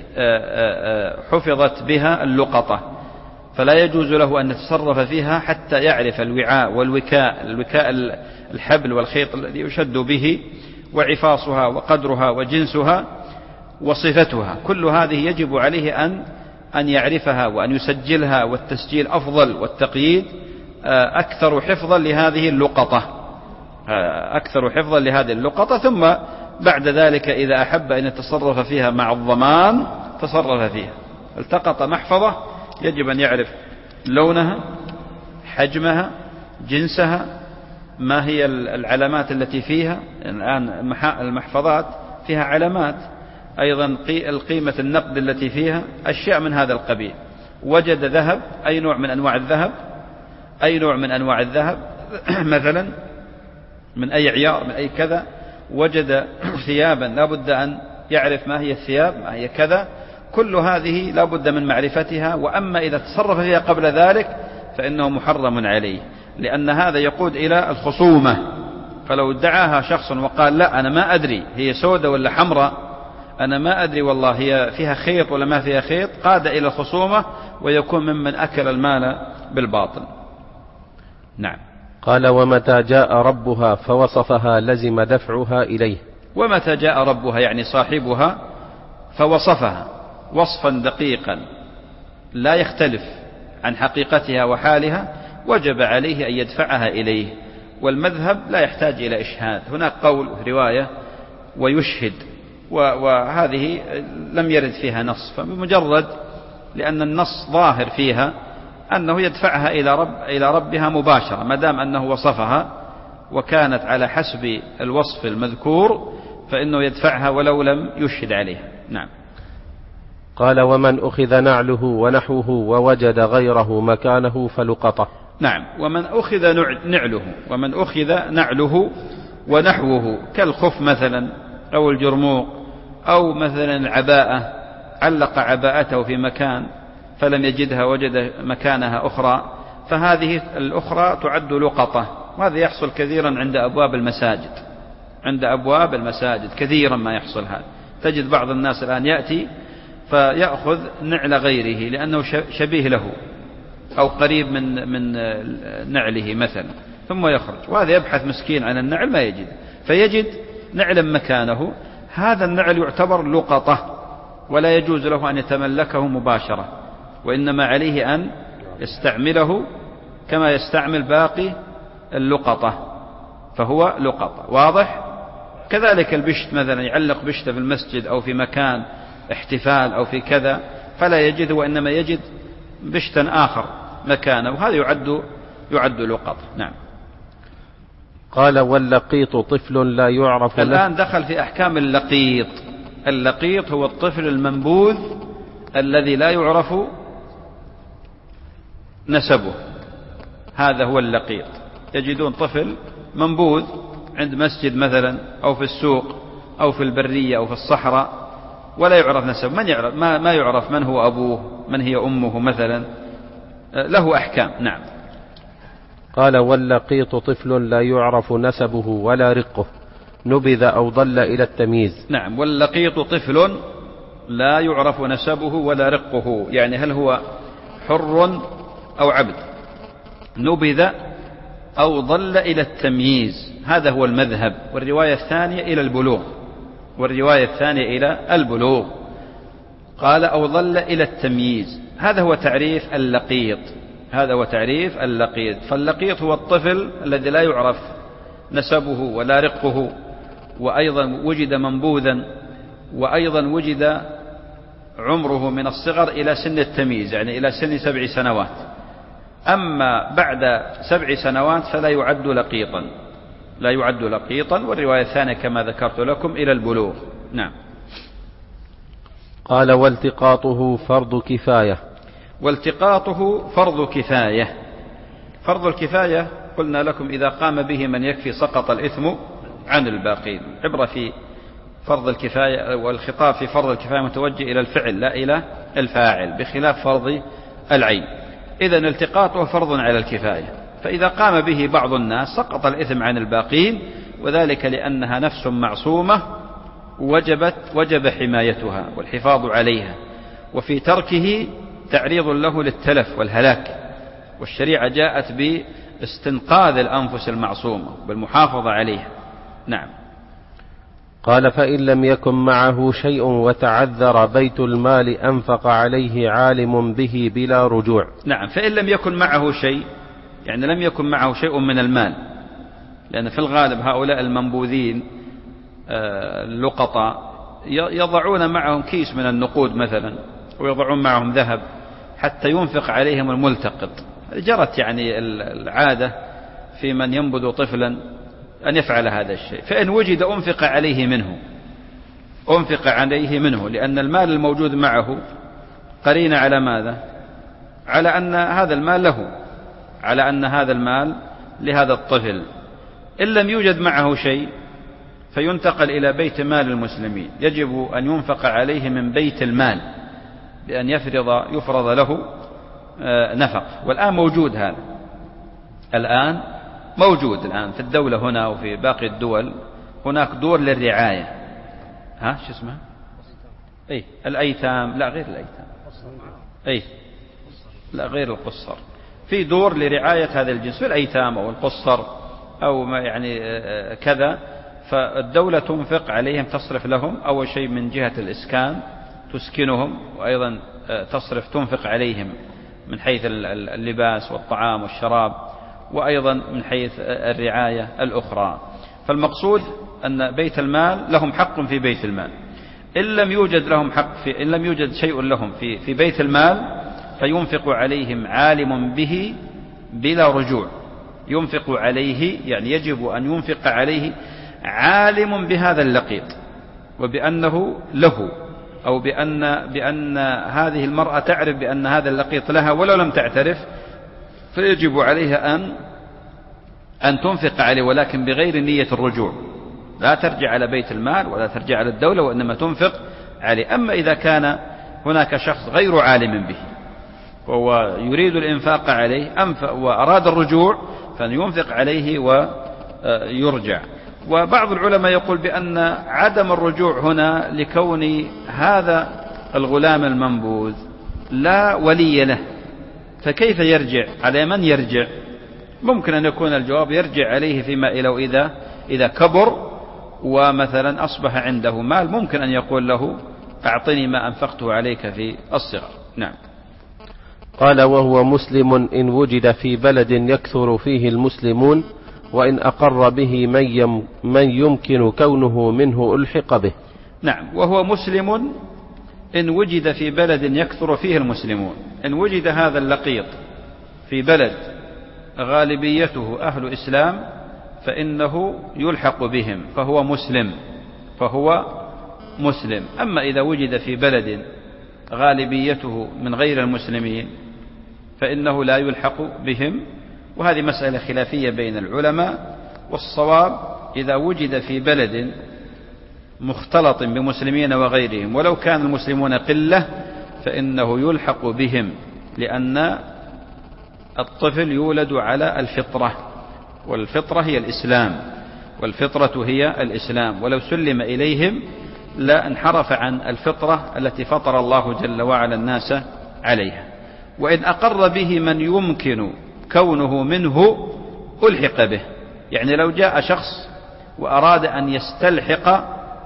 حفظت بها اللقطة، فلا يجوز له أن يتصرف فيها حتى يعرف الوعاء والوكاء، الوكاء الحبل والخيط الذي يشد به، وعفاصها وقدرها وجنسها وصفتها، كل هذه يجب عليه أن أن يعرفها وأن يسجلها، والتسجيل أفضل والتقييد أكثر حفظا لهذه اللقطة أكثر حفظا لهذه اللقطة ثم بعد ذلك إذا أحب أن يتصرف فيها مع الضمان تصرف فيها. التقط محفظة يجب أن يعرف لونها، حجمها، جنسها، ما هي العلامات التي فيها. الآن المحفظات فيها علامات، أيضا القيمة النقد التي فيها، أشياء من هذا القبيل. وجد ذهب، أي نوع من أنواع الذهب، أي نوع من أنواع الذهب مثلا من أي عيار، من أي كذا. وجد ثيابا لا بد أن يعرف ما هي الثياب، ما هي كذا، كل هذه لا بد من معرفتها. وأما إذا تصرف فيها قبل ذلك فإنه محرم عليه، لأن هذا يقود إلى الخصومة. فلو ادعاها شخص وقال لا أنا ما أدري هي سودة ولا حمراء، أنا ما أدري والله هي فيها خيط ولا ما فيها خيط، قاد إلى الخصومة ويكون ممن أكل المال بالباطل. نعم. قال ومتى جاء ربها فوصفها لزم دفعها إليه. ومتى جاء ربها يعني صاحبها فوصفها وصفا دقيقا لا يختلف عن حقيقتها وحالها، وجب عليه أن يدفعها إليه. والمذهب لا يحتاج إلى إشهاد، هناك قول رواية ويشهد، وهذه لم يرد فيها نص، فبمجرد لأن النص ظاهر فيها أنه يدفعها إلى رب إلى ربها مباشرة، ما دام أنه وصفها وكانت على حسب الوصف المذكور فإنه يدفعها ولو لم يشهد عليها. نعم. قال ومن أخذ نعله ونحوه ووجد غيره مكانه فلقطه. نعم. ومن أخذ نعله ومن أخذ نعله ونحوه كالخف مثلا أو الجرموق أو مثلا العباءة، علق عباءته في مكان فلم يجدها وجد مكانها أخرى، فهذه الأخرى تعد لقطة. وهذا يحصل كثيرا عند أبواب المساجد، عند أبواب المساجد كثيرا ما يحصل هذا. تجد بعض الناس الآن يأتي فيأخذ نعل غيره لأنه شبيه له أو قريب من من نعله مثلا، ثم يخرج وهذا يبحث مسكين عن النعل ما يجد، فيجد نعلا مكانه. هذا النعل يعتبر لقطة ولا يجوز له أن يتملكه مباشرة، وإنما عليه أن يستعمله كما يستعمل باقي اللقطة، فهو لقطة. واضح؟ كذلك البشت مثلا، يعلق بشته في المسجد أو في مكان احتفال أو في كذا فلا يجد، وإنما يجد بشتا آخر مكانه، وهذا يعد يعد لقطة. نعم. قال واللقيط طفل لا يعرف. الآن دخل في أحكام اللقيط. اللقيط هو الطفل المنبوذ الذي لا يعرف نسبه، هذا هو اللقيط. يجدون طفل منبوذ عند مسجد مثلا أو في السوق أو في البرية أو في الصحراء ولا يعرف نسبه، من يعرف ما, ما يعرف من هو أبوه من هي أمه مثلا، له أحكام. نعم. قال واللقيط طفل لا يعرف نسبه ولا رقه نبذ أو ضل إلى التمييز. نعم. واللقيط طفل لا يعرف نسبه ولا رقه، يعني هل هو حر أو عبد، نبذ أو ضل إلى التمييز، هذا هو المذهب. والرواية الثانية إلى البلوغ، والرواية الثانية إلى البلوغ. قال أو ضل إلى التمييز، هذا هو تعريف اللقيط، هذا هو تعريف اللقيط. فاللقيط هو الطفل الذي لا يعرف نسبه ولا رقه، وأيضا وجد منبوذا، وأيضا وجد عمره من الصغر إلى سن التمييز، يعني إلى سن سبع سنوات. أما بعد سبع سنوات فلا يعد لقيطا، لا يعد لقيطا. والرواية الثانية كما ذكرت لكم إلى البلوغ. نعم. قال والتقاطه فرض كفاية. والتقاطه فرض كفاية. فرض الكفاية قلنا لكم إذا قام به من يكفي سقط الإثم عن الباقين. عبرة في فرض الكفاية، والخطاب في فرض الكفاية متوجه إلى الفعل لا إلى الفاعل، بخلاف فرض العين. إذن التقاطه فرض على الكفاية، فإذا قام به بعض الناس سقط الإثم عن الباقين، وذلك لأنها نفس معصومة وجبت وجب حمايتها والحفاظ عليها، وفي تركه تعريض له للتلف والهلاك، والشريعة جاءت باستنقاذ الأنفس المعصومة بالمحافظة عليها. نعم. قال فإن لم يكن معه شيء وتعذر بيت المال أنفق عليه عالم به بلا رجوع. نعم، فإن لم يكن معه شيء يعني لم يكن معه شيء من المال، لأن في الغالب هؤلاء المنبوذين اللقطاء يضعون معهم كيس من النقود مثلا، ويضعون معهم ذهب حتى ينفق عليهم الملتقط. جرت يعني العادة في من ينبذ طفلا أن يفعل هذا الشيء، فإن وجد أنفق عليه منه أنفق عليه منه لأن المال الموجود معه قرين على ماذا؟ على أن هذا المال له، على أن هذا المال لهذا الطفل. إن لم يوجد معه شيء فينتقل إلى بيت مال المسلمين، يجب أن ينفق عليه من بيت المال بأن يفرض يفرض له نفق. والآن موجود هذا، الآن موجود الآن في الدولة هنا وفي باقي الدول هناك دور للرعاية. ها شو اسمها؟ أي الأيتام، لا غير الأيتام، أي لا غير القصر، في دور لرعاية هذا الجنس في الأيتام أو القصر أو ما يعني كذا. فالدولة تنفق عليهم، تصرف لهم أول شيء من جهة الإسكان تسكنهم، وأيضا تصرف تنفق عليهم من حيث اللباس والطعام والشراب، وأيضا من حيث الرعاية الأخرى. فالمقصود أن بيت المال لهم حق في بيت المال. إن لم يوجد لهم حق في إن لم يوجد شيء لهم في في بيت المال فينفق عليهم عالم به بلا رجوع. ينفق عليه يعني يجب أن ينفق عليه عالم بهذا اللقيط وبأنه له، أو بأن بأن هذه المرأة تعرف بأن هذا اللقيط لها ولو لم تعترف، فيجب عليها أن أن تنفق عليه، ولكن بغير نية الرجوع، لا ترجع على بيت المال ولا ترجع على الدولة، وإنما تنفق عليه. أما إذا كان هناك شخص غير عالم به وهو يريد الإنفاق عليه وأراد الرجوع فينفق عليه ويرجع. وبعض العلماء يقول بأن عدم الرجوع هنا لكون هذا الغلام المنبوذ لا ولي له، فكيف يرجع؟ على من يرجع؟ ممكن أن يكون الجواب يرجع عليه فيما إلى إذا إذا كبر ومثلا أصبح عنده مال، ممكن أن يقول له أعطني ما أنفقته عليك في الصغر. نعم. قال وهو مسلم إن وجد في بلد يكثر فيه المسلمون، وإن أقر به من, يم من يمكن كونه منه ألحق به. نعم، وهو مسلم إن وجد في بلد يكثر فيه المسلمون. إن وجد هذا اللقيط في بلد غالبيته أهل إسلام فإنه يلحق بهم، فهو مسلم فهو مسلم. أما إذا وجد في بلد غالبيته من غير المسلمين فإنه لا يلحق بهم، وهذه مسألة خلافية بين العلماء. والصواب إذا وجد في بلد مختلط بمسلمين وغيرهم ولو كان المسلمون قلة فإنه يلحق بهم، لأن الطفل يولد على الفطرة، والفطرة هي الإسلام، والفطرة هي الإسلام، ولو سلم إليهم لا انحرف عن الفطرة التي فطر الله جل وعلا الناس عليها. وإن أقر به من يمكن كونه منه ألحق به، يعني لو جاء شخص وأراد أن يستلحق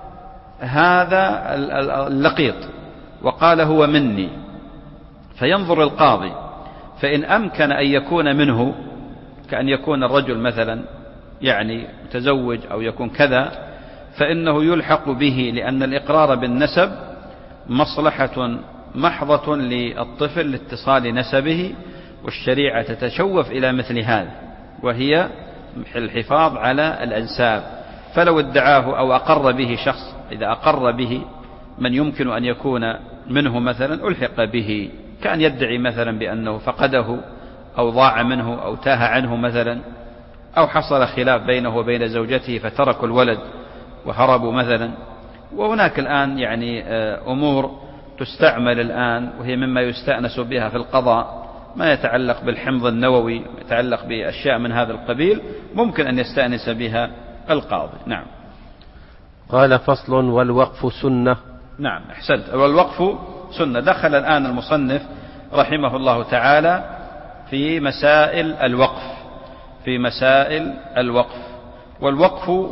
هذا اللقيط وقال هو مني، فينظر القاضي فإن أمكن أن يكون منه، كأن يكون الرجل مثلا يعني متزوج أو يكون كذا، فإنه يلحق به، لأن الإقرار بالنسب مصلحة محضة للطفل لاتصال نسبه، والشريعة تتشوف إلى مثل هذا، وهي الحفاظ على الأنساب. فلو ادعاه أو أقر به شخص، إذا أقر به من يمكن أن يكون منه مثلا ألحق به، كان يدعي مثلا بأنه فقده أو ضاع منه أو تاه عنه مثلا، أو حصل خلاف بينه وبين زوجته فتركوا الولد وهربوا مثلا. وهناك الآن يعني أمور تستعمل الآن وهي مما يستأنس بها في القضاء، ما يتعلق بالحمض النووي، يتعلق بأشياء من هذا القبيل، ممكن أن يستأنس بها القاضي. نعم. قال فصل والوقف سنة. نعم أحسنت. والوقف سنة. دخل الآن المصنف رحمه الله تعالى في مسائل الوقف في مسائل الوقف والوقف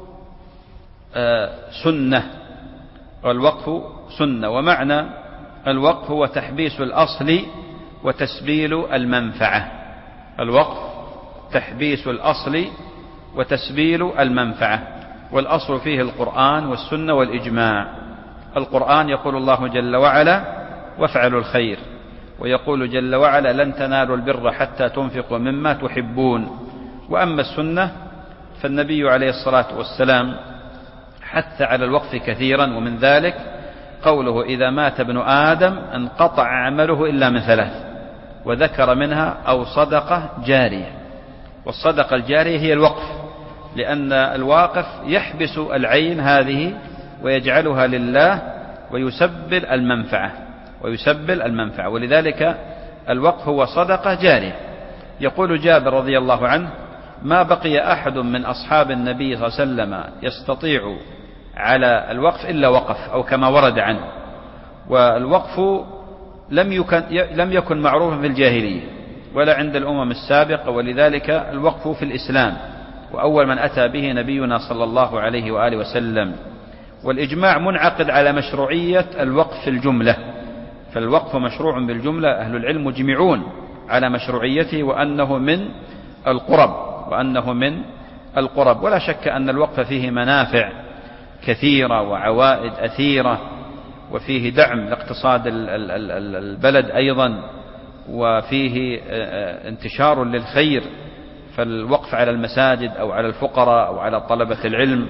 آه سنة والوقف سنة ومعنى الوقف هو تحبيس الأصل وتسبيل المنفعة. الوقف تحبيس الأصل وتسبيل المنفعة، والأصل فيه القرآن والسنة والإجماع. القرآن يقول الله جل وعلا وافعلوا الخير، ويقول جل وعلا لن تنالوا البر حتى تنفقوا مما تحبون. وأما السنة فالنبي عليه الصلاة والسلام حث على الوقف كثيرا، ومن ذلك قوله إذا مات ابن آدم انقطع عمله إلا من ثلاث، وذكر منها أو صدقة جارية. والصدقة الجارية هي الوقف، لأن الواقف يحبس العين هذه ويجعلها لله ويسبل المنفعة ويسبل المنفعة ولذلك الوقف هو صدقة جارية. يقول جابر رضي الله عنه ما بقي أحد من أصحاب النبي صلى الله عليه وسلم يستطيع على الوقف إلا وقف، أو كما ورد عنه. والوقف لم يكن, لم يكن معروفا في الجاهلية ولا عند الأمم السابقة، ولذلك الوقف في الإسلام، وأول من أتى به نبينا صلى الله عليه وآله وسلم. والإجماع منعقد على مشروعية الوقف في الجملة، فالوقف مشروع بالجملة. أهل العلم مجمعون على مشروعيته وأنه من القرب وأنه من القرب ولا شك أن الوقف فيه منافع كثيرة وعوائد أثيرة، وفيه دعم لاقتصاد البلد أيضا، وفيه انتشار للخير. فالوقف على المساجد أو على الفقراء أو على طلبة العلم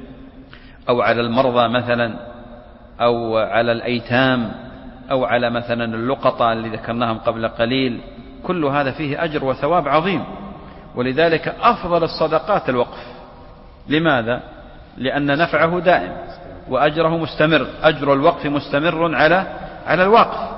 أو على المرضى مثلا أو على الأيتام أو على مثلا اللقطة اللي ذكرناهم قبل قليل، كل هذا فيه أجر وثواب عظيم. ولذلك أفضل الصدقات الوقف. لماذا؟ لأن نفعه دائم وأجره مستمر. أجر الوقف مستمر على على الواقف.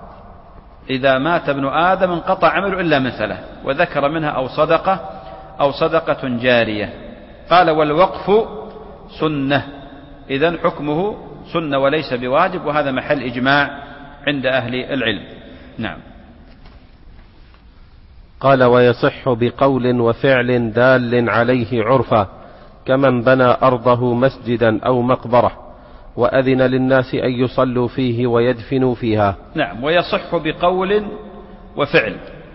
إذا مات ابن آدم انقطع عمله إلا من ثلاث، وذكر منها أو صدقة أو صدقة جارية. قال والوقف سنة، إذن حكمه سنة وليس بواجب، وهذا محل إجماع عند أهل العلم. نعم. قال ويصح بقول وفعل دال عليه عرفا، كمن بنى أرضه مسجدا أو مقبرة وأذن للناس أن يصلوا فيه ويدفنوا فيها. نعم. ويصح بقول وفعل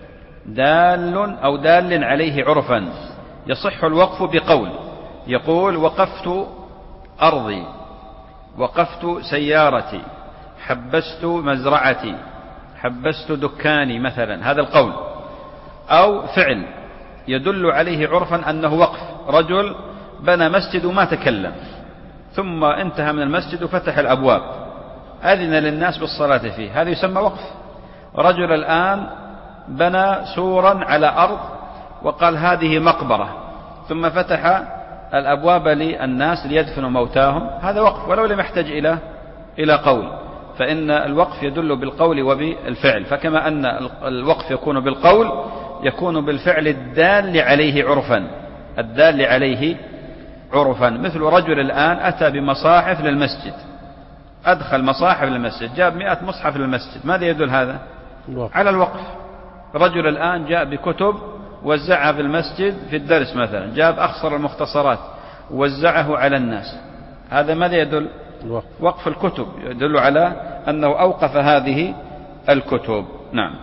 دال أو دال عليه عرفا. يصح الوقف بقول، يقول وقفت أرضي، وقفت سيارتي، حبست مزرعتي، حبست دكاني مثلا، هذا القول. أو فعل يدل عليه عرفا أنه وقف. رجل بنى مسجد وما تكلم، ثم انتهى من المسجد وفتح الأبواب، أذن للناس بالصلاة فيه، هذا يسمى وقف. رجل الآن بنى سورا على أرض وقال هذه مقبرة، ثم فتح الأبواب للناس ليدفنوا موتاهم، هذا وقف ولو لم يحتاج إلى إلى قول. فإن الوقف يدل بالقول وبالفعل، فكما أن الوقف يكون بالقول يكون بالفعل الدال عليه عرفا الدال عليه عرفا. مثل رجل الآن أتى بمصاحف للمسجد، أدخل مصاحف للمسجد، جاب مئة مصحف للمسجد، ماذا يدل هذا؟ على الوقف. رجل الآن جاء بكتب وزعها في المسجد في الدرس مثلا، جاب أخصر المختصرات ووزعه على الناس، هذا ماذا يدل؟ وقف الكتب، يدل على أنه أوقف هذه الكتب. نعم.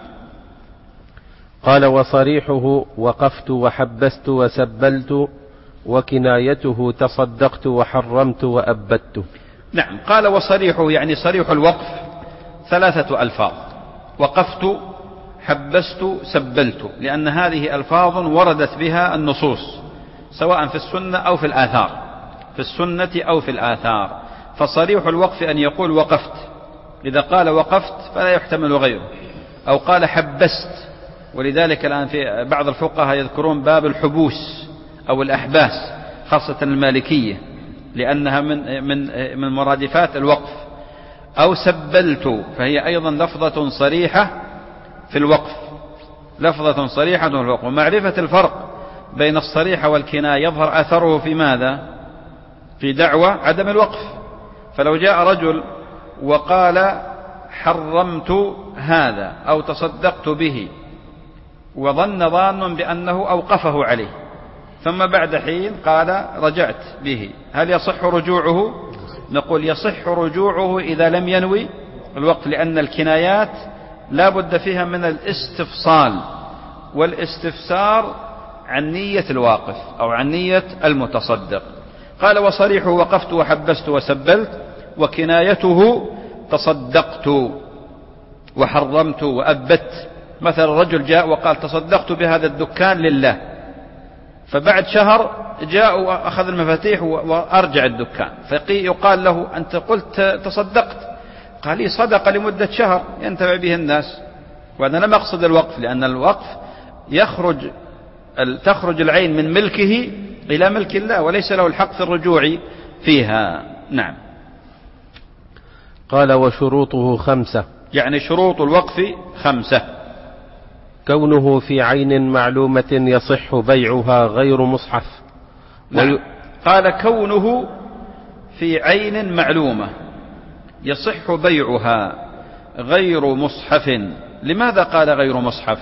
قال وصريحه وقفت وحبست وسبلت، وكنايته تصدقت وحرمت وأبدت. نعم. قال وصريحه يعني صريح الوقف ثلاثة ألفاظ: وقفت، حبست، سبلت، لأن هذه ألفاظ وردت بها النصوص سواء في السنة أو في الآثار، في السنة أو في الآثار. فصريح الوقف أن يقول وقفت، إذا قال وقفت فلا يحتمل غيره، أو قال حبست. ولذلك الآن في بعض الفقهاء يذكرون باب الحبوس أو الأحباس، خاصة المالكية، لأنها من من من مرادفات الوقف. أو سبلت، فهي أيضا لفظة صريحة في الوقف، لفظة صريحة في الوقف. ومعرفة الفرق بين الصريحة والكناية يظهر أثره في ماذا؟ في دعوى عدم الوقف. فلو جاء رجل وقال حرمت هذا أو تصدقت به وظن ظان بأنه أوقفه عليه، ثم بعد حين قال رجعت به، هل يصح رجوعه؟ نقول يصح رجوعه إذا لم ينوي الوقف، لأن الكنايات لا بد فيها من الاستفصال والاستفسار عن نية الواقف أو عن نية المتصدق. قال وصريحه وقفت وحبست وسبلت، وكنايته تصدقت وحرمت وأبت. مثلا رجل جاء وقال تصدقت بهذا الدكان لله، فبعد شهر جاء وأخذ المفاتيح وأرجع الدكان، فيقال له أنت قلت تصدقت، قال لي صدق لمدة شهر ينتفع به الناس، وأنا لم أقصد الوقف، لأن الوقف يخرج تخرج العين من ملكه إلى ملك الله، وليس له الحق في الرجوع فيها. نعم. قال وشروطه خمسة، يعني شروط الوقف خمسة: كونه في عين معلومة يصح بيعها غير مصحف. نعم. قال كونه في عين معلومة يصح بيعها غير مصحف. لماذا قال غير مصحف؟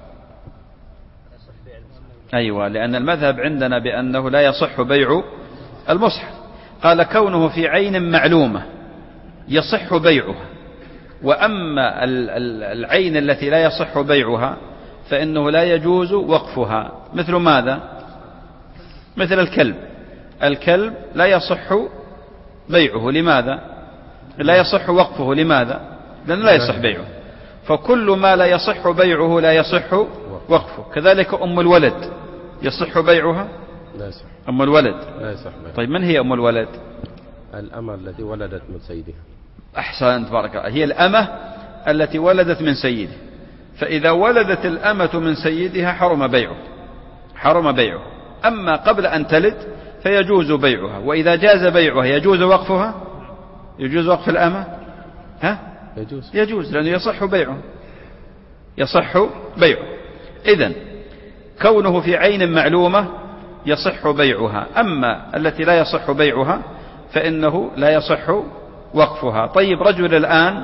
أيوة، لأن المذهب عندنا بأنه لا يصح بيع المصحف. قال كونه في عين معلومة يصح بيعها، وأما العين التي لا يصح بيعها فإنه لا يجوز وقفها. مثل ماذا؟ مثل الكلب. الكلب لا يصح بيعه. لماذا؟ لا يصح وقفه. لماذا؟ لأنه لا يصح بيعه. فكل ما لا يصح بيعه لا يصح وقفه. كذلك أم الولد يصح بيعها؟ لا يصح. أم الولد لا يصح بيعها. طيب من هي أم الولد؟ الأمة التي ولدت من سيدها. أحسنت، بارك الله. هي الأمة التي ولدت من سيدها، فإذا ولدت الأمة من سيدها حرم بيعه حرم بيعه أما قبل أن تلد فيجوز بيعها. وإذا جاز بيعها يجوز وقفها؟ يجوز وقف الأمة؟ ها؟ يجوز يجوز، لأنه يصح بيعه يصح بيعه. إذن كونه في عين معلومة يصح بيعها، أما التي لا يصح بيعها فإنه لا يصح وقفها. طيب رجل الآن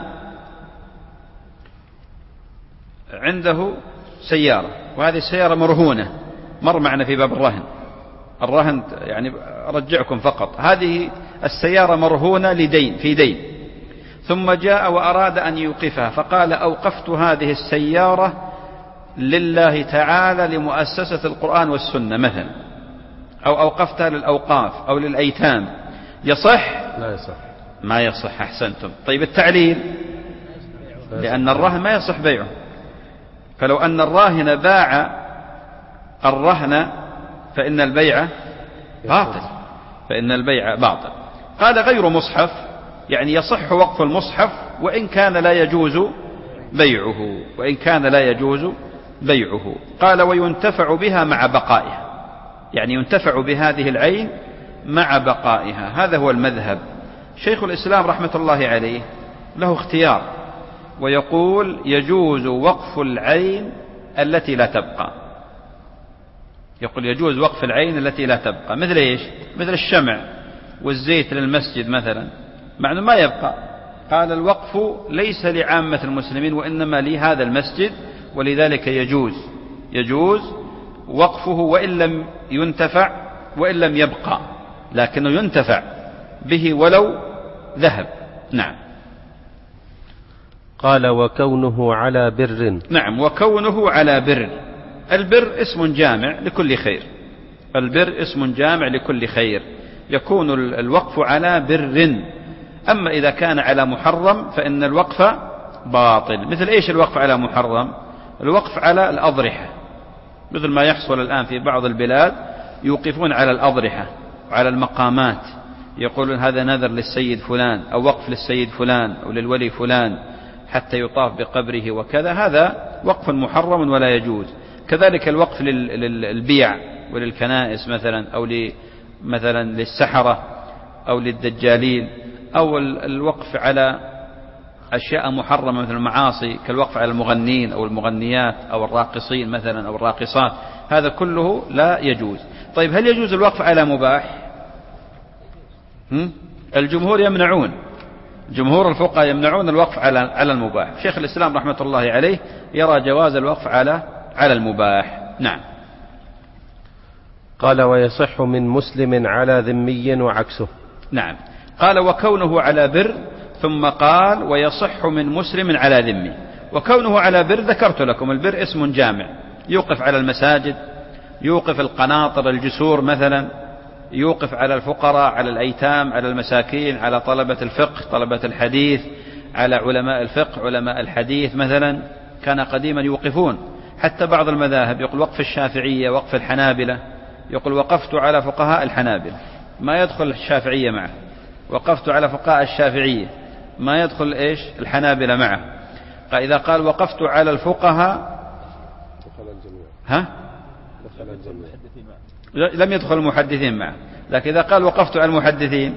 عنده سيارة، وهذه السيارة مرهونة، مر معنا في باب الرهن. الرهن يعني أرجعكم فقط، هذه السيارة مرهونة لدين في دين، ثم جاء وأراد أن يوقفها فقال أوقفت هذه السيارة لله تعالى لمؤسسة القرآن والسنة مثلا، أو أوقفتها للأوقاف أو للأيتام، يصح؟ لا يصح. ما يصح. أحسنتم. طيب التعليل؟ لأن الرهن ما يصح بيعه، فلو أن الراهن باع الرهن فإن البيع باطل فإن البيع باطل. قال غير مصحف، يعني يصح وقف المصحف وإن كان لا يجوز بيعه وإن كان لا يجوز بيعه. قال وينتفع بها مع بقائها، يعني ينتفع بهذه العين مع بقائها. هذا هو المذهب. شيخ الإسلام رحمة الله عليه له اختيار، ويقول يجوز وقف العين التي لا تبقى. يقول يجوز وقف العين التي لا تبقى. مثل إيش؟ مثل الشمع والزيت للمسجد مثلا، مع أنه ما يبقى. قال الوقف ليس لعامة المسلمين وإنما لهذا المسجد، ولذلك يجوز يجوز وقفه وإن لم ينتفع وإن لم يبقى، لكنه ينتفع به ولو ذهب. نعم. قال وكونه على بر. نعم، وكونه على بر. البر اسم جامع لكل خير. البر اسم جامع لكل خير، يكون الوقف على بر. أما إذا كان على محرم فإن الوقف باطل. مثل إيش الوقف على محرم؟ الوقف على الأضرحة، مثل ما يحصل الآن في بعض البلاد، يوقفون على الأضرحة وعلى المقامات، يقولون هذا نذر للسيد فلان أو وقف للسيد فلان أو للولي فلان حتى يطاف بقبره وكذا. هذا وقف محرم ولا يجوز. كذلك الوقف للبيع وللكنائس مثلا، أو مثلا للسحرة أو للدجالين، أو الوقف على أشياء محرمة مثل المعاصي، كالوقف على المغنين أو المغنيات أو الراقصين مثلا أو الراقصات، هذا كله لا يجوز. طيب هل يجوز الوقف على مباح؟ الجمهور يمنعون، جمهور الفقهاء يمنعون الوقف على على المباح. شيخ الإسلام رحمة الله عليه يرى جواز الوقف على على المباح. نعم. قال ويصح من مسلم على ذمي وعكسه. نعم. قال وكونه على بر، ثم قال ويصح من مسلم على ذمي. وكونه على بر ذكرت لكم، البر اسم جامع، يوقف على المساجد، يوقف القناطر الجسور مثلا، يوقف على الفقراء، على الأيتام، على المساكين، على طلبة الفقه، طلبة الحديث، على علماء الفقه، علماء الحديث مثلا، كان قديما يوقفون. حتى بعض المذاهب يقول وقف الشافعية، وقف الحنابلة، يقول وقفت على فقهاء الحنابلة، ما يدخل الشافعية معه. وقفت على فقهاء الشافعية، ما يدخل إيش الحنابلة معه. إذا قال وقفت على الفقهاء ها لم يدخل المحدثين معه. لكن إذا قال وقفت على المحدثين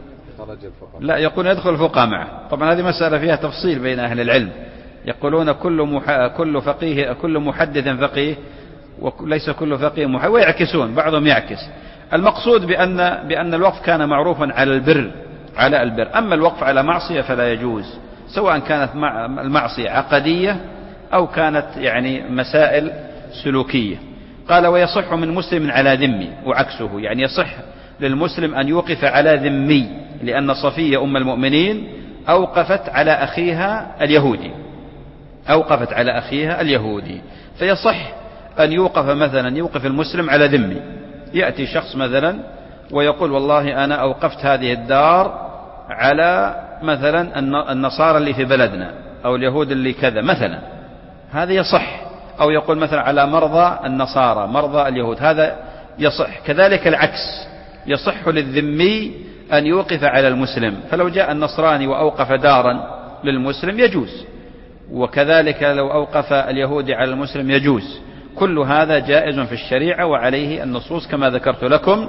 لا، يقول يدخل الفقهاء معه. طبعا هذه مسألة فيها تفصيل بين أهل العلم، يقولون كل مح... كل فقيه كل محدث فقيه، وليس كل فقيه محدث، ويعكسون، بعضهم يعكس. المقصود بأن بأن الوقف كان معروفا على البر، على البر. أما الوقف على معصية فلا يجوز، سواء كانت المعصية عقدية أو كانت يعني مسائل سلوكية. قال ويصح من مسلم على ذمي وعكسه، يعني يصح للمسلم أن يوقف على ذمي، لأن صفية أم المؤمنين أوقفت على أخيها اليهودي، أوقفت على أخيها اليهودي، فيصح أن يوقف مثلا، يوقف المسلم على ذمي. يأتي شخص مثلا ويقول والله أنا أوقفت هذه الدار على مثلا النصارى اللي في بلدنا، أو اليهود اللي كذا مثلا، هذا يصح. أو يقول مثلا على مرضى النصارى، مرضى اليهود، هذا يصح. كذلك العكس، يصح للذمي أن يوقف على المسلم، فلو جاء النصراني وأوقف دارا للمسلم يجوز، وكذلك لو أوقف اليهودي على المسلم يجوز. كل هذا جائز في الشريعة، وعليه النصوص كما ذكرت لكم.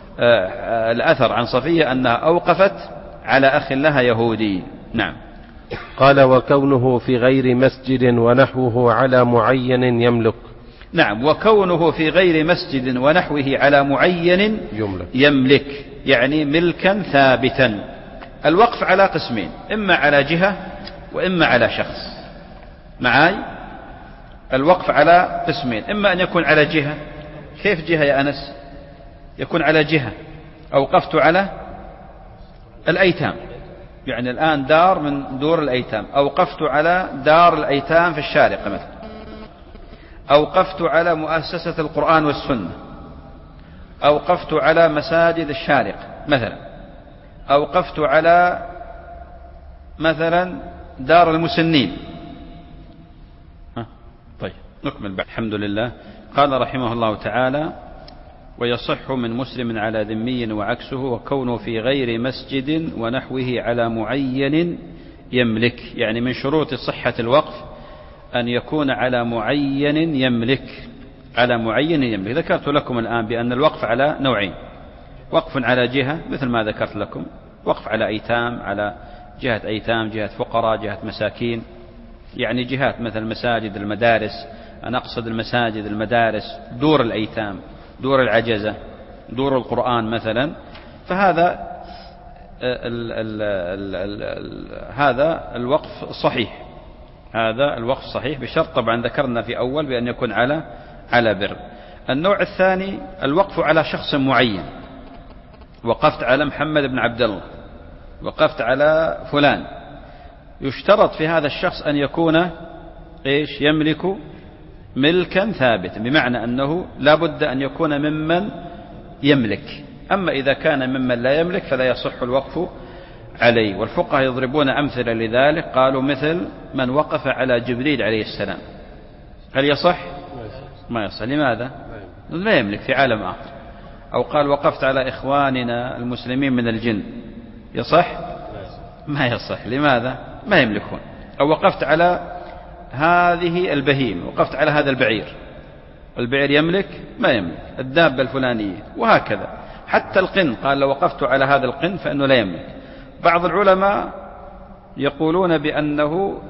الأثر عن صفية أنها أوقفت على أخ لها يهودي. نعم. قال وكونه في غير مسجد ونحوه على معين يملك. نعم. وكونه في غير مسجد ونحوه على معين يملك, يملك يعني ملكا ثابتا. الوقف على قسمين، إما على جهة وإما على شخص. معاي؟ الوقف على قسمين، إما أن يكون على جهة. كيف جهة يا أنس؟ يكون على جهة، أوقفت على الأيتام، يعني الآن دار من دور الأيتام، أوقفت على دار الأيتام في الشارقة مثلا، أوقفت على مؤسسة القرآن والسنة، أوقفت على مساجد الشارقة مثلا، أوقفت على مثلا دار المسنين. طيب نكمل بعد. الحمد لله. قال رحمه الله تعالى ويصح من مسلم على ذمي وعكسه، وكونه في غير مسجد ونحوه على معين يملك، يعني من شروط صحة الوقف أن يكون على معين يملك، على معين يملك. ذكرت لكم الآن بأن الوقف على نوعين، وقف على جهة مثل ما ذكرت لكم، وقف على أيتام، على جهة أيتام، جهة فقراء، جهة مساكين، يعني جهات مثل المساجد، المدارس، أنا أقصد المساجد، المدارس، دور الأيتام، دور العجزة، دور القرآن مثلا. فهذا ال ال ال ال ال هذا الوقف صحيح، هذا الوقف صحيح بشرط طبعا ذكرنا في أول بأن يكون على على بر. النوع الثاني الوقف على شخص معين، وقفت على محمد بن عبد الله، وقفت على فلان، يشترط في هذا الشخص أن يكون إيش؟ يملك ملكا ثابتا، بمعنى أنه لا بد أن يكون ممن يملك. أما إذا كان ممن لا يملك فلا يصح الوقف عليه. والفقهاء يضربون أمثلة لذلك، قالوا مثل من وقف على جبريل عليه السلام، هل يصح؟ ما يصح. لماذا؟ لا يملك، في عالم آخر. أو قال وقفت على إخواننا المسلمين من الجن، يصح؟ ما يصح. لماذا؟ ما يملكون. أو وقفت على هذه البهيمة، وقفت على هذا البعير، البعير يملك؟ ما يملك. الدابة الفلانية، وهكذا. حتى القن، قال لو وقفت على هذا القن فإنه لا يملك. بعض العلماء يقولون بأنه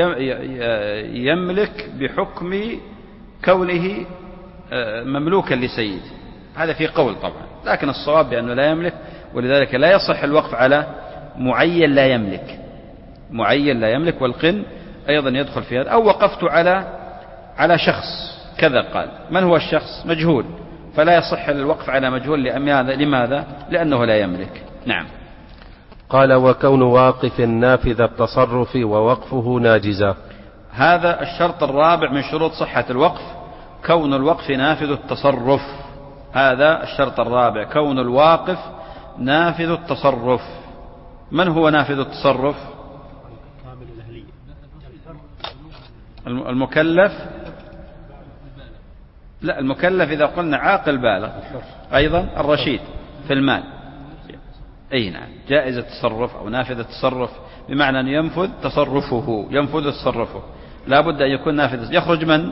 يملك بحكم كونه مملوكا لسيد، هذا في قول طبعا، لكن الصواب بأنه لا يملك. ولذلك لا يصح الوقف على معين لا يملك، معين لا يملك، والقن أيضا يدخل في هذا. أو وقفت على على شخص كذا، قال من هو الشخص؟ مجهول، فلا يصح الوقف على مجهول. لماذا؟ لأنه لا يملك. نعم. قال وكون واقف نافذ التصرف ووقفه ناجزا. هذا الشرط الرابع من شروط صحة الوقف، كون الوقف نافذ التصرف. هذا الشرط الرابع، كون الواقف نافذ التصرف. من هو نافذ التصرف؟ المكلف. لا، المكلف إذا قلنا عاقل بالغ، أيضا الرشيد في المال. أي نعم، جائز التصرف أو نافذ التصرف، بمعنى أن ينفذ تصرفه، ينفذ تصرفه. لا بد أن يكون نافذ. يخرج من؟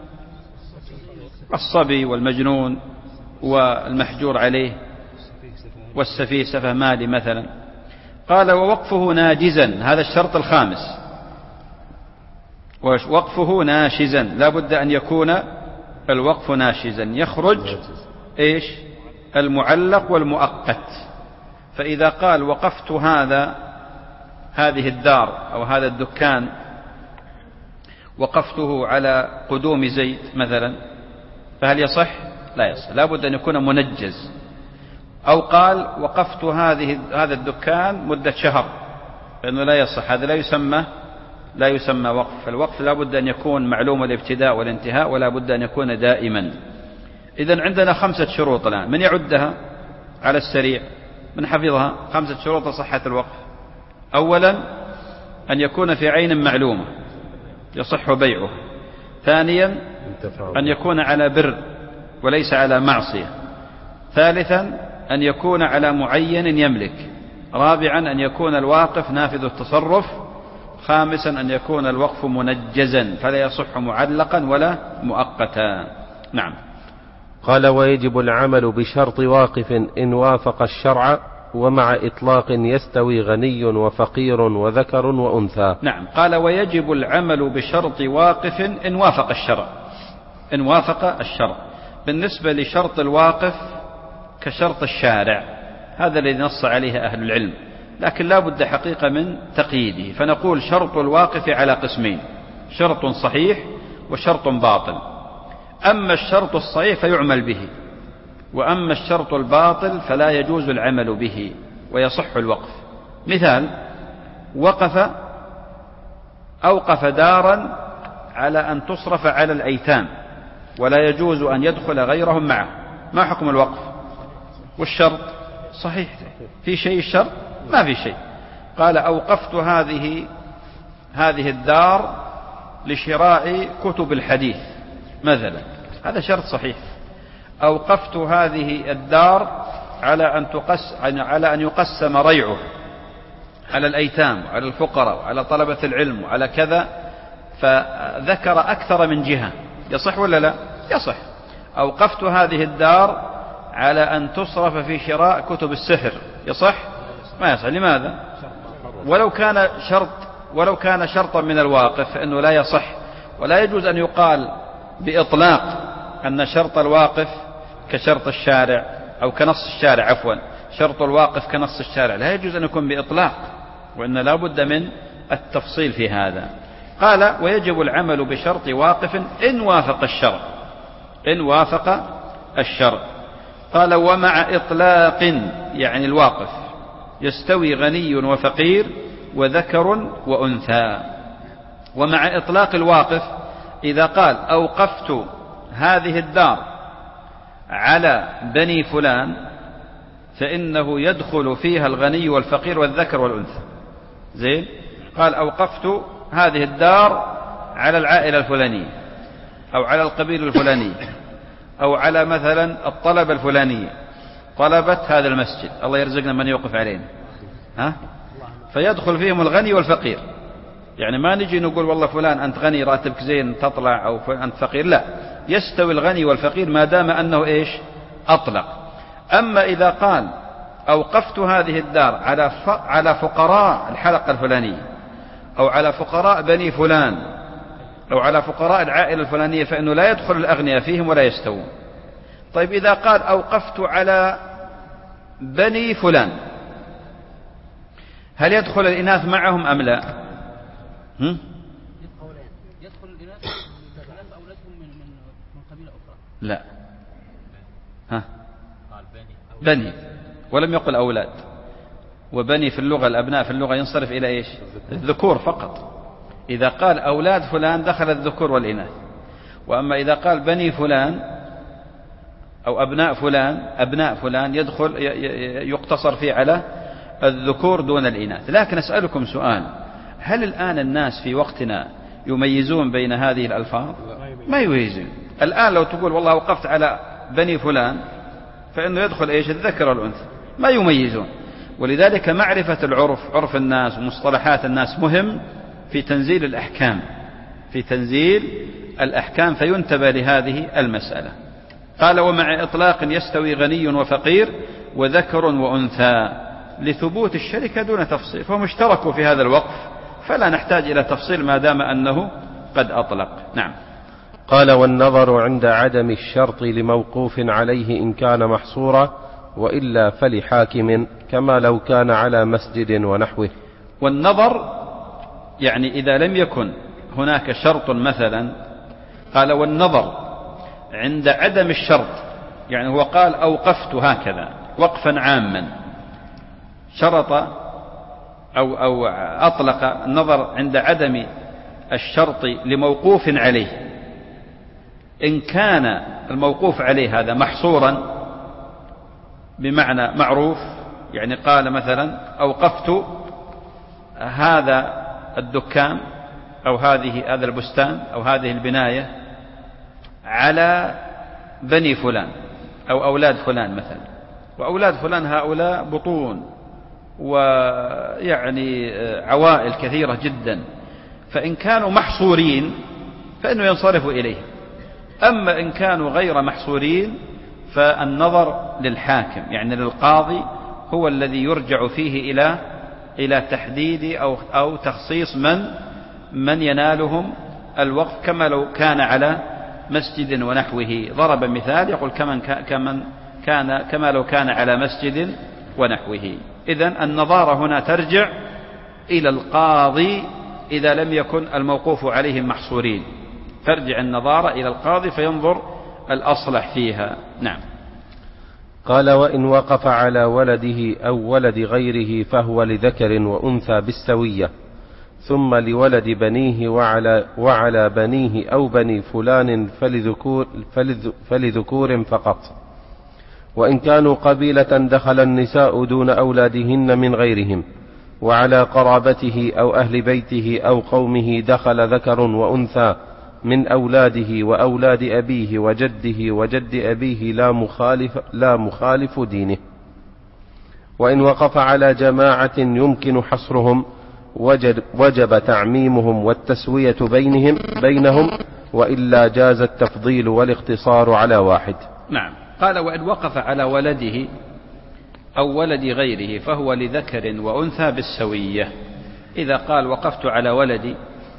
الصبي والمجنون والمحجور عليه والسفيه، سفه مالي مثلا. قال ووقفه ناجزا، هذا الشرط الخامس، ووقفه ناشزا، لا بد أن يكون الوقف ناشزا، يخرج إيش؟ المعلق والمؤقت. فإذا قال وقفت هذا هذه الدار أو هذا الدكان، وقفته على قدوم زيد مثلا، فهل يصح؟ لا يصح، لا بد أن يكون منجز. أو قال وقفت هذه هذا الدكان مدة شهر، فإنه لا يصح، هذا لا يسمى لا يسمى وقف. فالوقف لا بد أن يكون معلوم الابتداء والانتهاء، ولا بد أن يكون دائما. إذن عندنا خمسة شروط الآن، من يعدها على السريع؟ من حفظها؟ خمسة شروط صحة الوقف. أولا أن يكون في عين معلومة يصح بيعه. ثانيا أن يكون على بر وليس على معصية. ثالثا أن يكون على معين يملك. رابعا أن يكون الواقف نافذ التصرف. خامسا أن يكون الوقف منجزا، فلا يصح معلقا ولا مؤقتا. نعم. قال ويجب العمل بشرط واقف إن وافق الشرع، ومع إطلاق يستوي غني وفقير وذكر وأنثى. نعم. قال ويجب العمل بشرط واقف إن وافق الشرع. إن وافق الشرع. بالنسبة لشرط الواقف كشرط الشارع، هذا الذي نص عليه أهل العلم، لكن لا بد حقيقة من تقييده. فنقول شرط الواقف على قسمين، شرط صحيح وشرط باطل. أما الشرط الصحيح فيعمل به، وأما الشرط الباطل فلا يجوز العمل به ويصح الوقف. مثال: وقف أوقف دارا على أن تصرف على الأيتام، ولا يجوز أن يدخل غيرهم معه، ما حكم الوقف؟ والشرط صحيح، في شيء الشرط؟ ما في شيء. قال أوقفت هذه هذه الدار لشراء كتب الحديث مثلا، هذا شرط صحيح. أوقفت هذه الدار على أن تقس على أن يقسم ريعه على الأيتام وعلى الفقراء وعلى طلبة العلم وعلى كذا، فذكر أكثر من جهة، يصح ولا لا؟ يصح. أوقفت هذه الدار على أن تصرف في شراء كتب السحر، يصح؟ ما يصح. لماذا؟ ولو كان شرط ولو كان شرطا من الواقف فإنه لا يصح. ولا يجوز أن يقال بإطلاق أن شرط الواقف كشرط الشارع أو كنص الشارع، عفوا شرط الواقف كنص الشارع، لا يجوز أن يكون بإطلاق، وإن لا بد من التفصيل في هذا. قال ويجب العمل بشرط واقف إن وافق الشرع. إن وافق الشرع. قال ومع إطلاق، يعني الواقف يستوي غني وفقير وذكر وأنثى. ومع إطلاق الواقف إذا قال أوقفت هذه الدار على بني فلان فإنه يدخل فيها الغني والفقير والذكر والأنثى. زين. قال أوقفت هذه الدار على العائلة الفلانية أو على القبيلة الفلانية أو على مثلا الطلبة الفلانية، طلبة هذا المسجد، الله يرزقنا من يوقف علينا، ها؟ فيدخل فيهم الغني والفقير. يعني ما نجي نقول والله فلان أنت غني راتبك زين تطلع، أو أنت فقير، لا، يستوي الغني والفقير ما دام أنه إيش؟ أطلق. أما إذا قال أوقفت هذه الدار على على فقراء الحلقة الفلانية أو على فقراء بني فلان أو على فقراء العائلة الفلانية، فإنه لا يدخل الأغنياء فيهم ولا يستوون. طيب إذا قال أوقفت على بني فلان، هل يدخل الإناث معهم أم لا؟ هم؟ يدخل الإناث خلاف أولادهم من من من قبيلة أخرى. لا. ها؟ بني ولم يقل أولاد، وبني في اللغة الأبناء في اللغة ينصرف إلى إيش؟ الذكور فقط. إذا قال أولاد فلان دخل الذكور والإناث، وأما إذا قال بني فلان أو أبناء فلان أبناء فلان يدخل يقتصر فيه على الذكور دون الإناث. لكن أسألكم سؤال، هل الآن الناس في وقتنا يميزون بين هذه الألفاظ؟ ما يميزون. الآن لو تقول والله وقفت على بني فلان فإنه يدخل إيش؟ الذكر والأنثى، ما يميزون. ولذلك معرفة العرف، عرف الناس ومصطلحات الناس مهم في تنزيل الأحكام، في تنزيل الأحكام فينتبه لهذه المسألة. قال ومع إطلاق يستوي غني وفقير وذكر وأنثى لثبوت الشركة دون تفصيل، فهم اشتركوا في هذا الوقف فلا نحتاج إلى تفصيل ما دام أنه قد أطلق. نعم. قال والنظر عند عدم الشرط لموقوف عليه إن كان محصورا، وإلا فلحاكم كما لو كان على مسجد ونحوه. والنظر يعني إذا لم يكن هناك شرط مثلا، قال والنظر عند عدم الشرط، يعني هو قال أوقفت هكذا وقفا عاما، شرط أو, أو أطلق النظر عند عدم الشرط لموقوف عليه. إن كان الموقوف عليه هذا محصورا بمعنى معروف، يعني قال مثلا أوقفت هذا الدكان أو هذه هذا البستان أو هذه البناية على بني فلان أو أولاد فلان مثلا، وأولاد فلان هؤلاء بطون ويعني عوائل كثيرة جدا، فإن كانوا محصورين فإنه ينصرف إليه. أما إن كانوا غير محصورين فالنظر للحاكم، يعني للقاضي، هو الذي يرجع فيه إلى إلى تحديد أو أو تخصيص من من ينالهم الوقف، كما لو كان على مسجد ونحوه. ضرب مثال يقول كمن كمن كان كما لو كان على مسجد ونحوه. إذن النظارة هنا ترجع إلى القاضي إذا لم يكن الموقوف عليهم محصورين، ترجع النظارة إلى القاضي فينظر الأصلح فيها. نعم. قال وإن وقف على ولده أو ولد غيره فهو لذكر وأنثى بالسوية، ثم لولد بنيه وعلى, وعلى بنيه أو بني فلان فلذكور, فلذ فلذكور فقط. وإن كانوا قبيلة دخل النساء دون أولادهن من غيرهم، وعلى قرابته أو أهل بيته أو قومه دخل ذكر وأنثى من أولاده وأولاد أبيه وجده وجد أبيه لا مخالف, لا مخالف دينه. وإن وقف على جماعة يمكن حصرهم وجب, وجب تعميمهم والتسوية بينهم, بينهم وإلا جاز التفضيل والاقتصار على واحد. نعم. قال وإن وقف على ولده أو ولد غيره فهو لذكر وأنثى بالسوية. إذا قال وقفت على ولدي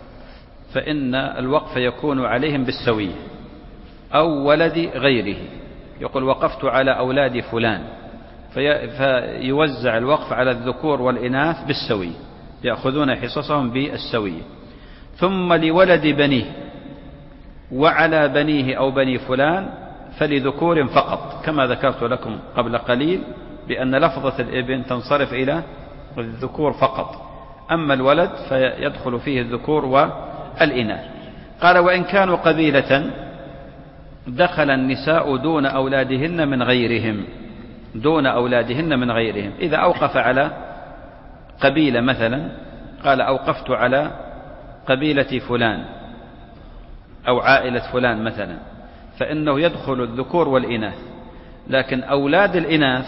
فإن الوقف يكون عليهم بالسوية، أو ولد غيره يقول وقفت على أولاد فلان في فيوزع الوقف على الذكور والإناث بالسوية، يأخذون حصصهم بالسوية. ثم لولد بنيه وعلى بنيه أو بني فلان فلذكور فقط، كما ذكرت لكم قبل قليل بأن لفظة الابن تنصرف إلى الذكور فقط، أما الولد فيدخل فيه الذكور والإناث. قال وإن كانوا قبيلة دخل النساء دون أولادهن من غيرهم، دون أولادهن من غيرهم. إذا أوقف على قبيلة مثلا، قال أوقفت على قبيلة فلان أو عائلة فلان مثلا، فإنه يدخل الذكور والإناث، لكن أولاد الإناث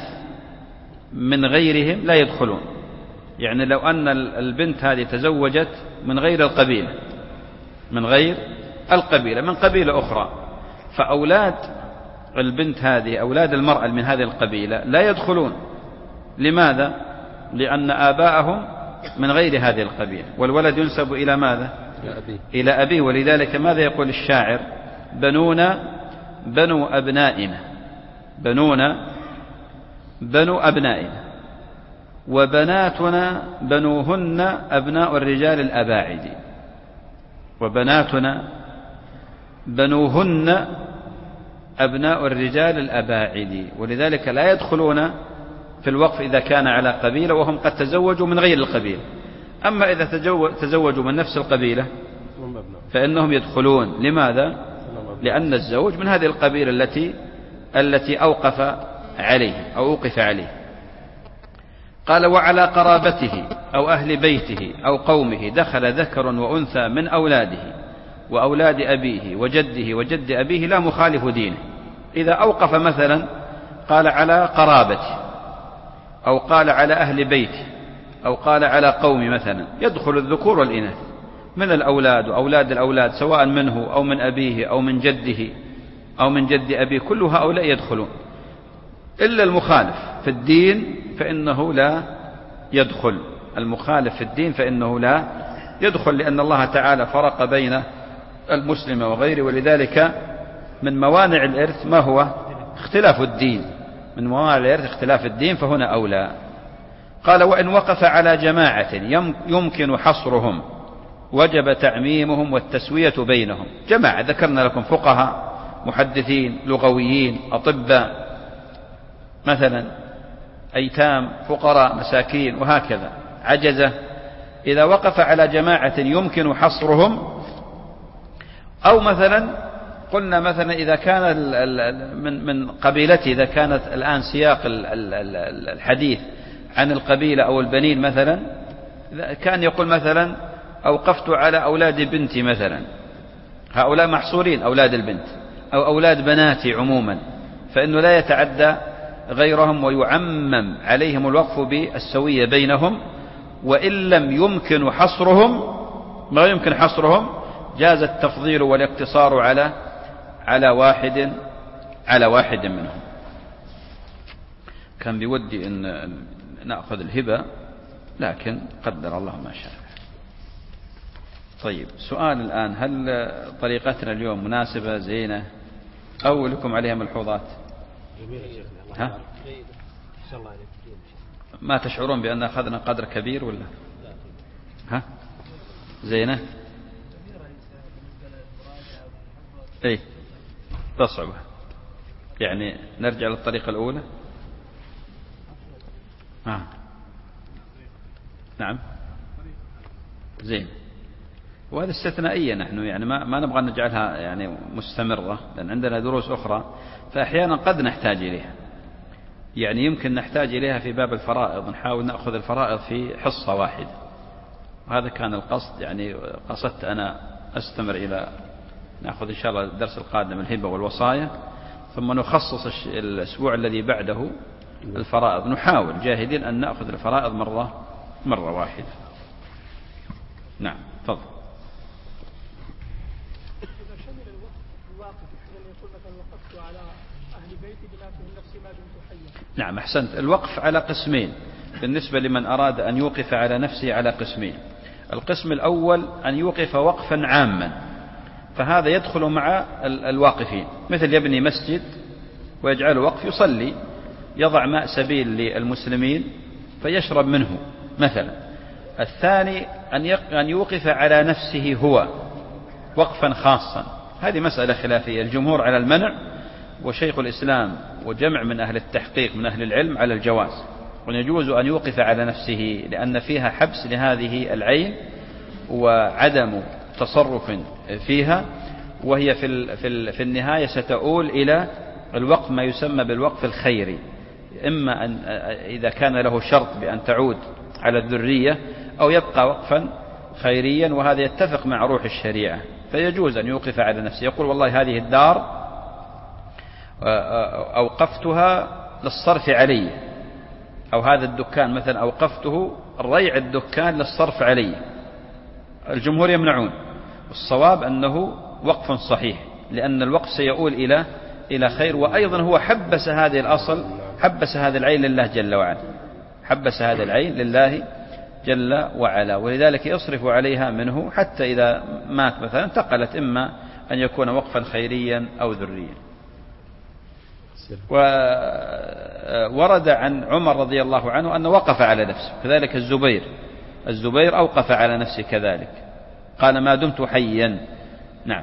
من غيرهم لا يدخلون. يعني لو أن البنت هذه تزوجت من غير القبيلة، من غير القبيلة من قبيلة أخرى، فأولاد البنت هذه أولاد المرأة من هذه القبيلة لا يدخلون. لماذا؟ لأن آباءهم من غير هذه القبيلة، والولد ينسب إلى ماذا؟ إلى أبيه. ولذلك ماذا يقول الشاعر؟ بنونا بنو أبنائنا، بنونا بنو أبنائنا، وبناتنا بنوهن أبناء الرجال الأباعد، وبناتنا بنوهن أبناء الرجال الأباعد. ولذلك لا يدخلون في الوقف إذا كان على قبيلة وهم قد تزوجوا من غير القبيلة. أما إذا تزوجوا من نفس القبيلة فإنهم يدخلون. لماذا؟ لأن الزوج من هذه القبيلة التي التي أوقف عليه أو أوقف عليه. قال: وعلى قرابته أو أهل بيته أو قومه دخل ذكر وأنثى من أولاده وأولاد أبيه وجده وجد أبيه لا مخالف دينه. إذا أوقف مثلا قال على قرابته أو قال على أهل بيته أو قال على قوم مثلا، يدخل الذكور والإناث من الأولاد وأولاد الأولاد سواء منه أو من أبيه أو من جده أو من جد أبيه، كل هؤلاء يدخلون، إلا المخالف في الدين فإنه لا يدخل. المخالف في الدين فإنه لا يدخل، لأن الله تعالى فرق بين المسلم وغيره. ولذلك من موانع الإرث ما هو؟ اختلاف الدين. من موانع الإرث اختلاف الدين، فهنا أولى. قال: وإن وقف على جماعة يمكن حصرهم وجب تعميمهم والتسوية بينهم. جماعة ذكرنا لكم فقهاء، محدثين، لغويين، أطباء مثلا، أيتام، فقراء، مساكين، وهكذا عجزة. إذا وقف على جماعة يمكن حصرهم، أو مثلا قلنا مثلا إذا كان من من قبيلته، إذا كانت الآن سياق الحديث عن القبيلة أو البنين مثلا، كان يقول مثلا أوقفت على أولاد بنتي مثلا، هؤلاء محصورين أولاد البنت أو أولاد بناتي عموما، فإنه لا يتعدى غيرهم ويعمم عليهم الوقف بالسوية بينهم. وإن لم يمكن حصرهم، ما يمكن حصرهم، جاز التفضيل والاقتصار على على واحد على واحد منهم. كان بودي أن نأخذ الهبة، لكن قدر الله ما شاء. طيب، سؤال الآن: هل طريقتنا اليوم مناسبة زينة أو لكم عليها ملحوظات؟ ها؟ ما تشعرون بأن أخذنا قدر كبير ولا ها؟ زينة؟ اي تصعبة، يعني نرجع للطريقة الأولى. آه. نعم، زين. وهذا استثنائية، نحن يعني ما ما نبغى نجعلها يعني مستمرة، لأن عندنا دروس أخرى، فأحيانا قد نحتاج إليها. يعني يمكن نحتاج إليها في باب الفرائض، نحاول نأخذ الفرائض في حصة واحدة، وهذا كان القصد. يعني قصدت أنا أستمر إلى نأخذ إن شاء الله الدرس القادم الهبة والوصايا، ثم نخصص الأسبوع الذي بعده الفرائض. نحاول جاهدين أن نأخذ الفرائض مرة مرة واحدة. نعم، تفضل. نعم، أحسنت. الوقف على قسمين بالنسبة لمن أراد أن يوقف على نفسه، على قسمين. القسم الأول أن يوقف وقفا عاما، فهذا يدخل مع الواقفين، مثل يبني مسجد ويجعله وقف يصلي، يضع ماء سبيل للمسلمين فيشرب منه مثلا. الثاني أن يوقف على نفسه هو وقفا خاصا. هذه مسألة خلافية، الجمهور على المنع، وشيخ الإسلام وجمع من أهل التحقيق من أهل العلم على الجواز، ويجوز أن يوقف على نفسه، لأن فيها حبس لهذه العين وعدم تصرف فيها، وهي في في النهاية ستؤول إلى الوقف ما يسمى بالوقف الخيري، إما أن إذا كان له شرط بأن تعود على الذرية، أو يبقى وقفا خيريا، وهذا يتفق مع روح الشريعة. فيجوز أن يوقف على نفسه، يقول والله هذه الدار أوقفتها للصرف علي، أو هذا الدكان مثلا أوقفته ريع الدكان للصرف علي. الجمهور يمنعون، والصواب أنه وقف صحيح، لأن الوقف سيؤول إلى إلى خير، وأيضا هو حبس هذه الأصل، حبس هذا العين لله جل وعلا، حبس هذا العين لله جل وعلا، ولذلك يصرف عليها منه حتى إذا مات مثلا انتقلت، إما أن يكون وقفا خيريا أو ذريا. ورد عن عمر رضي الله عنه أنه وقف على نفسه، كذلك الزبير الزبير أوقف على نفسه كذلك، قال ما دمت حيا. نعم.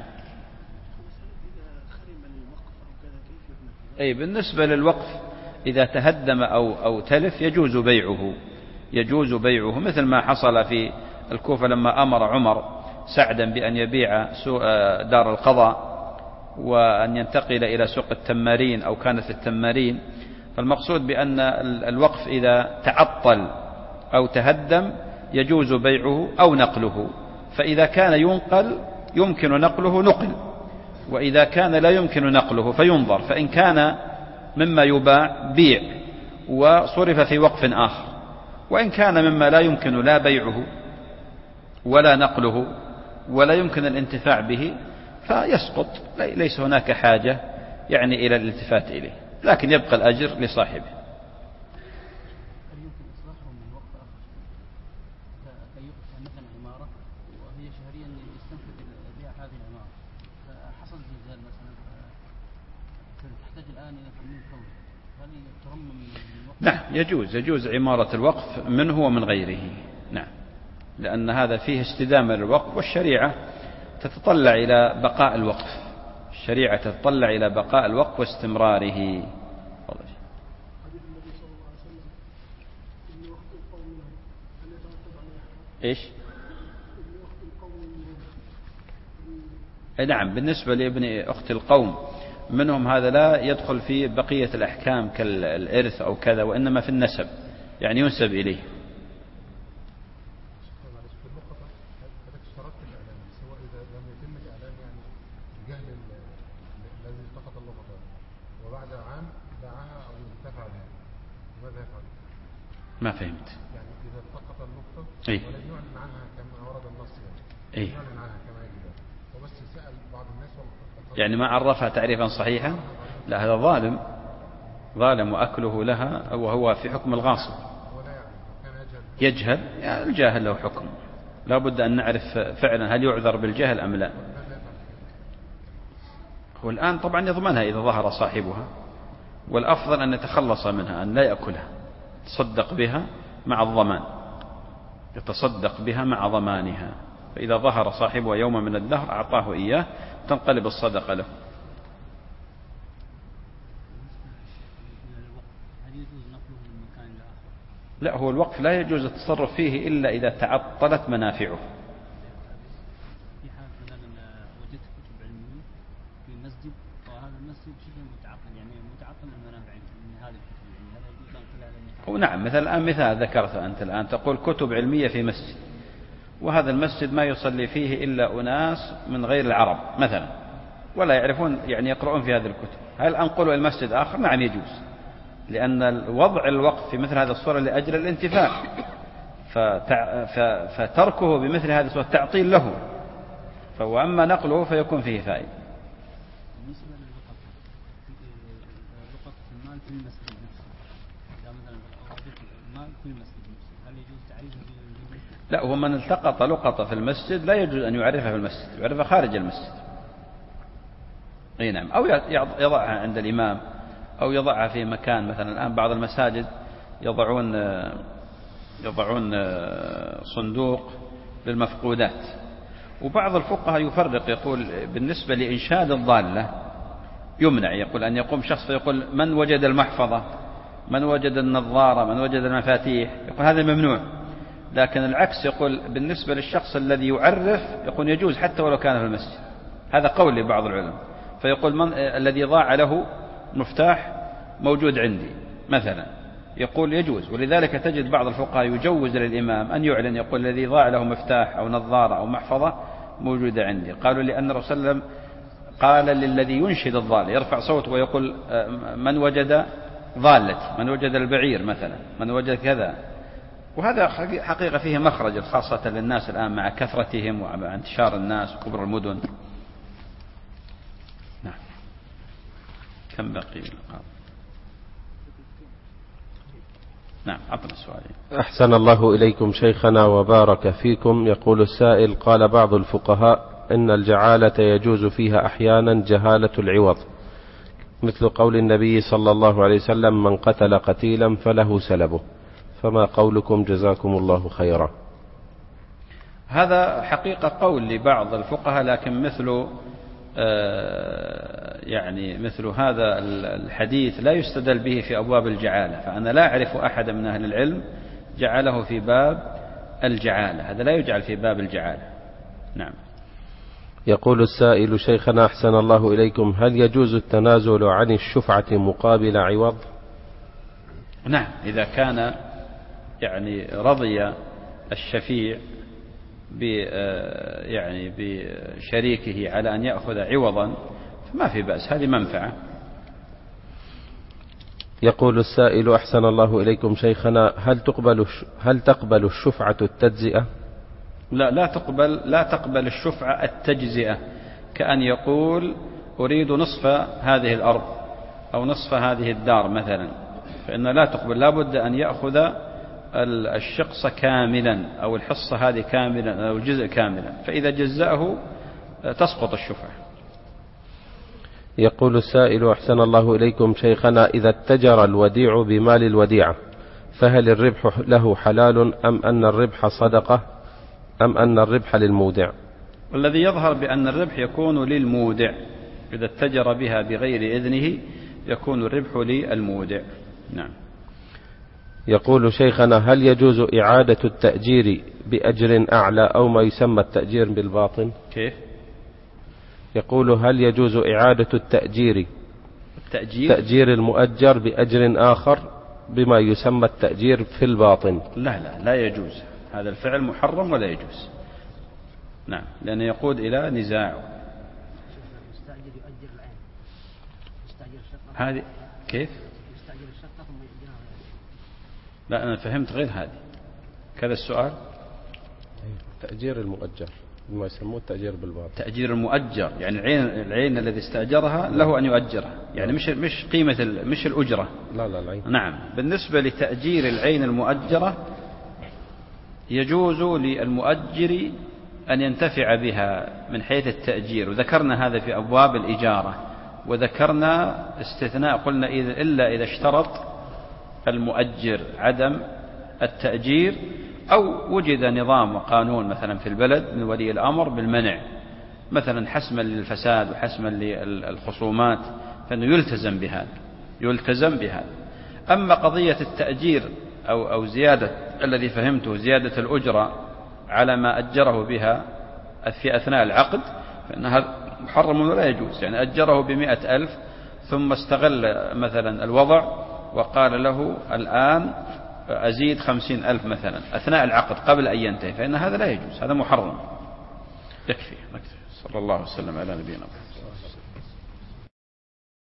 أي بالنسبة للوقف إذا تهدم أو, أو تلف يجوز بيعه يجوز بيعه مثل ما حصل في الكوفة لما أمر عمر سعدا بأن يبيع دار القضاء وأن ينتقل إلى سوق التمارين أو كانت التمارين. فالمقصود بأن الوقف إذا تعطل أو تهدم يجوز بيعه أو نقله، فإذا كان ينقل يمكن نقله نقل، وإذا كان لا يمكن نقله فينظر، فإن كان مما يباع بيع وصرف في وقف آخر، وإن كان مما لا يمكن لا بيعه ولا نقله ولا يمكن الانتفاع به فيسقط، ليس هناك حاجة يعني إلى الالتفات إليه، لكن يبقى الأجر لصاحبه. هل يمكن إصلاحه من وقت آخر؟ كيقف مثلا عمارة وهي شهريا يستنفذ بها هذه العمارة، فحصل زلزال مثلا تحتاج الآن إلى ترميم كوني، هل ترمم من وقت؟ نعم يجوز يجوز عمارة الوقف منه ومن غيره. نعم، لأن هذا فيه استدامة للوقف، والشريعة تتطلع إلى بقاء الوقف الشريعة تتطلع إلى بقاء الوقف واستمراره. إيش؟ نعم، بالنسبة لابن أخت القوم منهم هذا لا يدخل في بقية الأحكام كالإرث أو كذا، وإنما في النسب، يعني ينسب إليه. ما فهمت. يعني إذا التقط النقطة إيه؟ ولم يعلن عنها كما ورد النص، يعني إيه؟ يعلن عنها كما يجب، وبس سأل بعض الناس يعني ما عرفها تعريفا صحيحا، لا هذا ظالم ظالم وأكله لها وهو في حكم الغاصب. ولا يعني كان يجهل يجهل، يعني الجاهل له حكم، لا بد أن نعرف فعلا هل يعذر بالجهل أم لا. هو الآن طبعا يضمنها إذا ظهر صاحبها، والأفضل أن يتخلص منها، أن لا يأكلها، يتصدق بها مع الضمان، يتصدق بها مع ضمانها، فإذا ظهر صاحبها يوم من الدهر أعطاه إياه تنقلب الصدقة له. لا، هو الوقف لا يجوز التصرف فيه إلا إذا تعطلت منافعه. في حال مثلا وجدت كتب علمية في مسجد وهذا المسجد شبه متعطل، يعني متعطل المنافع من هذه الكتب العلمية، هذا يجوز أن تلا؟ ونعم، مثل الآن مثال ذكرته أنت الآن، تقول كتب علمية في مسجد، وهذا المسجد ما يصلي فيه إلا أناس من غير العرب مثلا، ولا يعرفون يعني يقرؤون في هذه الكتب، هل أنقلوا إلى مسجد آخر؟ نعم يجوز، لأن وضع الوقف في مثل هذه الصورة لأجل الانتفاع، فتع... ف... فتركه بمثل هذه الصورة تعطيل له، وأما نقله فيكون فيه فائدة. بالنسبة للوقف الوقف في المال في المسجد نفسه، إذا مثلا وجدت المال في المسجد نفسه، هل يجوز تعريفه في المسجد؟ لا، هو من التقط لقطة في المسجد لا يجوز أن يعرفها في المسجد، يعرفها خارج المسجد. أي نعم، أو يضعها عند الإمام، أو يضعها في مكان، مثلا الآن بعض المساجد يضعون يضعون صندوق للمفقودات، وبعض الفقهاء يفرق، يقول بالنسبة لإنشاد الضالة يمنع، يقول أن يقوم شخص فيقول من وجد المحفظة، من وجد النظارة، من وجد المفاتيح، يقول هذا ممنوع. لكن العكس يقول بالنسبة للشخص الذي يعرف يقول يجوز حتى ولو كان في المسجد، هذا قول لبعض العلماء، فيقول من الذي ضاع له مفتاح موجود عندي مثلا، يقول يجوز. ولذلك تجد بعض الفقهاء يجوز للإمام أن يعلن، يقول الذي ضاع له مفتاح أو نظارة أو محفظة موجودة عندي، قالوا لأن الرسول صلى الله عليه وسلم قال للذي ينشد الضال يرفع صوته ويقول من وجد ضالتي، من وجد البعير مثلا، من وجد كذا. وهذا حقيقة فيه مخرج خاصة للناس الآن مع كثرتهم ومع انتشار الناس وكبر المدن. نعم. كم بقي؟ نعم، أعطنا السؤال. أحسن الله إليكم شيخنا وبارك فيكم. يقول السائل: قال بعض الفقهاء إن الجعالة يجوز فيها أحيانا جهالة العوض، مثل قول النبي صلى الله عليه وسلم: من قتل قتيلا فله سلبه. فما قولكم جزاكم الله خيرا؟ هذا حقيقة قول لبعض الفقهاء، لكن مثل يعني مثل هذا الحديث لا يستدل به في أبواب الجعالة، فأنا لا أعرف أحد من أهل العلم جعله في باب الجعالة، هذا لا يجعل في باب الجعالة. نعم. يقول السائل: شيخنا أحسن الله إليكم، هل يجوز التنازل عن الشفعة مقابل عوض؟ نعم، إذا كان يعني رضي الشفيع ب يعني بشريكه على أن يأخذ عوضا فما في بأس، هذه منفعة. يقول السائل: أحسن الله إليكم شيخنا، هل تقبل هل تقبل الشفعة التجزئة؟ لا لا تقبل لا تقبل الشفعة التجزئة، كأن يقول أريد نصف هذه الأرض أو نصف هذه الدار مثلا، فإن لا تقبل، لا بد أن يأخذ الشقص كاملا أو الحصة هذه كاملا أو الجزء كاملا، فإذا جزأه تسقط الشفعة. يقول السائل: أحسن الله إليكم شيخنا، إذا اتجر الوديع بمال الوديعة فهل الربح له حلال أم أن الربح صدقة أم أن الربح للمودع؟ والذي يظهر بأن الربح يكون للمودع، إذا اتجر بها بغير إذنه يكون الربح للمودع. نعم. يقول: شيخنا، هل يجوز إعادة التأجير بأجر أعلى أو ما يسمى التأجير بالباطن؟ كيف؟ يقول: هل يجوز إعادة التأجير التأجير تأجير المؤجر بأجر آخر بما يسمى التأجير في الباطن؟ لا لا لا يجوز، هذا الفعل محرم ولا يجوز. نعم، لأنه يقود إلى نزاع. هذه كيف؟ لا أنا فهمت غير هذه، كذا السؤال. تأجير المؤجر ما يسموه التأجير بالباطن. تأجير المؤجر يعني العين العين الذي استأجرها له أن يؤجرها، يعني مش مش قيمة مش الأجرة. لا لا العين. نعم. بالنسبة لتأجير العين المؤجرة يجوز للمؤجر أن ينتفع بها من حيث التأجير، وذكرنا هذا في أبواب الإجارة، وذكرنا استثناء قلنا إذا إلا إذا اشترط المؤجر عدم التأجير أو وجد نظام وقانون مثلا في البلد من ولي الأمر بالمنع، مثلا حسما للفساد وحسما للخصومات، فإنه يلتزم بهذا يلتزم بهذا. أما قضية التأجير أو أو زيادة الذي فهمته زيادة الأجرة على ما أجره بها في أثناء العقد، فإنها محرم ولا يجوز. يعني أجره بمئة ألف ثم استغل مثلا الوضع وقال له الآن أزيد خمسين ألف مثلا أثناء العقد قبل أن ينتهي، فإن هذا لا يجوز، هذا محرم. يكفي. صلى الله وسلم على نبينا محمد.